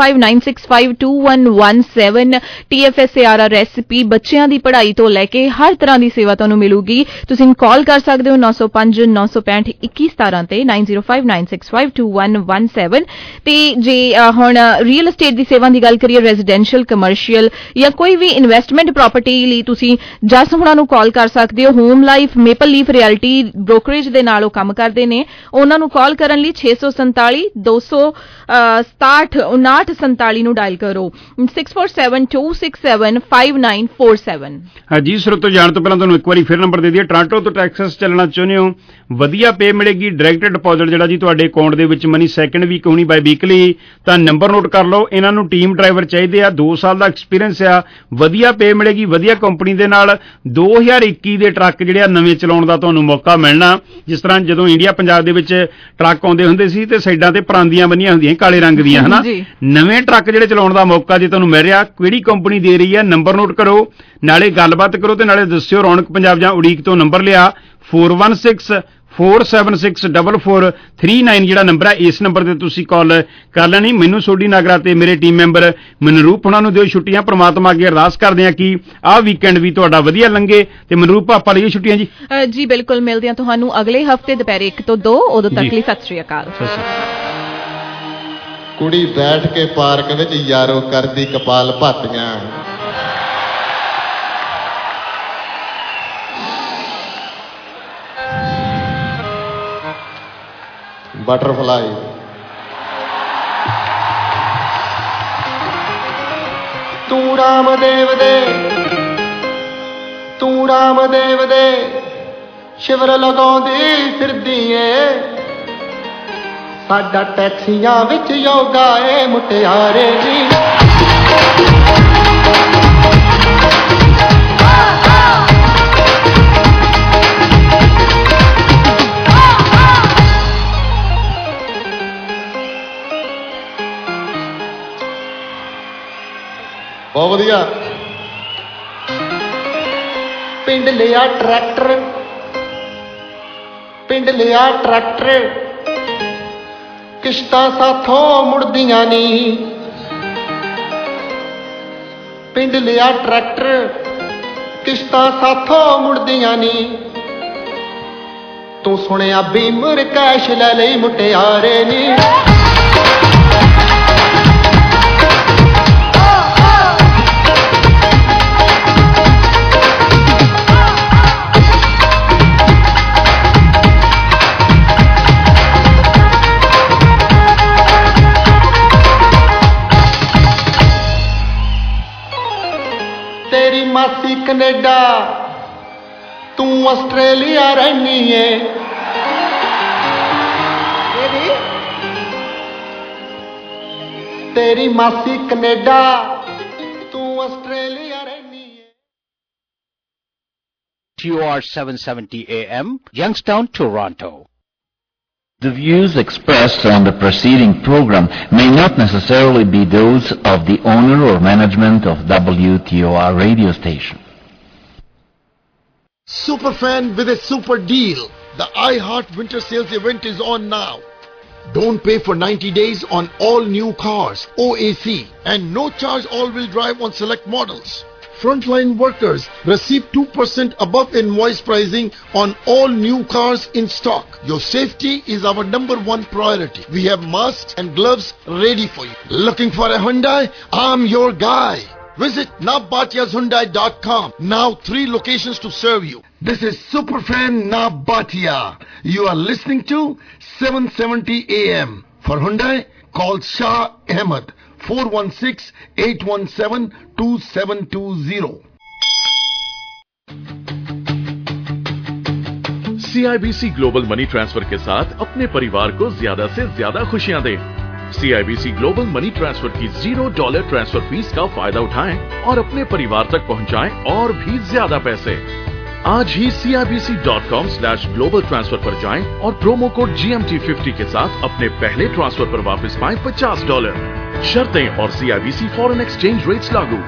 D: 9059652117 TFSARRSP। ਬੱਚਿਆਂ ਦੀ ਪੜ੍ਹਾਈ ਤੋਂ ਲੈ ਕੇ ਹਰ ਤਰ੍ਹਾਂ ਦੀ ਸੇਵਾ ਤੁਹਾਨੂੰ ਮਿਲੂਗੀ। ਤੁਸੀਂ ਕਾਲ ਕਰ ਸਕਦੇ ਹੋ 9059652117 ਤੇ 9059652117 ਤੇ ਜੇ ਹੁਣ ਰੀਅਲ estate ਦੀ ਸੇਵਾ ਦੀ ਗੱਲ ਕਰੀਏ, ਰੈਜ਼ੀਡੈਂਸ਼ੀਅਲ, ਕਮਰਸ਼ੀਅਲ ਜਾਂ ਕੋਈ ਵੀ ਇਨਵੈਸਟਮੈਂਟ ਪ੍ਰਾਪਰਟੀ ਲਈ ਤੁਸੀਂ ਜਸ ਹੁਣਾਂ ਨੂੰ ਕਾਲ ਕਰ ਸਕਦੇ ਹੋ। Home life, maple leaf realty brokerage ਦੇ ਨਾਲ ਉਹ ਕੰਮ ਕਰਦੇ ਨੇ। ਉਹਨਾਂ ਨੂੰ ਕਾਲ ਕਰਨ ਲਈ 647 267 5947 ਨੂੰ ਡਾਇਲ ਕਰੋ 6472675947।
B: ਜੀ ਸਰੋਤੋ, ਜਾਣ ਤੋਂ ਪਹਿਲਾਂ ਤੁਹਾਨੂੰ ਇੱਕ ਵਾਰੀ ਫਿਰ ਨੰਬਰ ਦੇ ਦਈਏ। ਟੋਰਾਂਟੋ ਤੋਂ ਟੈਕਸਸ ਚੱਲਣਾ ਚਾਹੁੰਦੇ ਹੋ, ਵਧੀਆ ਪੇ ਮਿਲੇਗੀ, ਡਾਇਰੈਕਟ ਡਿਪੋਜ਼ਿਟ ਜਿਹੜਾ ਜੀ ਤੁਹਾਡੇ ਅਕਾਊਂਟ ਦੇ ਵਿੱਚ ਮਨੀ ਸੈਕਿੰਡ ਵੀਕ ਹੋਣੀ ਬਾਈ ਵੀਕਲੀ, ਤਾਂ ਨੰਬਰ ਨੋਟ ਕਰ ਲਓ। ਇਹਨਾਂ ਨੂੰ ਟੀਮ ਡਰਾਈਵਰ ਚਾਹੀਦੇ ਆ, 2 ਸਾਲ ਦਾ ਐਕਸਪੀਰੀਅੰਸ ਆ, ਵਧੀਆ ਪੇ ਮਿਲੇਗੀ, ਵਧੀਆ ਕੰਪਨੀ ਦੇ ਨਾਲ। 2021 ਦੇ ਟਰੱਕ ਜਿਹੜੇ ਆ ਨਵੇਂ ਚਲਾਉਣ ਦਾ ਤੁਹਾਨੂੰ ਮੌਕਾ ਮਿਲਣਾ। ਜਿਸ ਤਰ੍ਹਾਂ ਜਦੋਂ ਇੰਡੀਆ ਪੰਜਾਬ ਦੇ ਵਿੱਚ ਟਰੱਕ ਆਉਂਦੇ ਹੁੰਦੇ ਸੀ ਤੇ ਸਾਈਡਾਂ ਤੇ ਪਰਾਂਦੀਆਂ ਬੰਨੀਆਂ ਹੁੰਦੀਆਂ ਕਾਲੇ ਰੰਗ ਦੀਆਂ, ਹਨਾ, ਨਵੇਂ ਟਰੱਕ ਜਿਹੜੇ ਚਲਾਉਣ ਦਾ ਮੌਕਾ ਜੇ ਤੁਹਾਨੂੰ ਮਿਲ ਰਿਹਾ, ਕਿਹੜੀ ਕੰਪਨੀ ਦੇ ਰਹੀ ਹੈ, ਨੰਬਰ ਨੋਟ ਕਰੋ, ਨਾਲੇ ਗੱਲਬਾਤ ਕਰੋ ਤੇ ਨਾਲੇ ਦੱਸਿਓ। ਰੌਣਕ ਪੰਜਾਬ ਜਾਂ ਉਡੀਕ ਤੋਂ ਨੰਬਰ ਲਿਆ 416-476-4439 ਜਿਹੜਾ ਨੰਬਰ ਹੈ, ਇਸ ਨੰਬਰ ਤੇ ਤੁਸੀਂ ਕਾਲ ਕਰ ਲੈਣੀ। ਮੈਨੂੰ ਸੋਢੀ ਨਾਗਰਾ ਤੇ ਮੇਰੇ ਟੀਮ ਮੈਂਬਰ ਮਨਰੂਪ ਉਹਨਾਂ ਨੂੰ ਦਿਓ ਛੁੱਟੀਆਂ। ਪ੍ਰਮਾਤਮਾ ਅੱਗੇ ਅਰਦਾਸ ਕਰਦੇ ਹਾਂ ਕਿ ਆਹ ਵੀਕਐਂਡ ਵੀ ਤੁਹਾਡਾ ਵਧੀਆ ਲੰਘੇ। ਤੇ ਮਨਰੂਪ ਆਪਾਂ ਲਈਏ ਛੁੱਟੀਆਂ ਜੀ।
D: ਜੀ ਬਿਲਕੁਲ, ਮਿਲਦੇ ਹਾਂ ਤੁਹਾਨੂੰ ਅਗਲੇ ਹਫਤੇ ਦੁਪਹਿਰੇ 1 ਤੋਂ 2। ਉਦੋਂ ਤੱਕ ਲਈ ਸਤਿ ਸ਼੍ਰੀ ਅਕਾਲ।
Q: ਕੁੜੀ ਬੈਠ ਕੇ ਪਾਰਕ ਵਿੱਚ ਯਾਰੋ ਕਰਦੀ ਕਪਾਲ ਭਾਤੀਆਂ, ਬਟਰਫਲਾਈ। ਤੂੰ ਰਾਮਦੇਵ ਦੇ ਸ਼ਿਵਰ ਲਗਾਉਂਦੀ ਫਿਰਦੀ ਏ, ਸਾਡਾ ਟੈਕਸੀਆਂ ਵਿੱਚ ਯੋਗਾ ਏ ਮੁਟਿਆਰੇ ਜੀ। ਬਹੁਤ ਵਧੀਆ। ਪਿੰਡ ਲਿਆ ਟਰੈਕਟਰ, ਕਿਸ਼ਤਾਂ ਸਾਥੋਂ ਮੁੜਦੀਆਂ ਨਹੀਂ। ਪਿੰਡ ਲਿਆ ਟਰੈਕਟਰ, ਕਿਸ਼ਤਾਂ ਸਾਥੋਂ ਮੁੜਦੀਆਂ ਨਹੀਂ। ਤੂੰ ਸੁਣਿਆ ਬੀਮਰ ਕੈਸ਼ ਲੈ ਲਈ ਮੁਟਿਆਰੇ ਨੀ। ਤੇਰੀ ਮਾਸੀ ਕੈਨੇਡਾ, ਤੂੰ ਆਸਟ੍ਰੇਲੀਆ ਰਹਿਨੀ ਏ। ਤੇਰੀ ਮਾਸੀ ਕੈਨੇਡਾ, ਤੂੰ ਆਸਟ੍ਰੇਲੀਆ ਰਹਿਨੀ ਏ।
R: TOR 770 AM, Youngstown, Toronto. The views expressed on the preceding program may not necessarily be those of the owner or management of WTOR radio station.
Q: Superfan with a super deal. The iHeart Winter Sales event is on now. Don't pay for 90 days on all new cars, OAC, and no charge all-wheel drive on select models. Frontline workers receive 2% above invoice pricing on all new cars in stock. Your safety is our #1 priority. We have masks and gloves ready for you. Looking for a Hyundai? I'm your guy. Visit nabathiashyundai.com. Now 3 locations to serve you. This is Superfan Nabathia. You are listening to 770 AM. For Hyundai, call Shah Ahmed. 416-817-2720.
S: CIBC global money transfer के साथ अपने परिवार को ज्यादा से ज्यादा खुशियां दें। CIBC ग्लोबल मनी ट्रांसफर की $0 ट्रांसफर फीस का फायदा उठाएं और अपने परिवार तक पहुंचाएं और भी ज्यादा पैसे। आज ही CIBC.com/global transfer पर जाएं और प्रोमो कोड GMT50 के साथ अपने पहले ट्रांसफर पर वापस पाएं $50। शर्तें और CIBC फॉरेन एक्सचेंज रेट्स लागू।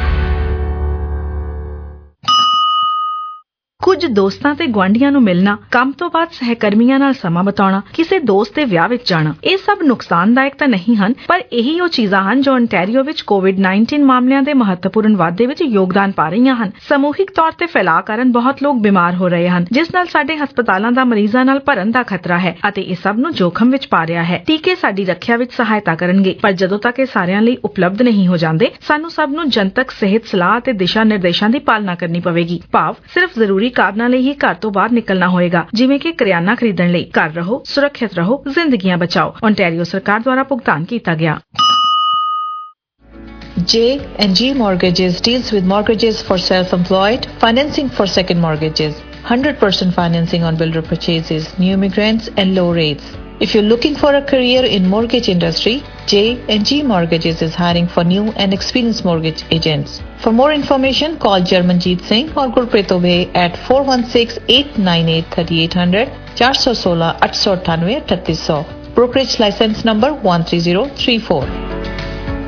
T: ਕੁਝ ਦੋਸਤਾਂ ਤੇ ਗੁਆਂਢੀਆਂ ਨੂੰ ਮਿਲਣਾ, ਕੰਮ ਤੋਂ ਬਾਅਦ ਸਹਿਕਰਮੀਆਂ ਨਾਲ ਸਮਾਂ ਬਿਤਾਉਣਾ, ਕਿਸੇ ਦੋਸਤ ਦੇ ਵਿਆਹ ਵਿੱਚ ਜਾਣਾ, ਇਹ ਸਭ ਨੁਕਸਾਨਦਾਇਕ ਤਾਂ ਨਹੀਂ ਹਨ, ਪਰ ਇਹੀ ਉਹ ਚੀਜ਼ਾਂ ਹਨ ਜੋ ontario ਵਿੱਚ COVID-19 ਮਾਮਲਿਆਂ ਦੇ ਮਹੱਤਵਪੂਰਨ ਵਾਧੇ ਵਿੱਚ ਯੋਗਦਾਨ ਪਾ ਰਹੀਆਂ ਹਨ। ਸਮੂਹਿਕ ਤੌਰ ਤੇ ਫੈਲਾਅ ਕਾਰਨ ਬਹੁਤ ਲੋਕ ਬਿਮਾਰ ਹੋ ਰਹੇ ਹਨ, ਜਿਸ ਨਾਲ ਸਾਡੇ ਹਸਪਤਾਲਾਂ ਦਾ ਮਰੀਜ਼ਾਂ ਨਾਲ ਭਰਨ ਦਾ ਖਤਰਾ ਹੈ ਅਤੇ ਇਹ ਸਭ ਨੂੰ ਜੋਖਮ ਵਿੱਚ ਪਾ ਰਿਹਾ ਹੈ। ਟੀਕੇ ਸਾਡੀ ਰੱਖਿਆ ਵਿੱਚ ਸਹਾਇਤਾ ਕਰਨਗੇ, ਪਰ ਜਦੋਂ ਤੱਕ ਇਹ ਸਾਰਿਆਂ ਲਈ ਉਪਲਬਧ ਨਹੀਂ ਹੋ ਜਾਂਦੇ, ਸਾਨੂੰ ਸਭ ਨੂੰ ਜਨਤਕ ਸਿਹਤ ਸਲਾਹ ਅਤੇ ਦਿਸ਼ਾ ਨਿਰਦੇਸ਼ਾਂ ਦੀ ਪਾਲਣਾ ਕਰਨੀ ਪਵੇਗੀ। ਭਾਵ ਸਿਰਫ ਜ਼ਰੂਰੀ ਕਾਰਨਾਂ ਲਈ ਹੀ ਘਰ ਤੋਂ ਬਾਹਰ ਨਿਕਲਣਾ ਹੋਏਗਾ, ਜਿਵੇਂ ਕਿ ਕਰਿਆਨਾ ਖਰੀਦਣ ਲਈ। ਘਰ ਰਹੋ, ਸੁਰੱਖਿਅਤ ਰਹੋ, ਜ਼ਿੰਦਗੀਆਂ ਬਚਾਓ। ontario ਸਰਕਾਰ ਦੁਆਰਾ ਭੁਗਤਾਨ ਕੀਤਾ ਗਿਆ।
U: J&G Mortgages deals with mortgages for self-employed, financing for second mortgages, 100% financing on builder purchases, new immigrants and low rates. If you're looking for a career in mortgage industry, J&G Mortgages is hiring for new and experienced mortgage agents. For more information, call Jarmanjeet Singh or Gurpreet Obey at 416-898-3800, 416-898-3800. Brokerage license number 13034.